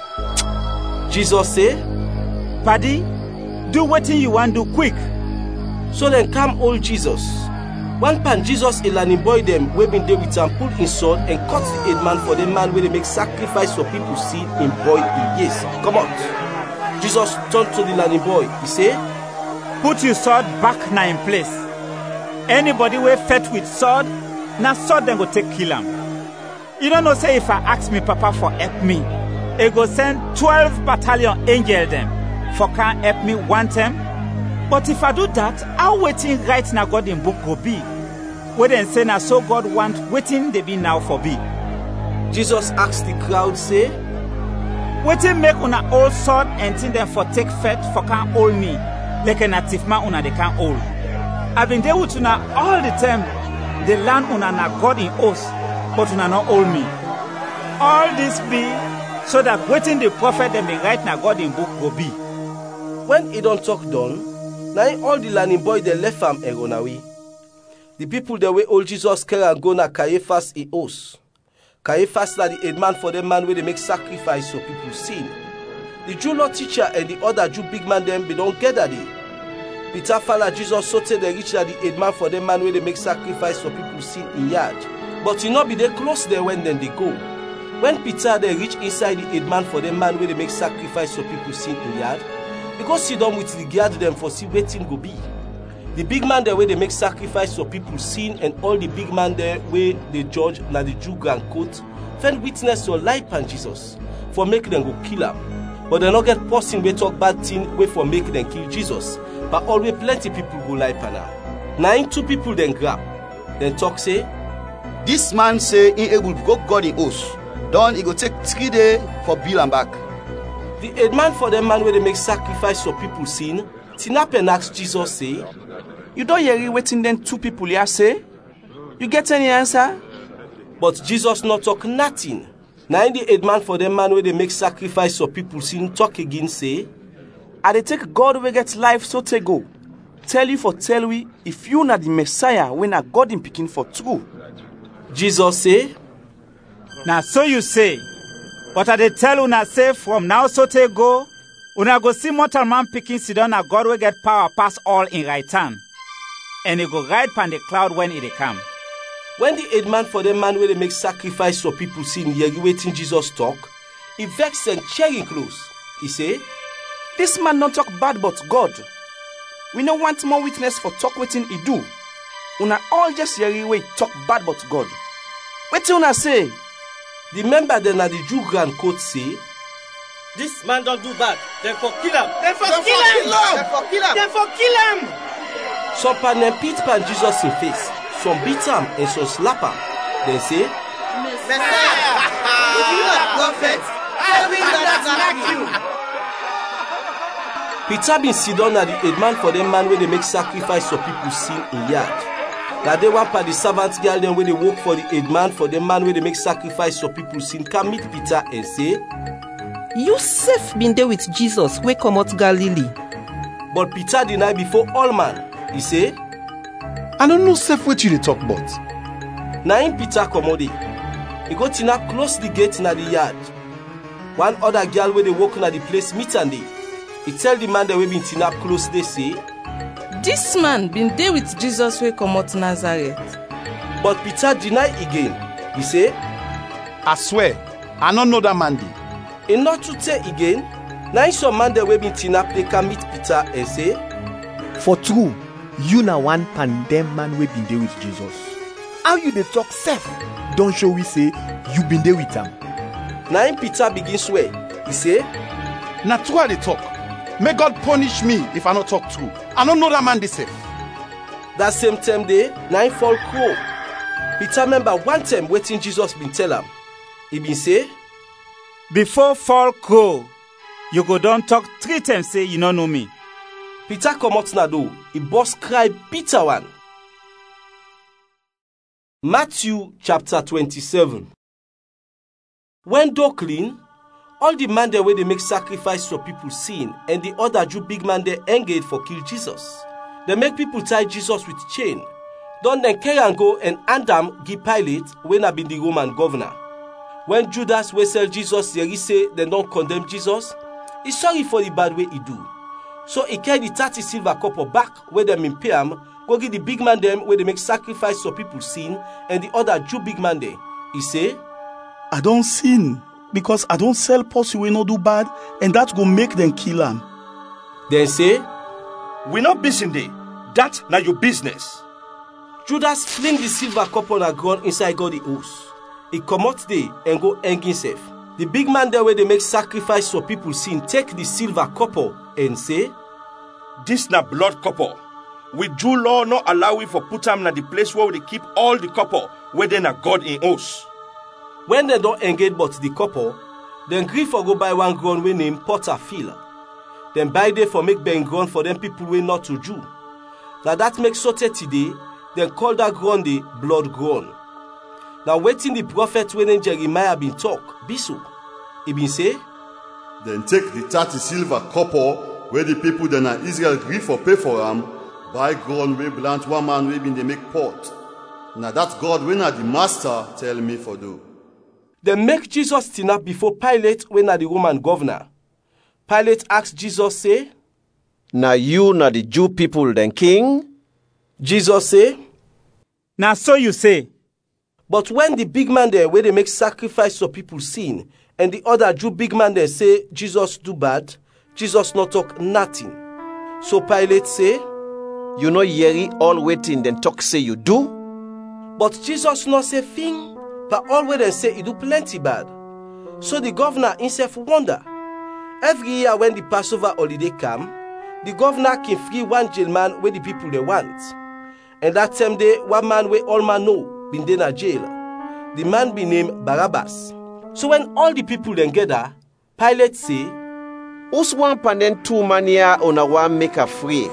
Jesus say, Paddy, do what you want do quick. So then come old Jesus. One pan Jesus Ilani boy them we been there with him pull his sword and cut the head man for the man where they make sacrifice for people see in boy he yes. Come out. Jesus turned to the Ilani boy. He say, Put your sword back now in place. Anybody we fight with sword, na sword then go take kill him. You don't know say if I ask me papa for help me, he go send 12 battalion angel them for can help me one time. But if I do that, how waiting right now God in book go be? Where then say na so God want waiting they be now for be. Jesus asked the crowd say, Waiting make una old sword and tin them for take fat for can hold me, like a native man una they can hold. I've been there with una all the time. The land una na God in us, but una not hold me. All this be so that waiting the prophet them be right now God in book go be. When he don't talk done, now all the learning boy they left him and run away. The people that way old Jesus carry and go na Caiaphas he house. Caiaphas na the head man for them man where they make sacrifice so people sin. The Jew law teacher and the other Jew big man them be don't gather there. Peter follow Jesus so say they reach the head man for them man where they make sacrifice for people sin in yard. But he not be there close there when then they go. When Peter they reach inside the head man for them man where they make sacrifice for people sin in yard, he go sit down with the guard them for see waiting go be. The big man there where they make sacrifice for people sin and all the big man there where they judge na the Jew grand court find witness to life and Jesus for make them go kill him. But they not get person we talk bad thing way for make them kill Jesus. But always plenty people go life and now. 9 2 people then grab. Then talk say, This man say he able to go God in house. Done he go take 3 days for bill and back. The head man for them man where they make sacrifice for people sin, Tinap and ask Jesus say, You don't hear waiting then 2 people here say? You get any answer? But Jesus not talk nothing. Now the head man for them man where they make sacrifice for people sin talk again say, I dey take God will get life so te go. Tell you for tell we if you not the Messiah when a God in picking for true. Jesus say, Now so you say, but I dey tell una say from now so te go, una go see mortal man picking sit down a God will get power pass all in right hand. And he go ride pan the cloud when it come. When the head man for them man where they make sacrifice for people sin here waiting Jesus talk, he vex and cheering close. He say, This man not talk bad but God. We no want more witness for talk waiting he do. Una all just hear way talk bad but God. What una say? The member then at the Jew grand court say, This man don't do bad. Then for kill him. Some pan them beat pan Jesus in face. Some beat him and some slap him. Then say, Messiah! If you are prophet, tell me that you. Peter been sit down at the headman for them man where they make sacrifice for people sin in yard. That they want for the servant girl them where they work for the headman for them man where they make sacrifice for people sin can meet Peter and say, You sef been there with Jesus, wey come out Galilee. But Peter deny before all man. He say, I don't know sef what you dey talk about. Na him Peter come out there. He go tina close the gate na the yard. One other girl where they work na the place meet and dey. He tell the man that we been tina close they say, This man been there with Jesus wey come out Nazareth. But Peter deny again. He say, I swear, I don't know that man dey. He not to say again. Now some man that we been tina they can meet Peter and say, For true, you na one pandem man wey been there with Jesus. How you dey talk sef? Don't show we say you been there with him. Now him Peter begin swear. He say, Na true I dey talk. May God punish me if I not talk true. I don't know that man dey sef. That same time day, now him fall crow. Peter remember one time waiting Jesus been tell him. He been say, Before fall crow, you go don talk 3 times say you no know me. Peter come out na door. He burst cry Peter one. Matthew chapter 27. When door clean, all the man there where they make sacrifice for people sin, and the other Jew big man there engaged for kill Jesus. They make people tie Jesus with chain. Don then carry and go and hand am give Pilate when I been the Roman governor. When Judas will sell Jesus, he say they don't condemn Jesus. He sorry for the bad way he do. So he carry the 30 silver copper back where them in pay am, go give the big man them where they make sacrifice for people sin, and the other Jew big man there. He say, I don't sin because I don't sell person wey no do bad, and that go make them kill am. Then say, We not busy day. That na your business. Judas fling the silver cup on a ground inside God the house. He come out there and go hang himself. The big man there where they make sacrifice for people sin take the silver couple and say, This na blood couple. We Jew law not allow we for put am na the place where they keep all the couple where they na God in house. When they don't engage but the couple, then gree for go buy one ground we name Potter Field. Then buy there for make ben ground for them people we not to Jew. Now that makes so today, then call that ground the blood ground. Now waiting the prophet when Jeremiah been talk, be so. He been say, Then take the 30 silver copper where the people then are Israel gree for pay for am, buy ground we plant one man we been they make pot. Now that God when are the master tell me for do. Then make Jesus stand up before Pilate when are the Roman governor. Pilate asked Jesus say, Na you na the Jew people then king? Jesus say, Na so you say. But when the big man there where they make sacrifice for people sin, and the other Jew big man there say Jesus do bad, Jesus not talk nothing. So Pilate say, You know yeri all waiting then talk say you do? But Jesus not say thing, but always they say he do plenty bad. So the governor himself wonder. Every year when the Passover holiday come, the governor can free one jail man where the people they want. And that same day, one man where all man know been in a jail. The man be named Barabbas. So when all the people then gather, Pilate say, Who's one panden 2 mania on a one make a free?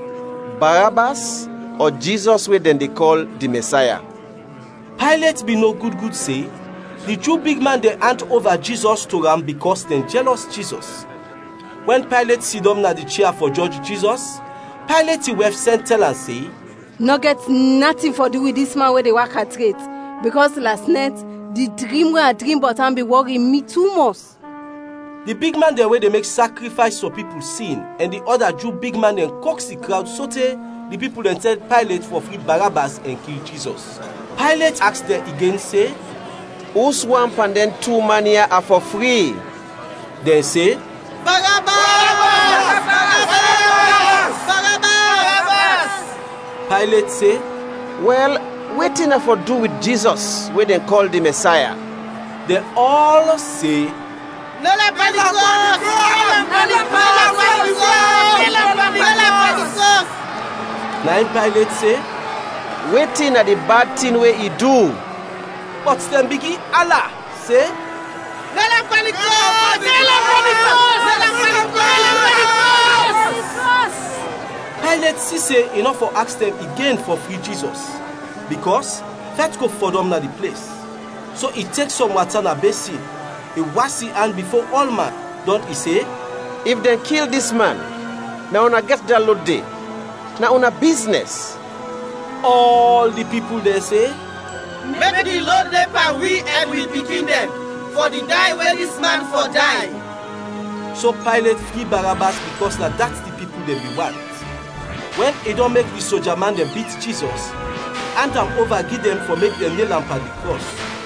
Barabbas or Jesus where then they call the Messiah? Pilate be no good say, the Jew big man they hand over Jesus to them because they jealous Jesus. When Pilate sit down at the chair for Judge Jesus, Pilate he wave sent tell and say, No get nothing for do with this man where they work at gate. Because last night, the dream where I dream but I'm be worrying me too much. The big man there where they make sacrifice for people sin, and the other Jew big man then coax the crowd so the people then tell Pilate for free Barabbas and kill Jesus. Pilate asked them again say, Who's one panden 2 mania are for free? Then say, Barabbas! Pilate say, Well, waiting for do with Jesus, where they call the Messiah. They all say, Now Pilate say, wetin na the bad thing wey he do? But dem begin Allah say, Pilate see say enough for ask them again for free Jesus, because faith go for them na the place. So he take some water na basin, he wash his hand before all man. Don't he say, if they kill this man, now una get that load day. Now una business. All the people they say, make the Lord dey for we and we begin them, for the die where this man for die. So Pilate free Barabbas because na that's the people they be want. When he don't make the soldier man them beat Jesus, and them over give them for make them nail am on the cross.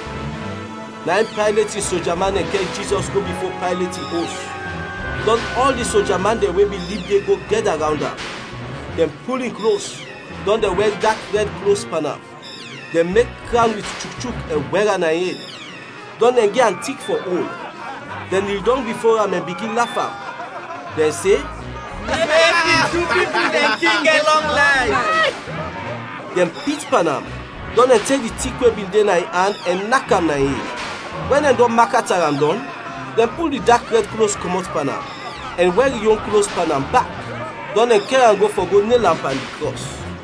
Now Pilate the soldier man and carry Jesus go before Pilate in host. Don't all the soldier man they will believe they go get around her. Them pulling close. Don't they wear that red clothes panel. They make crown with chuk and wear an head. Don't they get antique for all. Then kneel down before him and begin laughing. They say, make the two people then king a long life. Them pitch panam. Don't they take the tick we build in hand and knock him na head. When they don't mark at her done, then pull the dark red clothes come out panam and wear the young clothes panam back. Don't they care and go for go nail lamp and the cross.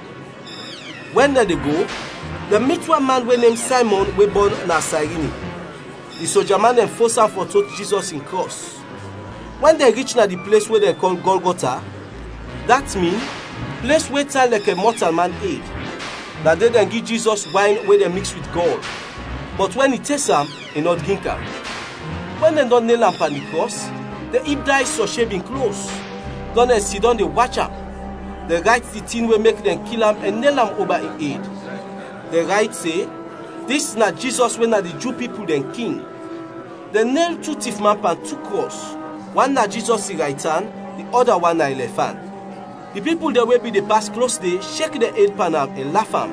When they go, they meet one man we named Simon we born na Cyrene. The soldier man then force him for touch Jesus in cross. When they reach na the place where they call Golgotha, that mean place where time like a mortal man ate. That they then give Jesus wine where they mix with gold. But when he takes him, he not drink him. When they don't nail him on the cross, the hip die so shaving clothes. Don't they sit down, they watch him. They write the thing will make them kill him and nail him over his head. The right say, this is not Jesus when are the Jew people then king. They nail two thief man and two cross. One na Jesus in right hand, the other one na left hand. The people that will be the pass close they shake their head pan up and laugh am.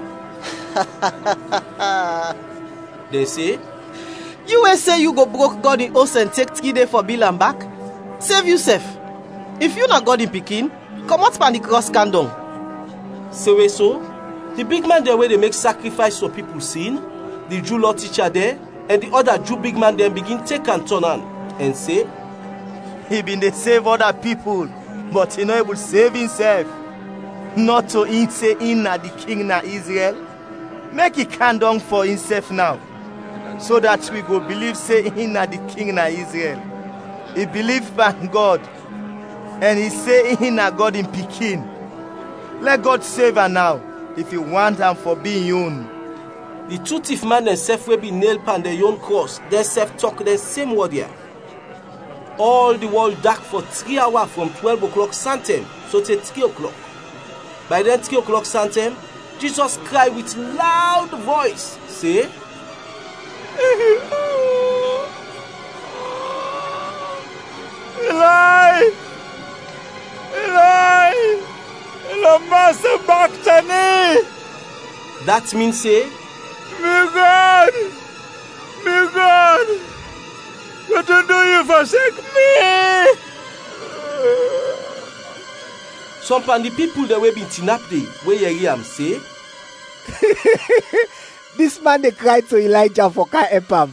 They say, you will say you go broke God in host and take 3 days for bill and back? Save yourself. If you not God in Pekin, come out pan the cross can down. So, the big man there where they make sacrifice so people sin, the Jew law teacher there, and the other Jew big man then begin take and turn on and say, he been dey save other people, but he not able to save himself. Not to him say him na the king na Israel. Make he can down for himself now, so that we go believe say him na the king na Israel. He believe by God, and he say him na God in Pekin. Let God save her now, if you want am for being own. The two thief man themself will be nailed upon their own cross. They self talk the same word here. All the world dark for 3 hours from 12 o'clock Santem, so till 3 o'clock. By then 3 o'clock Santem, Jesus cried with loud voice, say, Eli, Eli, lama sabachthani. That means say, my God, what do you forsake me? Some of the people that will be tinap day, where you hear him say, this man they cried to Elijah for can help him.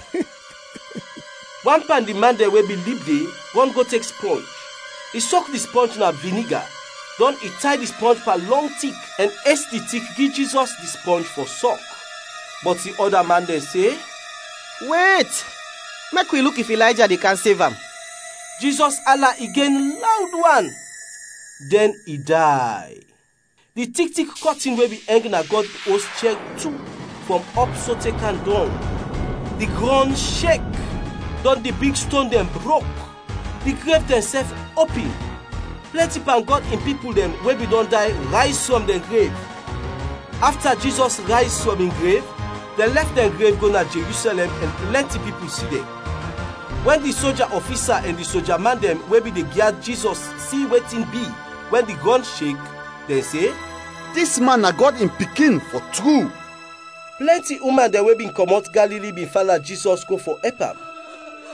One pan the man that will be leap day, one go take sponge. He soak the sponge in a vinegar. Then he tie the sponge for long tick and ask the tick give Jesus the sponge for soak. But the other man then say, wait, make we look if Elijah they can save him. Jesus Allah again loud one. Then he die. The tick cutting will be hanging at God host check too from up so take and down. The ground shake. Then the big stone then broke. The grave themselves open. Plenty pan God in people them where we don't die rise from the grave. After Jesus rise from the grave, they left the grave go to Jerusalem and plenty people see them. When the soldier officer and the soldier man them where be the guard Jesus see waiting be, when the ground shake, they say, this man a God in Pekin for true. Plenty woman that we been come out Galilee been follow Jesus go for help.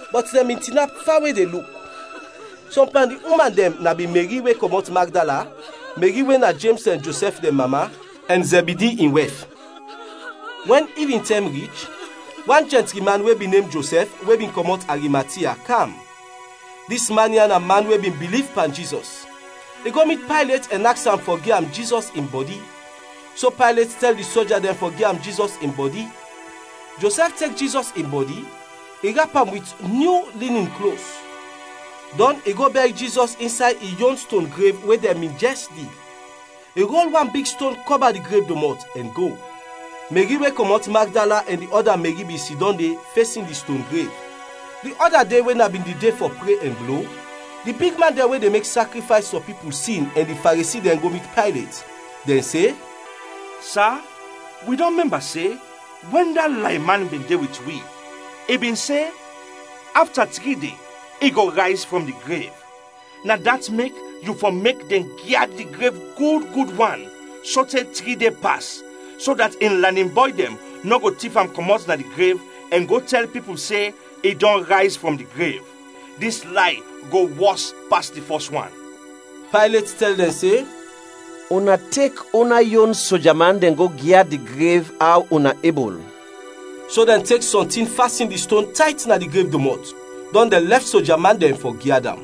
but dem bin tinap far wey dey look. Some pan the woman dem na be Mary wey comot Magdala, Mary wey na James and Joseph dem mama, and Zebedee in wife. When evening time reach, one gentleman wey be named Joseph wey bin comot Arimathea come. This man yan a man wey bin believe pan Jesus. He go meet Pilate and ask am for give am Jesus in body. So Pilate tell the soldier dem for give am Jesus in body. Joseph take Jesus in body, he wrap am with new linen clothes. Then he go bury Jesus inside a young stone grave where dem bin just dig. He roll one big stone cover the grave domot and go. Mary wey comot Magdala and the other Mary be sidon dey facing the stone grave. The other day when I been the day for pray and blow, the big man there where they make sacrifice for people sin and the Pharisee then go meet Pilate. Then say, Sir, we don't remember say, when that lying man been there with we, he been say, after 3 days, he go rise from the grave. Now that make you for make them guard the grave good one, so say 3 days pass, so that in landing boy them, no go thief and come out na the grave and go tell people say, he don't rise from the grave. This lie go worse past the first one. Pilate tell them say, Una take una yon soldier man then go guard the grave how una able. So then take something fasten the stone tight na the grave domot. Then the left soldier man then for guard them.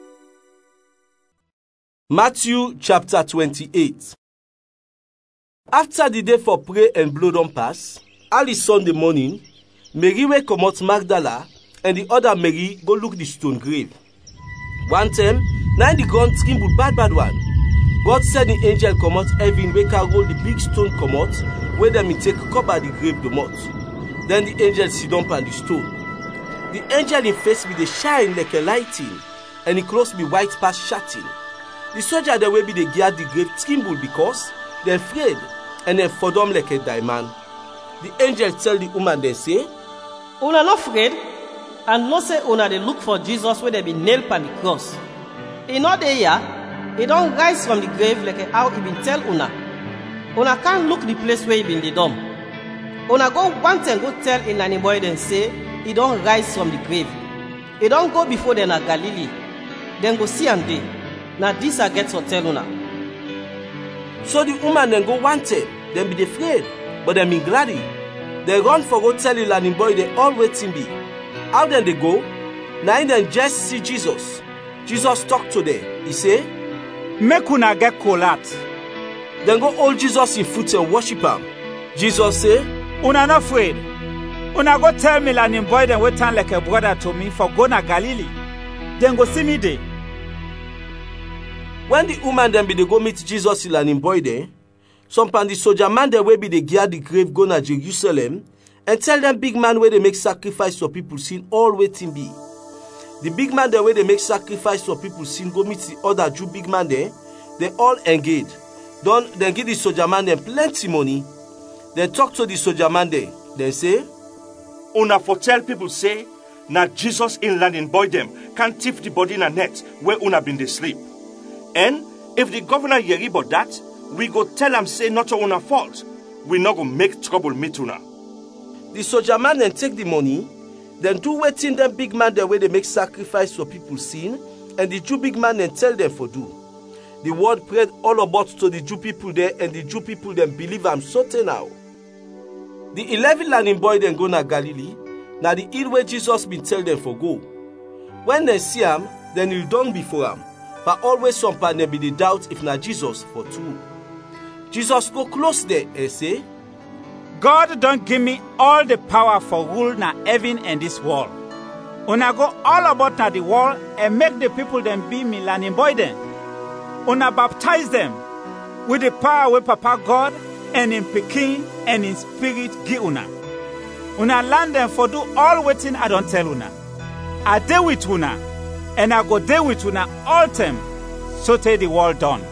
Matthew chapter 28. After the day for pray and blow don pass, early Sunday morning, Mary wey comot Magdala and the other Mary go look the stone grave. One time, na the ground tremble bad one. God send the angel comot heaven wey can roll the big stone comot, where dem take cover the grave domot. Then the angel sit down on the stone. The angel in face be dey shine like a lighting, and he clothes be white past shouting. The soldier dem wey be dey guard the grave tremble because they afraid, and dem for them like a diamond. The angel tell the woman dem say, Una not afraid, and no say una dey look for Jesus where they be nailed on the cross. He not dey here, he don't rise from the grave like how he been tell una. Una can't look the place where he been the dumb. Una go one time go tell in any boy then say he don't rise from the grave. He don't go before them at Galilee. Then go see and day. Now this I get to tell una. So the woman then go one time, then be afraid, but then be glad. They run for go tell the learning boy they all waiting be. How then they go? Now then just see Jesus. Jesus talk to them. He say, Make una get colat. Then go hold Jesus in foot and worship him. Jesus say, Una not afraid. Una go tell me learning boy then wait like a brother to me for go na Galilee. Then go see me there. When the woman then be they go meet Jesus in learning boy there, some pan the soldier man there will be they guard the grave go na Jerusalem and tell them big man where they make sacrifice for people sin all waiting be. The big man there where they make sacrifice for people sin go meet the other Jew big man there, they all engage. Then give the soldier man them plenty money. Then talk to the soldier man there. Then say, Una for tell people say, na Jesus in landing boy them can thief the body in a net where una been they sleep. And if the governor hear about that, we go tell him say not una fault. We not go make trouble meet una. The soldier man then take the money, then do waiting them big man the way they make sacrifice for people sin, and the Jew big man then tell them for do. The word spread all about to the Jew people there, and the Jew people then believe I'm certain now. The 11 learning boy then go na Galilee, now the hill where Jesus been tell them for go. When they see him, then he'll down before him. But always some partner be the doubt if na Jesus for true. Jesus go close there and say, God don't give me all the power for rule na heaven and this world. Una go all about na the world and make the people them be me learning boy them. Una baptize them with the power with Papa God and in Peking and in spirit give una. Una learn them for do all waiting I don't tell una. I dey with una and I go dey with una all time so till the world done.